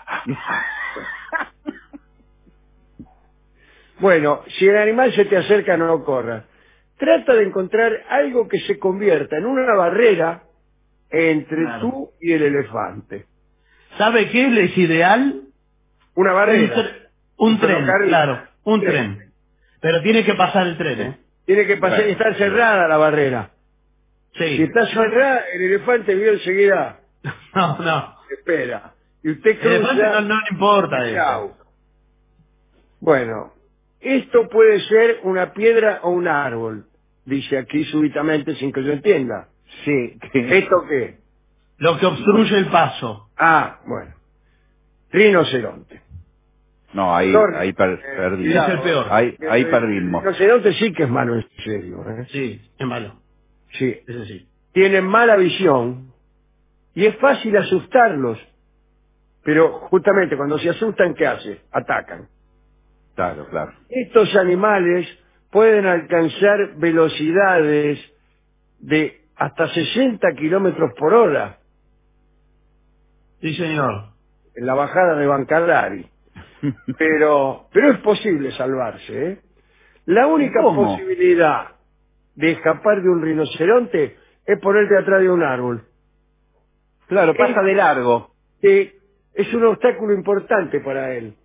Bueno, si el animal se te acerca, no corras. Trata de encontrar algo que se convierta en una barrera entre Claro. tú y el elefante. ¿Sabe qué es ideal? Una Un, barrera. tre- un Un tren, ferrocarril. claro, un Tren. tren. Pero tiene que pasar el tren, ¿eh? Tiene que pasar y estar cerrada la barrera. Sí. Si está cerrada, el elefante vio enseguida. No, no. Espera. Y usted El cruza... elefante no, no le importa eso. Chau. Bueno, esto puede ser una piedra o un árbol, dice aquí súbitamente sin que yo entienda. Sí. que- ¿Esto qué? Lo que obstruye el paso. Ah, bueno. Rinoceronte. No, ahí, Torre. ahí per- Eh, perdimos. cuidado, es el peor. Ahí, ahí El perdimos. rinoceronte sí que es malo en serio. ¿eh? Sí, es malo. Sí. Ese sí. Tienen mala visión y es fácil asustarlos. Pero justamente cuando se asustan, ¿qué hace? Atacan. Claro, claro. Estos animales pueden alcanzar velocidades de hasta sesenta kilómetros por hora Sí, señor. en la bajada de Bancalari. Pero, pero es posible salvarse, ¿eh? La única ¿Cómo? posibilidad de escapar de un rinoceronte es ponerte atrás de un árbol. Claro, pasa Es- de largo. que es un obstáculo importante para él.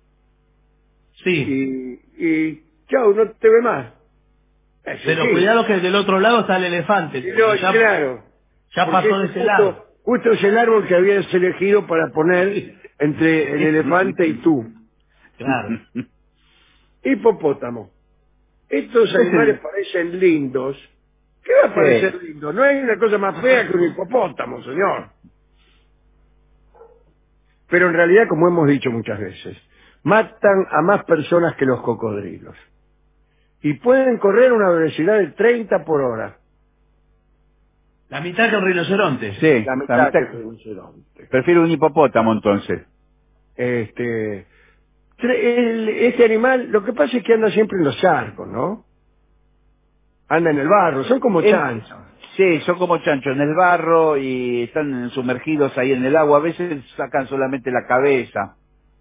Sí. Y, y chau, no te ve más. Es Pero así. cuidado que del otro lado está el elefante. Y no, Ya, claro. ya Porque pasó de ese ese justo- lado. Justo es el árbol que habías elegido para poner entre el elefante y tú. Claro. Hipopótamo. Estos animales parecen lindos. ¿Qué va a parecer lindo? No hay una cosa más fea que un hipopótamo, señor. Pero en realidad, como hemos dicho muchas veces, matan a más personas que los cocodrilos. Y pueden correr a una velocidad de treinta por hora. La mitad que el rinoceronte. Sí, La la mitad mitad- que el rinoceronte. Prefiero un hipopótamo entonces. Este, tre- el- este animal, lo que pasa es que anda siempre en los charcos, ¿no? Anda en el barro, son como El- chanchos. Sí, son como chanchos en el barro y están sumergidos ahí en el agua. A veces sacan solamente la cabeza.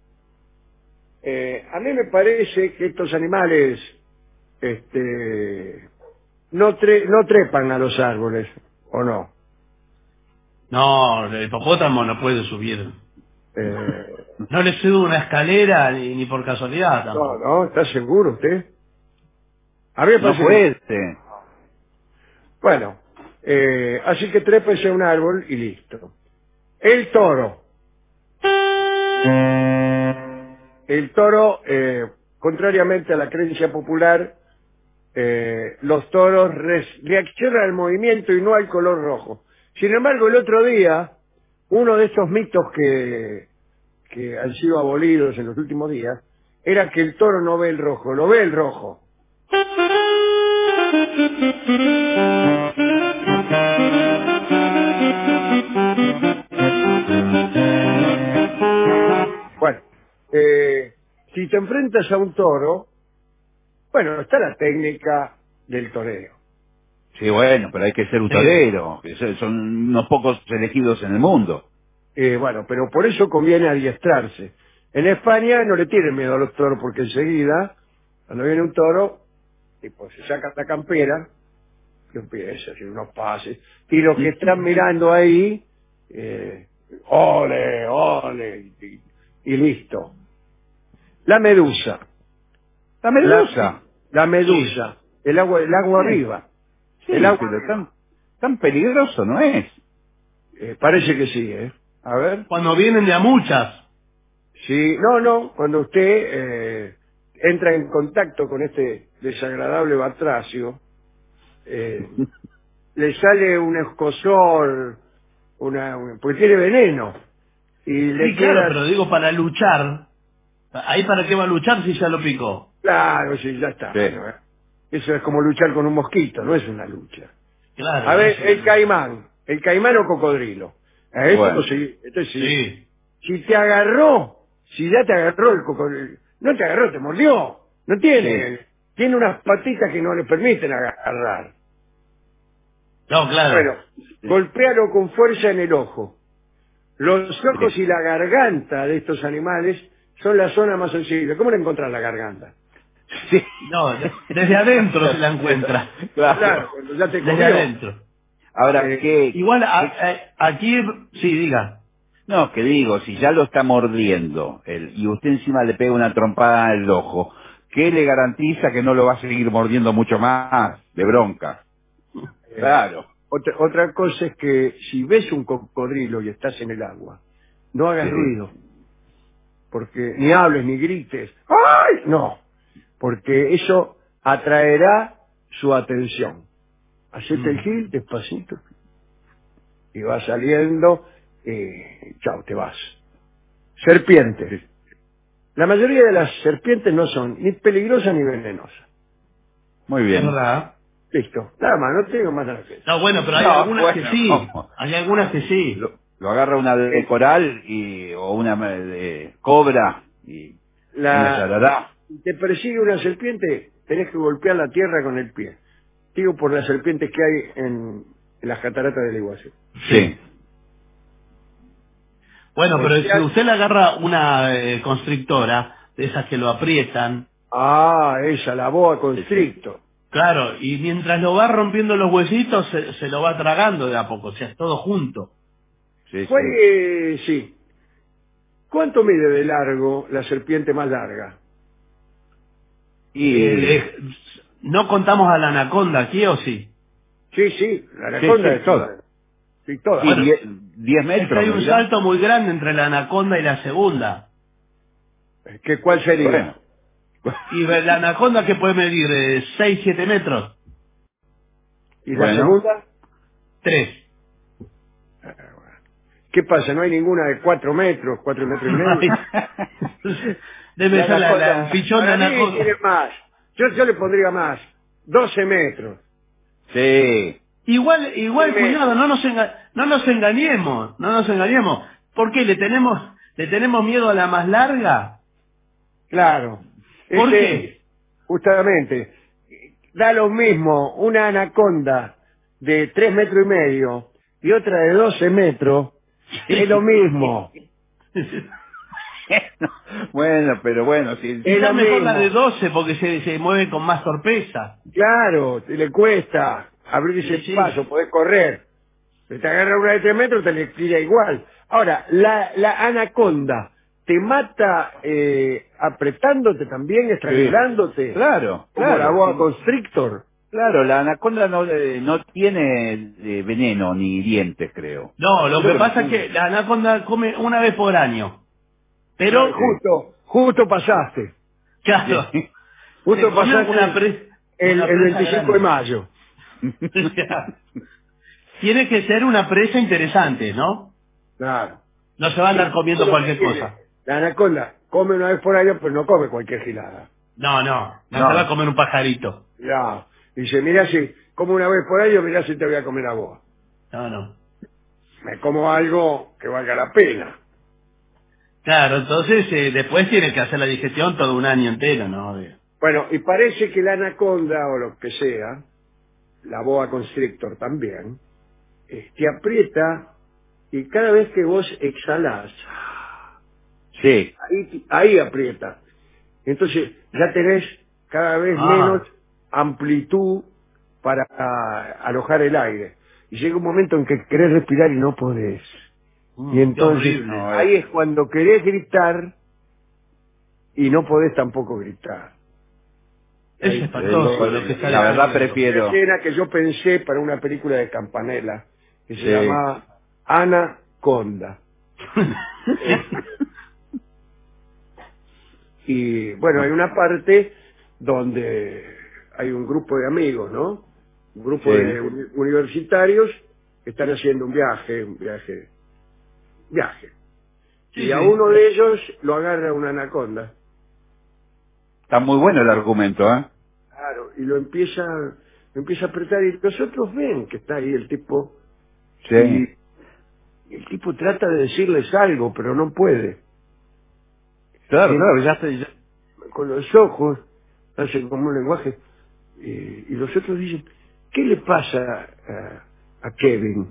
Eh, a mí me parece que estos animales este, no, tre- no trepan a los árboles, ¿o no? No, el hipopótamo no puede subir. Eh, No le sube una escalera ni, ni por casualidad no, tampoco. no, ¿está seguro usted? A mí me No parece que- puede. Bueno, eh, así que trépese a un árbol y listo. El toro. El toro, eh, contrariamente a la creencia popular, eh, los toros res- reaccionan al movimiento y no al color rojo. Sin embargo, el otro día, uno de estos mitos que, que han sido abolidos en los últimos días, era que el toro no ve el rojo, lo ve el rojo. Bueno, eh, si te enfrentas a un toro, bueno, está la técnica del toreo. Sí, bueno, pero hay que ser un Sí. torero. que son- Son unos pocos elegidos en el mundo. Eh, bueno, pero por eso conviene adiestrarse. En España no le tienen miedo a los toros porque enseguida, cuando viene un toro, tipo, se saca la campera, y empieza a hacer unos pases, y los que están mirando ahí, eh, ole, ole, y, y listo. La medusa. La medusa. La, la medusa. El agua, el agua Sí. arriba. Sí, el agua pero tan, tan peligroso no es. Eh, parece que sí, ¿eh? A ver. Cuando vienen de a muchas. Sí, no, no, cuando usted eh, entra en contacto con este desagradable batracio, eh, le sale un escosor, una, un- porque tiene veneno, y le Sí, claro, queda, pero digo para luchar. ¿Ahí para qué va a luchar si ya lo picó? claro, sí, ya está. Sí. ¿no? Eso es como luchar con un mosquito, no es una lucha. Claro. A ver, eso- el caimán, el caimán o cocodrilo. A eso Bueno. sí, entonces sí. Sí. Si te agarró, si ya te agarró el cocodrilo, no te agarró, te mordió. No tiene, tiene unas patitas que no le permiten agarrar. No, claro. Bueno, golpéalo con fuerza en el ojo. Los ojos y la garganta de estos animales son la zona más sensible. ¿Cómo le encontrás la garganta? Sí. No, de- desde adentro se la encuentra. Claro. Claro, cuando ya te Desde comió. adentro. Ahora, Eh, ¿qué? Igual a- a- aquí, sí, diga. No, que digo, si ya lo está mordiendo el, y usted encima le pega una trompada en el ojo, ¿qué le garantiza que no lo va a seguir mordiendo mucho más de bronca? Claro. Otra, otra cosa es que si ves un cocodrilo y estás en el agua, no hagas Sí. ruido. Porque ni hables ni grites. ¡Ay! No. Porque eso atraerá su atención. Hacete el gil despacito. Y vas saliendo, eh, chao, te vas. Serpientes. La mayoría de las serpientes no son ni peligrosas ni venenosas. Muy Es bien. verdad. Listo. Nada más, no tengo más nada que decir. No, bueno, pero hay No, algunas bueno, que sí. no. Hay algunas que sí. Lo, lo agarra una de coral y, o una de cobra y una La, yarará. si te persigue una serpiente, tenés que golpear la tierra con el pie. Digo por las serpientes que hay en, en las cataratas del Iguazú. Sí. Bueno, pero Porque si hay- usted le agarra una eh, constrictora, de esas que lo aprietan, Ah, esa, la boa constrictor. claro, y mientras lo va rompiendo los huesitos, se, se lo va tragando de a poco, o sea, es todo junto. Sí, Fue, sí. eh, sí. ¿Cuánto mide de largo la serpiente más larga? Y Eh, eh, ¿No contamos a la anaconda aquí o sí? Sí, sí, la anaconda sí, es toda. Sí, toda. sí, Bueno, diez, diez Es que metros. hay un ¿verdad? salto muy grande entre la anaconda y la segunda. ¿Qué, ¿Cuál sería? Bueno. Y la anaconda que puede medir eh, seis, siete metros. ¿Y la Bueno. segunda? tres. ¿Qué pasa? ¿No hay ninguna de cuatro metros, cuatro metros y medio? Debe La ser la, la, anaconda- el pichón de para mí anaconda. tiene más. Yo, yo le pondría más. doce metros. Sí. Igual, igual, Dime. cuidado, no nos, enga- no nos engañemos, no nos engañemos. ¿Por qué? ¿Le tenemos, le tenemos miedo a la más larga? Claro. ¿Por Este, qué? Justamente. Da lo mismo una anaconda de tres metros y medio y otra de doce metros. Es lo mismo. Bueno, pero bueno, si Es Quizás lo mejor la mismo. de doce porque se, se mueve con más torpeza. Claro, te le cuesta abrirse Sí, sí. paso, podés correr. Si te agarra una de tres metros, te le tira igual. Ahora, la, la anaconda te mata eh, apretándote también, estrangulándote. Claro, Como claro. la boa Sí. constrictor. Claro, la anaconda no, eh, no tiene eh, veneno ni dientes, creo. No, lo Yo que lo- pasa es que la anaconda come una vez por año. Pero, Pero justo, justo pasaste. claro, Justo se come pasaste una pre- el, una el presa veinticinco de grande. mayo. O sea, tiene que ser una presa interesante, ¿no? Claro. No se va a andar comiendo Todo lo cualquier que quiere. cosa. La anaconda come una vez por año, pero no come cualquier gilada. No, no, no, No. se va a comer un pajarito. Ya. Dice, mirá si como una vez por año, mirá si te voy a comer a vos. No, no. Me como algo que valga la pena. Claro, entonces eh, después tiene que hacer la digestión todo un año entero, ¿no? De- Bueno, y parece que la anaconda, o lo que sea, la boa constrictor también, eh, te aprieta y cada vez que vos exhalás, Sí. ahí, ahí aprieta. Entonces ya tenés cada vez Ah. menos amplitud para ah, alojar el aire. Y llega un momento en que querés respirar y no podés. Mm, Y qué entonces horrible. No, ahí es cuando querés gritar y no podés tampoco gritar. Es Ahí- espantoso eh, lo que está la verdad diciendo. prefiero- Una escena que yo pensé para una película de Campanella que se Sí. llamaba Anaconda. Y bueno, hay una parte donde hay un grupo de amigos, ¿no? Un grupo Sí. de uni- universitarios que están haciendo un viaje, un viaje, viaje. Sí, y a sí. uno de ellos lo agarra una anaconda. Está muy bueno el argumento, ¿eh? Claro, y lo empieza, lo empieza a apretar y los otros ven que está ahí el tipo Sí. el tipo trata de decirles algo, pero no puede. Claro, Y claro, ya está. Ya... Con los ojos, hace como un lenguaje. Eh, y los otros dicen, ¿qué le pasa a, a Kevin?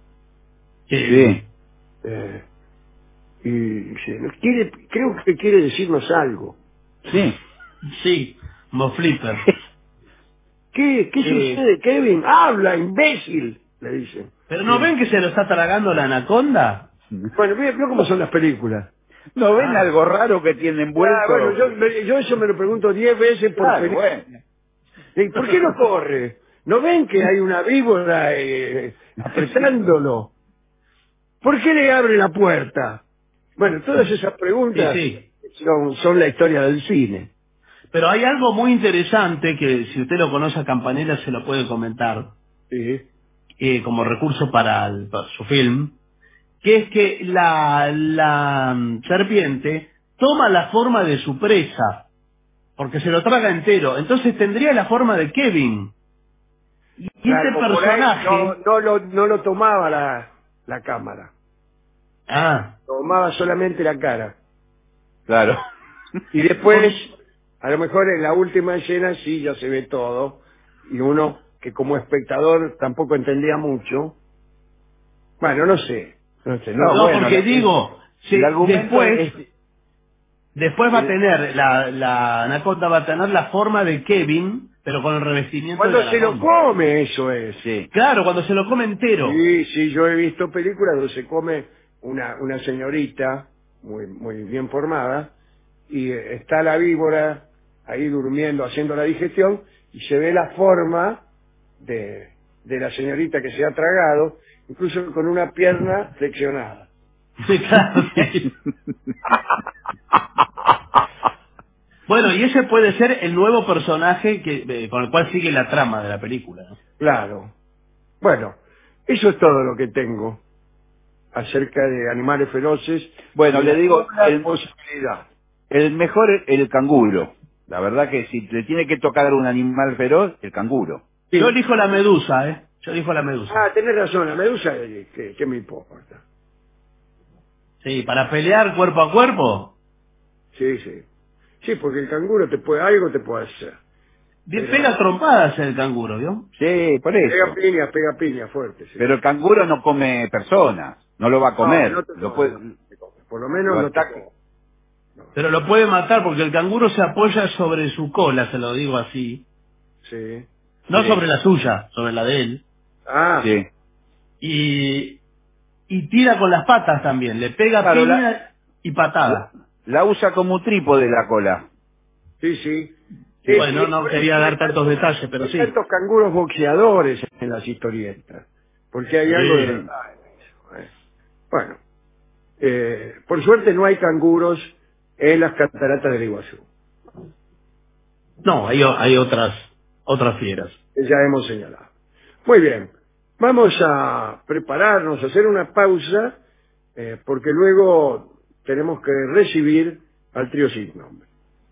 Sí. Eh, y dice, "No, quiere, creo que quiere decirnos algo". Sí. Sí, Mo Flipper. ¿Qué, qué Sí. sucede, Kevin? ¡Habla, imbécil! Le dicen. ¿Pero no ven que se lo está tragando la anaconda? Bueno, veo cómo son las películas. ¿No ven Ah. algo raro que tiene envuelto? Ah, bueno, yo, me- yo eso me lo pregunto diez veces por Claro, película. bueno. ¿Y por qué no corre? ¿No ven que hay una víbora eh, apretándolo? ¿Por qué le abre la puerta? Bueno, todas esas preguntas Sí, Son, son la historia del cine. Pero hay algo muy interesante que si usted lo conoce a Campanella se lo puede comentar. Sí. Eh, como recurso para, el- para su film, que es que la, la mm, serpiente toma la forma de su presa, porque se lo traga entero. Entonces tendría la forma de Kevin. Y Claro, este por ahí personaje... no, no, lo, no lo tomaba la, la cámara. Ah, Tomaba solamente la cara. Claro. Y después, a lo mejor en la última escena sí ya se ve todo. Y uno que como espectador tampoco entendía mucho. Bueno, no sé. No sé. no, No, bueno, porque la- digo, si el argumento después... es- Después va a tener, la, la anaconda va a tener la forma de Kevin, pero con el revestimiento Cuando de la se lo anaconda. come, eso es. Sí. Claro, cuando se lo come entero. Sí, sí, yo he visto películas donde se come una, una señorita muy, muy bien formada y eh, está la víbora ahí durmiendo, haciendo la digestión y se ve la forma de, de la señorita que se ha tragado, incluso con una pierna flexionada. Sí, claro. Sí. Bueno, y ese puede ser el nuevo personaje que, eh, con el cual sigue la trama de la película, ¿no? Claro. Bueno, eso es todo lo que tengo acerca de Animales Feroces. Bueno, Y le la digo, sola el- posibilidad. El mejor es el canguro. La verdad que si le tiene que tocar un animal feroz, el canguro. Sí. Yo elijo la medusa, ¿eh? Yo elijo la medusa. Ah, tenés razón, la medusa, eh, ¿qué, qué me importa? Sí, para pelear cuerpo a cuerpo. Sí, sí. Sí, porque el canguro te puede, algo te puede hacer. Bien, Pero- pega trompadas el canguro, ¿vio? Sí, por Pega eso. piña, pega piña fuerte. Sí. Pero el canguro no come personas. No lo va a comer. No, no te lo come, puede... no te come. Por lo menos lo no te ataca. come. Pero lo puede matar porque el canguro se apoya sobre su cola, se lo digo así. Sí. No Sí. sobre la suya, sobre la de él. Ah, Sí. Y, y tira con las patas también. Le pega Claro, piña la- y patada. La usa como trípode la cola. sí, sí. Sí, Sí, bueno, sí, no por quería eso dar hay tantos detalles, pero hay sí. tantos canguros boxeadores en las historietas. Porque hay Sí. algo de verdad en eso, ¿eh? Bueno, eh, por suerte no hay canguros en las cataratas del Iguazú, No, hay, o- hay otras, otras fieras. que ya hemos señalado. Muy bien, vamos a prepararnos, a hacer una pausa, eh, porque luego tenemos que recibir al trío sin nombre.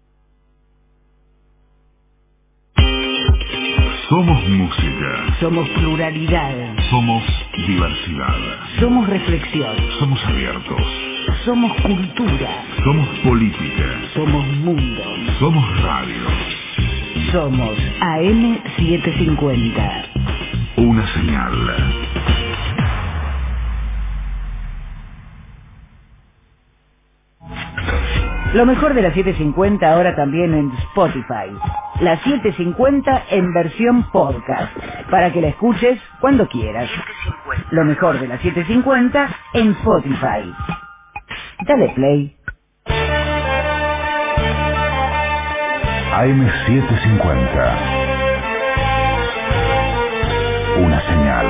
Somos música. Somos pluralidad. Somos diversidad. Somos reflexión. Somos abiertos. Somos cultura. Somos política. Somos mundo. Somos radio. Somos A M setecientos cincuenta. Una señal. Lo mejor de la setecientos cincuenta ahora también en Spotify. La setecientos cincuenta en versión podcast, para que la escuches cuando quieras. Lo mejor de la setecientos cincuenta en Spotify. Dale play. A M setecientos cincuenta. Una señal.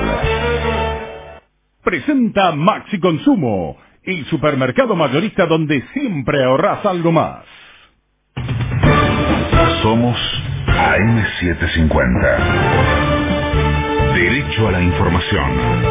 Presenta Maxi Consumo, el supermercado mayorista donde siempre ahorras algo más. Somos A M setecientos cincuenta. Derecho a la información.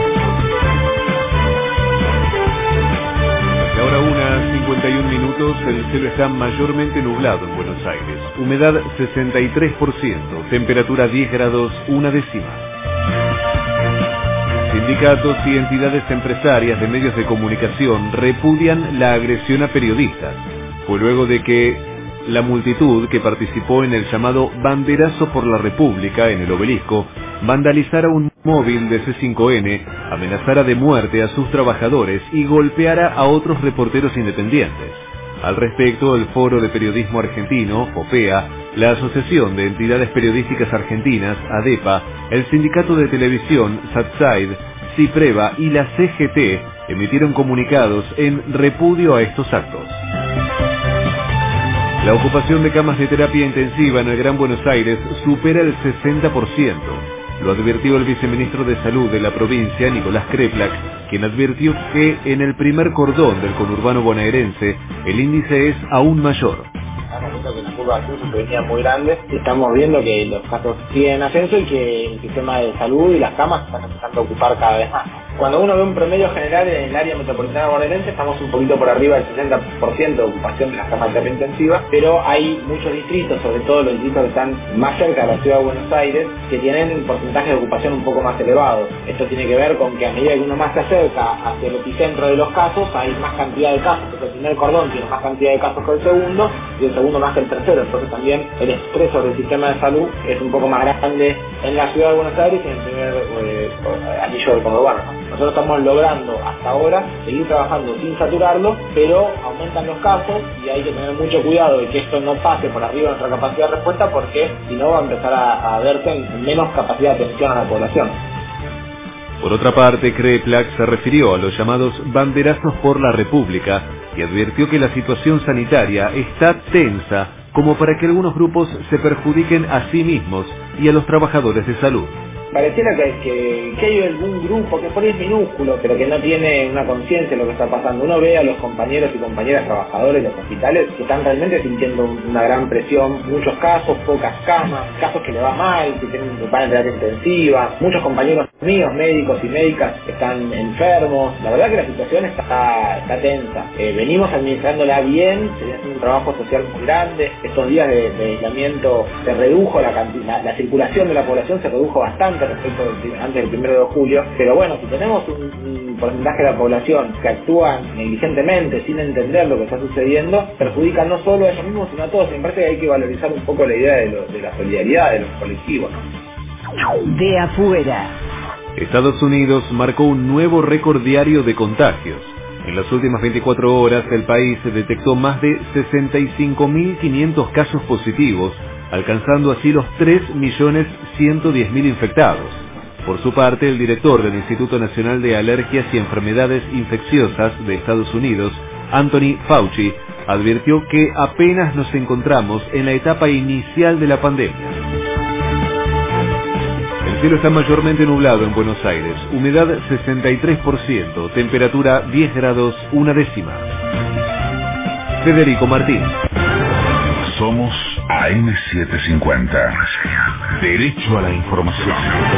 Hasta ahora una cincuenta y un minutos, el cielo está mayormente nublado en Buenos Aires. Humedad sesenta y tres por ciento, temperatura diez grados una décima. Sindicatos y entidades empresarias de medios de comunicación repudian la agresión a periodistas. Fue luego de que la multitud que participó en el llamado Banderazo por la República en el Obelisco vandalizara un móvil de C cinco N, amenazara de muerte a sus trabajadores y golpeara a otros reporteros independientes. Al respecto, el Foro de Periodismo Argentino, FOPEA, la Asociación de Entidades Periodísticas Argentinas, ADEPA, el Sindicato de Televisión, SATSAID, CIPREVA y la C G T emitieron comunicados en repudio a estos actos. La ocupación de camas de terapia intensiva en el Gran Buenos Aires supera el sesenta por ciento. Lo advirtió el viceministro de Salud de la provincia, Nicolás Kreplak, quien advirtió que en el primer cordón del conurbano bonaerense el índice es aún mayor. Que la curva de acceso venía muy grande, estamos viendo que los casos siguen en ascenso y que el sistema de salud y las camas están empezando a ocupar cada vez más. Cuando uno ve un promedio general en el área metropolitana bonaerense, estamos un poquito por arriba del sesenta por ciento de ocupación de las camas de terapia intensiva, pero hay muchos distritos, sobre todo los distritos que están más cerca de la ciudad de Buenos Aires, que tienen un porcentaje de ocupación un poco más elevado. Esto tiene que ver con que a medida que uno más se acerca hacia el epicentro de los casos, hay más cantidad de casos, porque el primer cordón tiene más cantidad de casos que el segundo, y el segundo más que el tercero. Entonces también el estrés sobre el sistema de salud es un poco más grande en la ciudad de Buenos Aires y en el primer eh, anillo del conurbano. Nosotros estamos logrando hasta ahora seguir trabajando sin saturarlo, pero aumentan los casos y hay que tener mucho cuidado de que esto no pase por arriba de nuestra capacidad de respuesta, porque si no va a empezar a, a verse en menos capacidad de atención a la población. Por otra parte, Kreplak se refirió a los llamados banderazos por la República y advirtió que la situación sanitaria está tensa como para que algunos grupos se perjudiquen a sí mismos y a los trabajadores de salud. Pareciera que, que, que hay algún grupo que por ahí es minúsculo, pero que no tiene una conciencia de lo que está pasando. Uno ve a los compañeros y compañeras trabajadores de los hospitales que están realmente sintiendo una gran presión, muchos casos, pocas camas, casos que le va mal, que tienen que parar en terapia intensiva, muchos compañeros míos, médicos y médicas, están enfermos. La verdad que la situación está, está tensa. Eh, venimos administrándola bien, se viene haciendo un trabajo social muy grande. Estos días de, de aislamiento se redujo la, la, la circulación de la población, se redujo bastante respecto del, antes del primero de julio, pero bueno, si tenemos un, un porcentaje de la población que actúa negligentemente, sin entender lo que está sucediendo, perjudica no solo a ellos mismos, sino a todos. Me parece que hay que valorizar un poco la idea de, lo, de la solidaridad de los colectivos. De afuera. Estados Unidos marcó un nuevo récord diario de contagios. En las últimas veinticuatro horas, el país detectó más de sesenta y cinco mil quinientos casos positivos, alcanzando así los tres millones ciento diez mil infectados. Por su parte, el director del Instituto Nacional de Alergias y Enfermedades Infecciosas de Estados Unidos, Anthony Fauci, advirtió que apenas nos encontramos en la etapa inicial de la pandemia. El cielo está mayormente nublado en Buenos Aires, humedad sesenta y tres por ciento, temperatura diez grados una décima. Federico Martín. Somos A M setecientos cincuenta. Derecho a la información.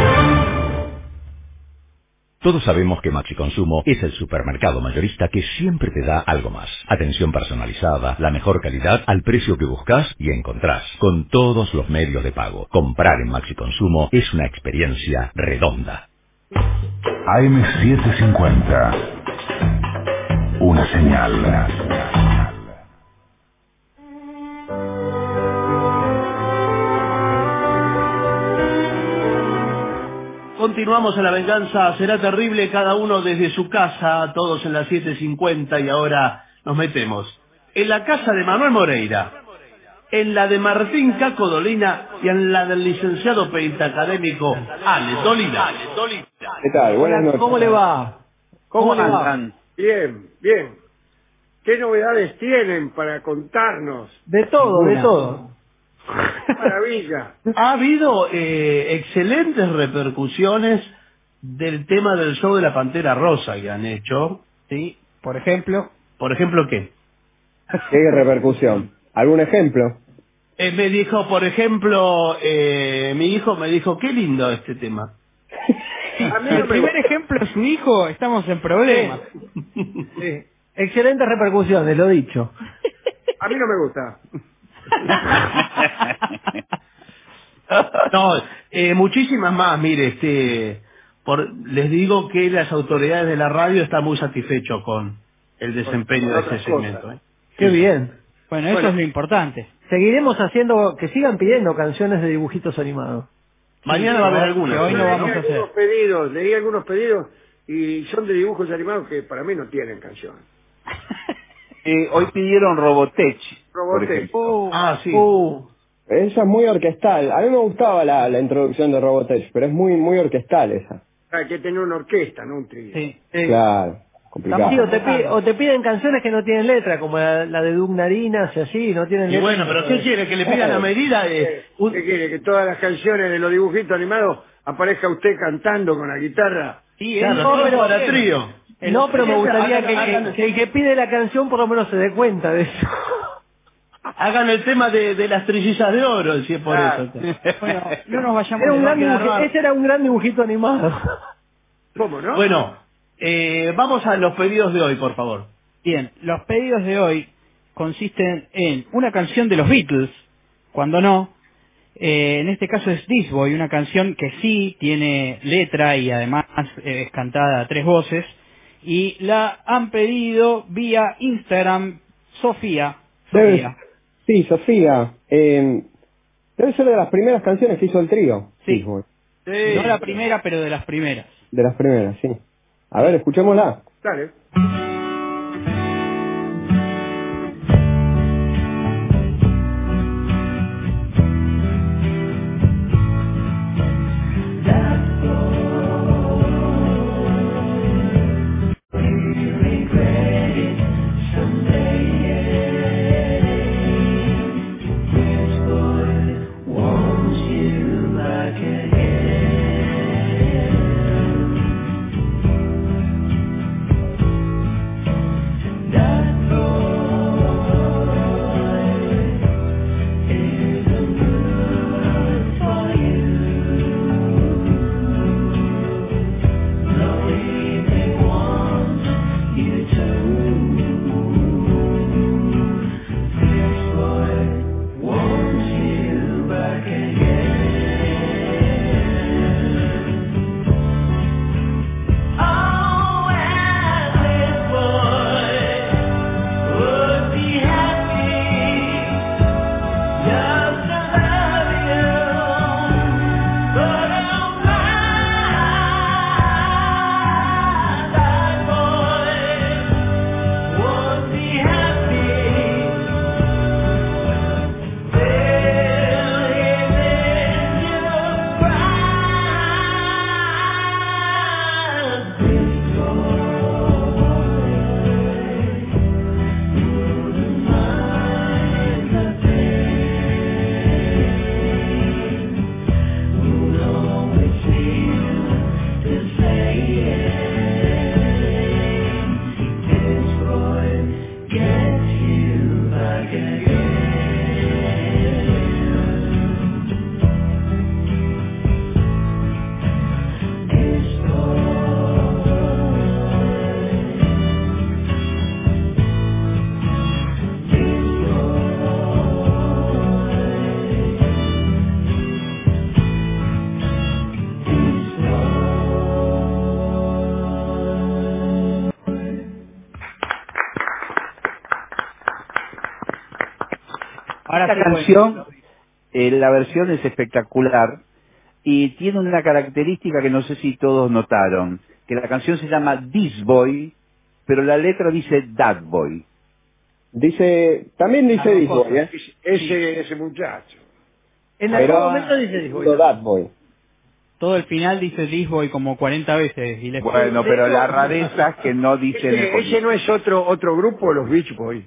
Todos sabemos que Maxi Consumo es el supermercado mayorista que siempre te da algo más. Atención personalizada, la mejor calidad al precio que buscas y encontrás, con todos los medios de pago. Comprar en Maxi Consumo es una experiencia redonda. A M setecientos cincuenta. Una señal. Continuamos en La Venganza Será Terrible, cada uno desde su casa, todos en las siete cincuenta, y ahora nos metemos en la casa de Manuel Moreira, en la de Martín Caco Dolina y en la del licenciado pentacadémico Ale Dolina. ¿Qué tal? Buenas noches. ¿Cómo le va? ¿Cómo, ¿Cómo le va? andan? Bien, bien. ¿Qué novedades tienen para contarnos? De todo, de todo. Maravilla. Ha habido eh, excelentes repercusiones del tema del show de la Pantera Rosa que han hecho. Sí, por ejemplo. ¿Por ejemplo qué? ¿Qué repercusión? ¿Algún ejemplo? Eh, me dijo, por ejemplo, eh, mi hijo me dijo, qué lindo este tema. Sí, el primer ejemplo es su hijo, estamos en problemas. Sí. Sí. Excelentes repercusiones, lo dicho. A mí no me gusta. No, eh, muchísimas más, mire, este, por, les digo que las autoridades de la radio están muy satisfechos con el desempeño Con de ese otras segmento. cosas. ¿eh? Qué bien. Bueno, eso Bueno. es lo importante. Seguiremos haciendo, que sigan pidiendo canciones de dibujitos animados. Mañana va a haber algunas. Que hoy no Yo vamos leí a hacer. algunos pedidos, leí algunos pedidos y son de dibujos animados que para mí no tienen canción. Eh, hoy pidieron Robotech, por Robotech. ejemplo. Ah, sí. Uh, Esa es muy orquestal. A mí me gustaba la, la introducción de Robotech, pero es muy muy orquestal esa. Hay que tener una orquesta, no un trío. Sí. eh, Claro, complicado. sí, o, te pi- o te piden canciones que no tienen letra, como la, la de Doug Narinas y así, no tienen Y letra. bueno, pero ¿qué quiere? ¿Que le pidan a medida? De... ¿Qué quiere? ¿Que todas las canciones de los dibujitos animados aparezca usted cantando con la guitarra? Sí, Claro, eso, todo pero- para trío. No, pero me gustaría Hagan- que, hagan- que- que el que pide la canción por lo menos se dé cuenta de eso. Hagan el tema de, de las trillizas de oro, si es por Claro. eso. Bueno, no nos vayamos Era un nos va a gran quedar dibuji- mal. ese era un gran dibujito animado. ¿Cómo, no? Bueno, eh, vamos a los pedidos de hoy, por favor. Bien, los pedidos de hoy consisten en una canción de los Beatles, cuando no. Eh, en este caso es This Boy, una canción que sí tiene letra y además eh, es cantada a tres voces. Y la han pedido vía Instagram Sofía. Debe- Sofía. Sí, Sofía. Eh, debe ser de las primeras canciones que hizo el trío. Sí. Disboy. No la primera, pero de las primeras. De las primeras, sí. A ver, escuchémosla. Dale. Ahora Esta sí, bueno. canción, eh, la versión es espectacular y tiene una característica que no sé si todos notaron, que la canción se llama This Boy, pero la letra dice That Boy. Dice, también dice Las dos Disboy, cosas. ¿eh? Ese, ese muchacho. En Pero- algún momento dice Disboy. Lo That Boy. Todo el final dice This Boy como cuarenta veces. Y le Bueno, pero la rareza es que no dicen el Ese, ese no es otro otro grupo, los Beach Boys.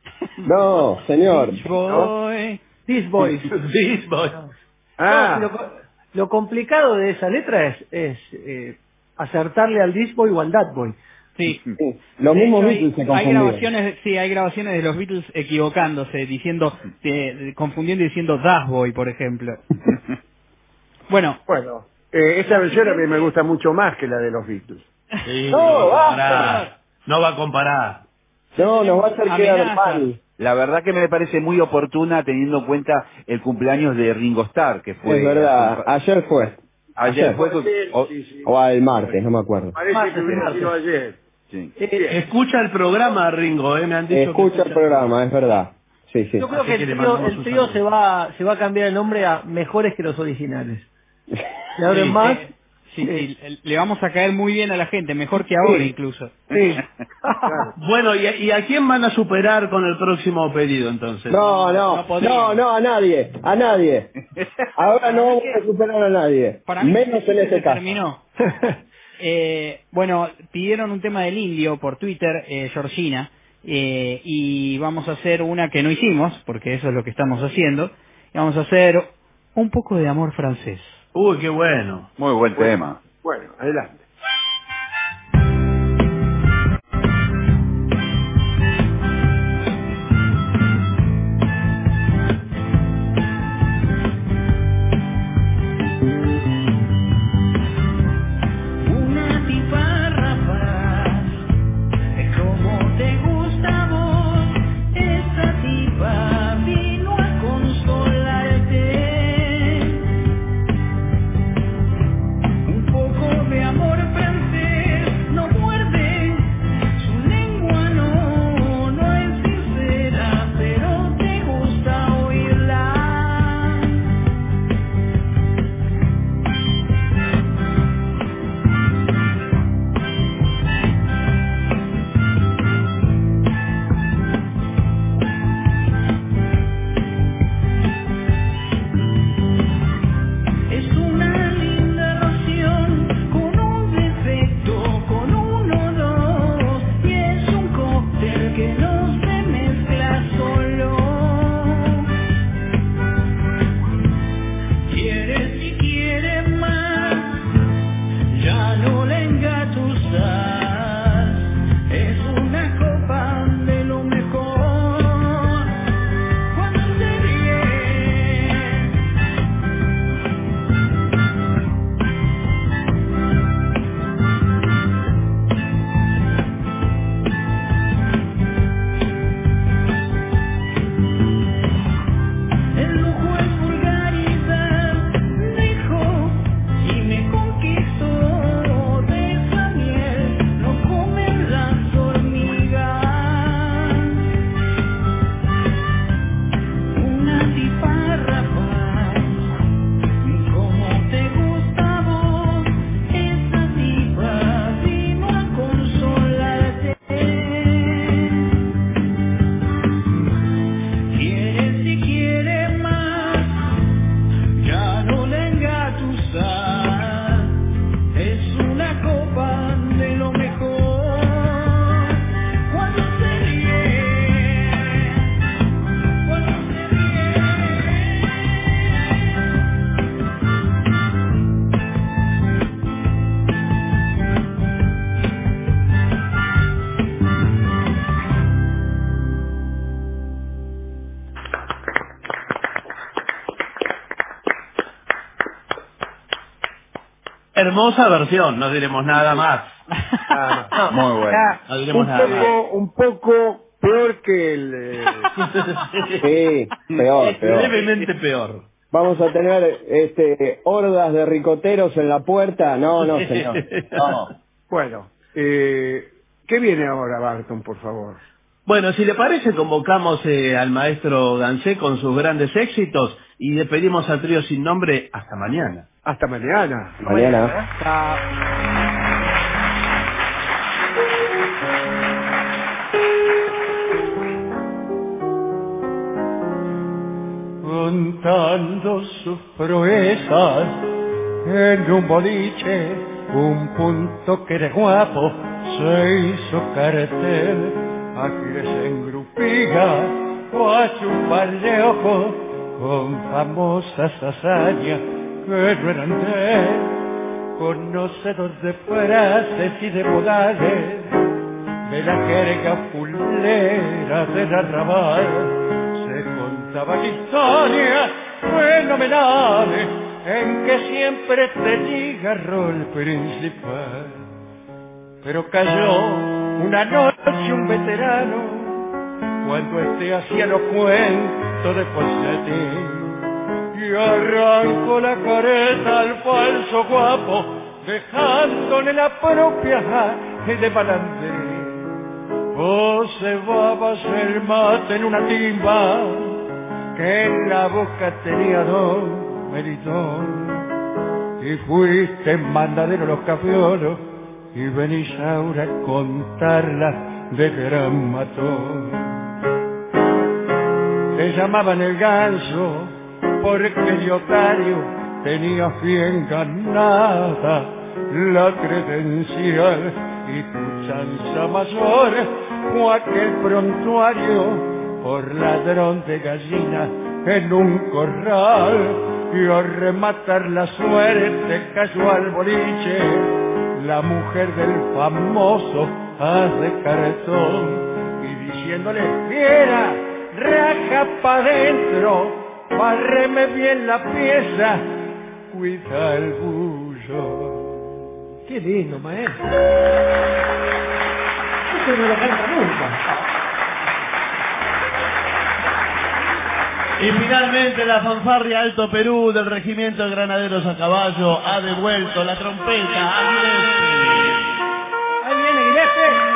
No, señor. Beach Boy. This Boys. This Boy. Ah, No, lo, lo complicado de esa letra es, es eh, acertarle al This Boy o al That Boy. Sí. Sí, los De mismos hecho, Beatles se hay, hay confundieron. grabaciones, sí, hay grabaciones de los Beatles equivocándose, diciendo, de- de- confundiendo y diciendo Das Boy, por ejemplo. Bueno, bueno, eh, esta versión a mí me gusta mucho más que la de los Beatles. Sí, No, no, va a basta. comparar. No va a comparar. No, nos va a hacer quedar Amenaza. mal. La verdad que me parece muy oportuna teniendo en cuenta el cumpleaños de Ringo Starr, que fue... Es verdad, ayer fue. Ayer fue con- o, o al martes, no me acuerdo. Parece Martes, que hubiera martes. sido ayer. Sí. Eh, escucha el programa, Ringo, eh, me han dicho Escucha que el programa, es verdad. Sí, sí. Yo creo Así que que el le trío, mandamos el un trío saludo. se va se va a cambiar el nombre a Mejores que los Originales. Se abren Sí, más. Eh, sí, sí, le- le vamos a caer muy bien a la gente, mejor que ahora incluso. Sí. Bueno, ¿y, ¿y a quién van a superar con el próximo pedido entonces? No, no, no no, podríamos. no, a nadie, a nadie. Ahora no vamos a superar a nadie. Para mí Menos en se este caso. terminó. Eh, bueno, pidieron un tema del indio por Twitter, eh, Georgina, eh, y vamos a hacer una que no hicimos, porque eso es lo que estamos haciendo. Y vamos a hacer un poco de amor francés. Uy, qué bueno. Muy buen tema. Bueno, adelante. Una tipa rapaz, es como te gusta a vos. Esa tipa vino a consolarte. Un poco de amor francés no muerde, su lengua no, no es sincera, pero te gusta oírla. Es una linda ración con un defecto, con uno dos, y es un cóctel que no se mezcla solo. Quieres y quieres más, ya no la engatusas, es una copa de lo mejor. Cuando se ríe, el lujo es vulgaridad, dijo, y me conquistó. De esa miel no comen las hormigas. Una tipa rapaz, como te gusta a vos. Esa tipa vino a consolarte. Quieres y quieres más, ya no la engatusas, es una copa de lo mejor. Cuando se ríe, cuando se ríe. Hermosa versión, no diremos nada más. Ah, no. Muy bueno. No diremos Un nada más. poco, un poco peor que el... eh, Sí, peor, peor. Levemente peor. Vamos a tener este hordas de ricoteros en la puerta. No, no, señor. No. Bueno, eh, ¿qué viene ahora, Barton, por favor? Bueno, si le parece, convocamos eh, al maestro Gansé con sus grandes éxitos y le pedimos al trío sin nombre hasta mañana. Hasta mañana. Mañana. Contando sus proezas en un boliche, un punto que de guapo se hizo cartel. Aquí se engrupía o a chupar de ojos con famosas hazañas que no eran de él. Conocedor de frases y de modales, de la jerga fulera del arrabal, se contaban historias fenomenales en que siempre tenía rol principal. Pero cayó una noche un veterano cuando este hacía los cuentos de Ponseti, y arranco la careta al falso guapo, dejándole la propia de balandrín. Vos cebabas el mate en una timba, que en la boca tenía don Melitón, y fuiste mandadero los cafeolos, y venís ahora a contarla de gran matón. Te llamaban el ganso, porque de otario tenías bien ganada la credencial, y tu chanza mayor fue aquel prontuario por ladrón de gallina en un corral, y a rematar la suerte cayó al boliche la mujer del famoso haz de cartón, y diciéndole fiera, raja pa' dentro, barreme bien la pieza, cuida el bullo. Qué lindo, maestro. Eso no lo canta nunca. Y finalmente la fanfarria Alto Perú del Regimiento de Granaderos a Caballo ha devuelto la trompeta a Gillespie. Ahí viene Gillespie.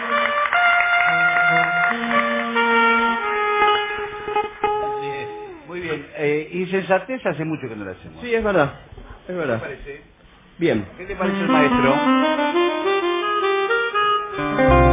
Muy bien. Eh, insensatez hace mucho que no la hacemos. Sí, es verdad. Es verdad. ¿Qué te parece? Bien. ¿Qué te parece el maestro?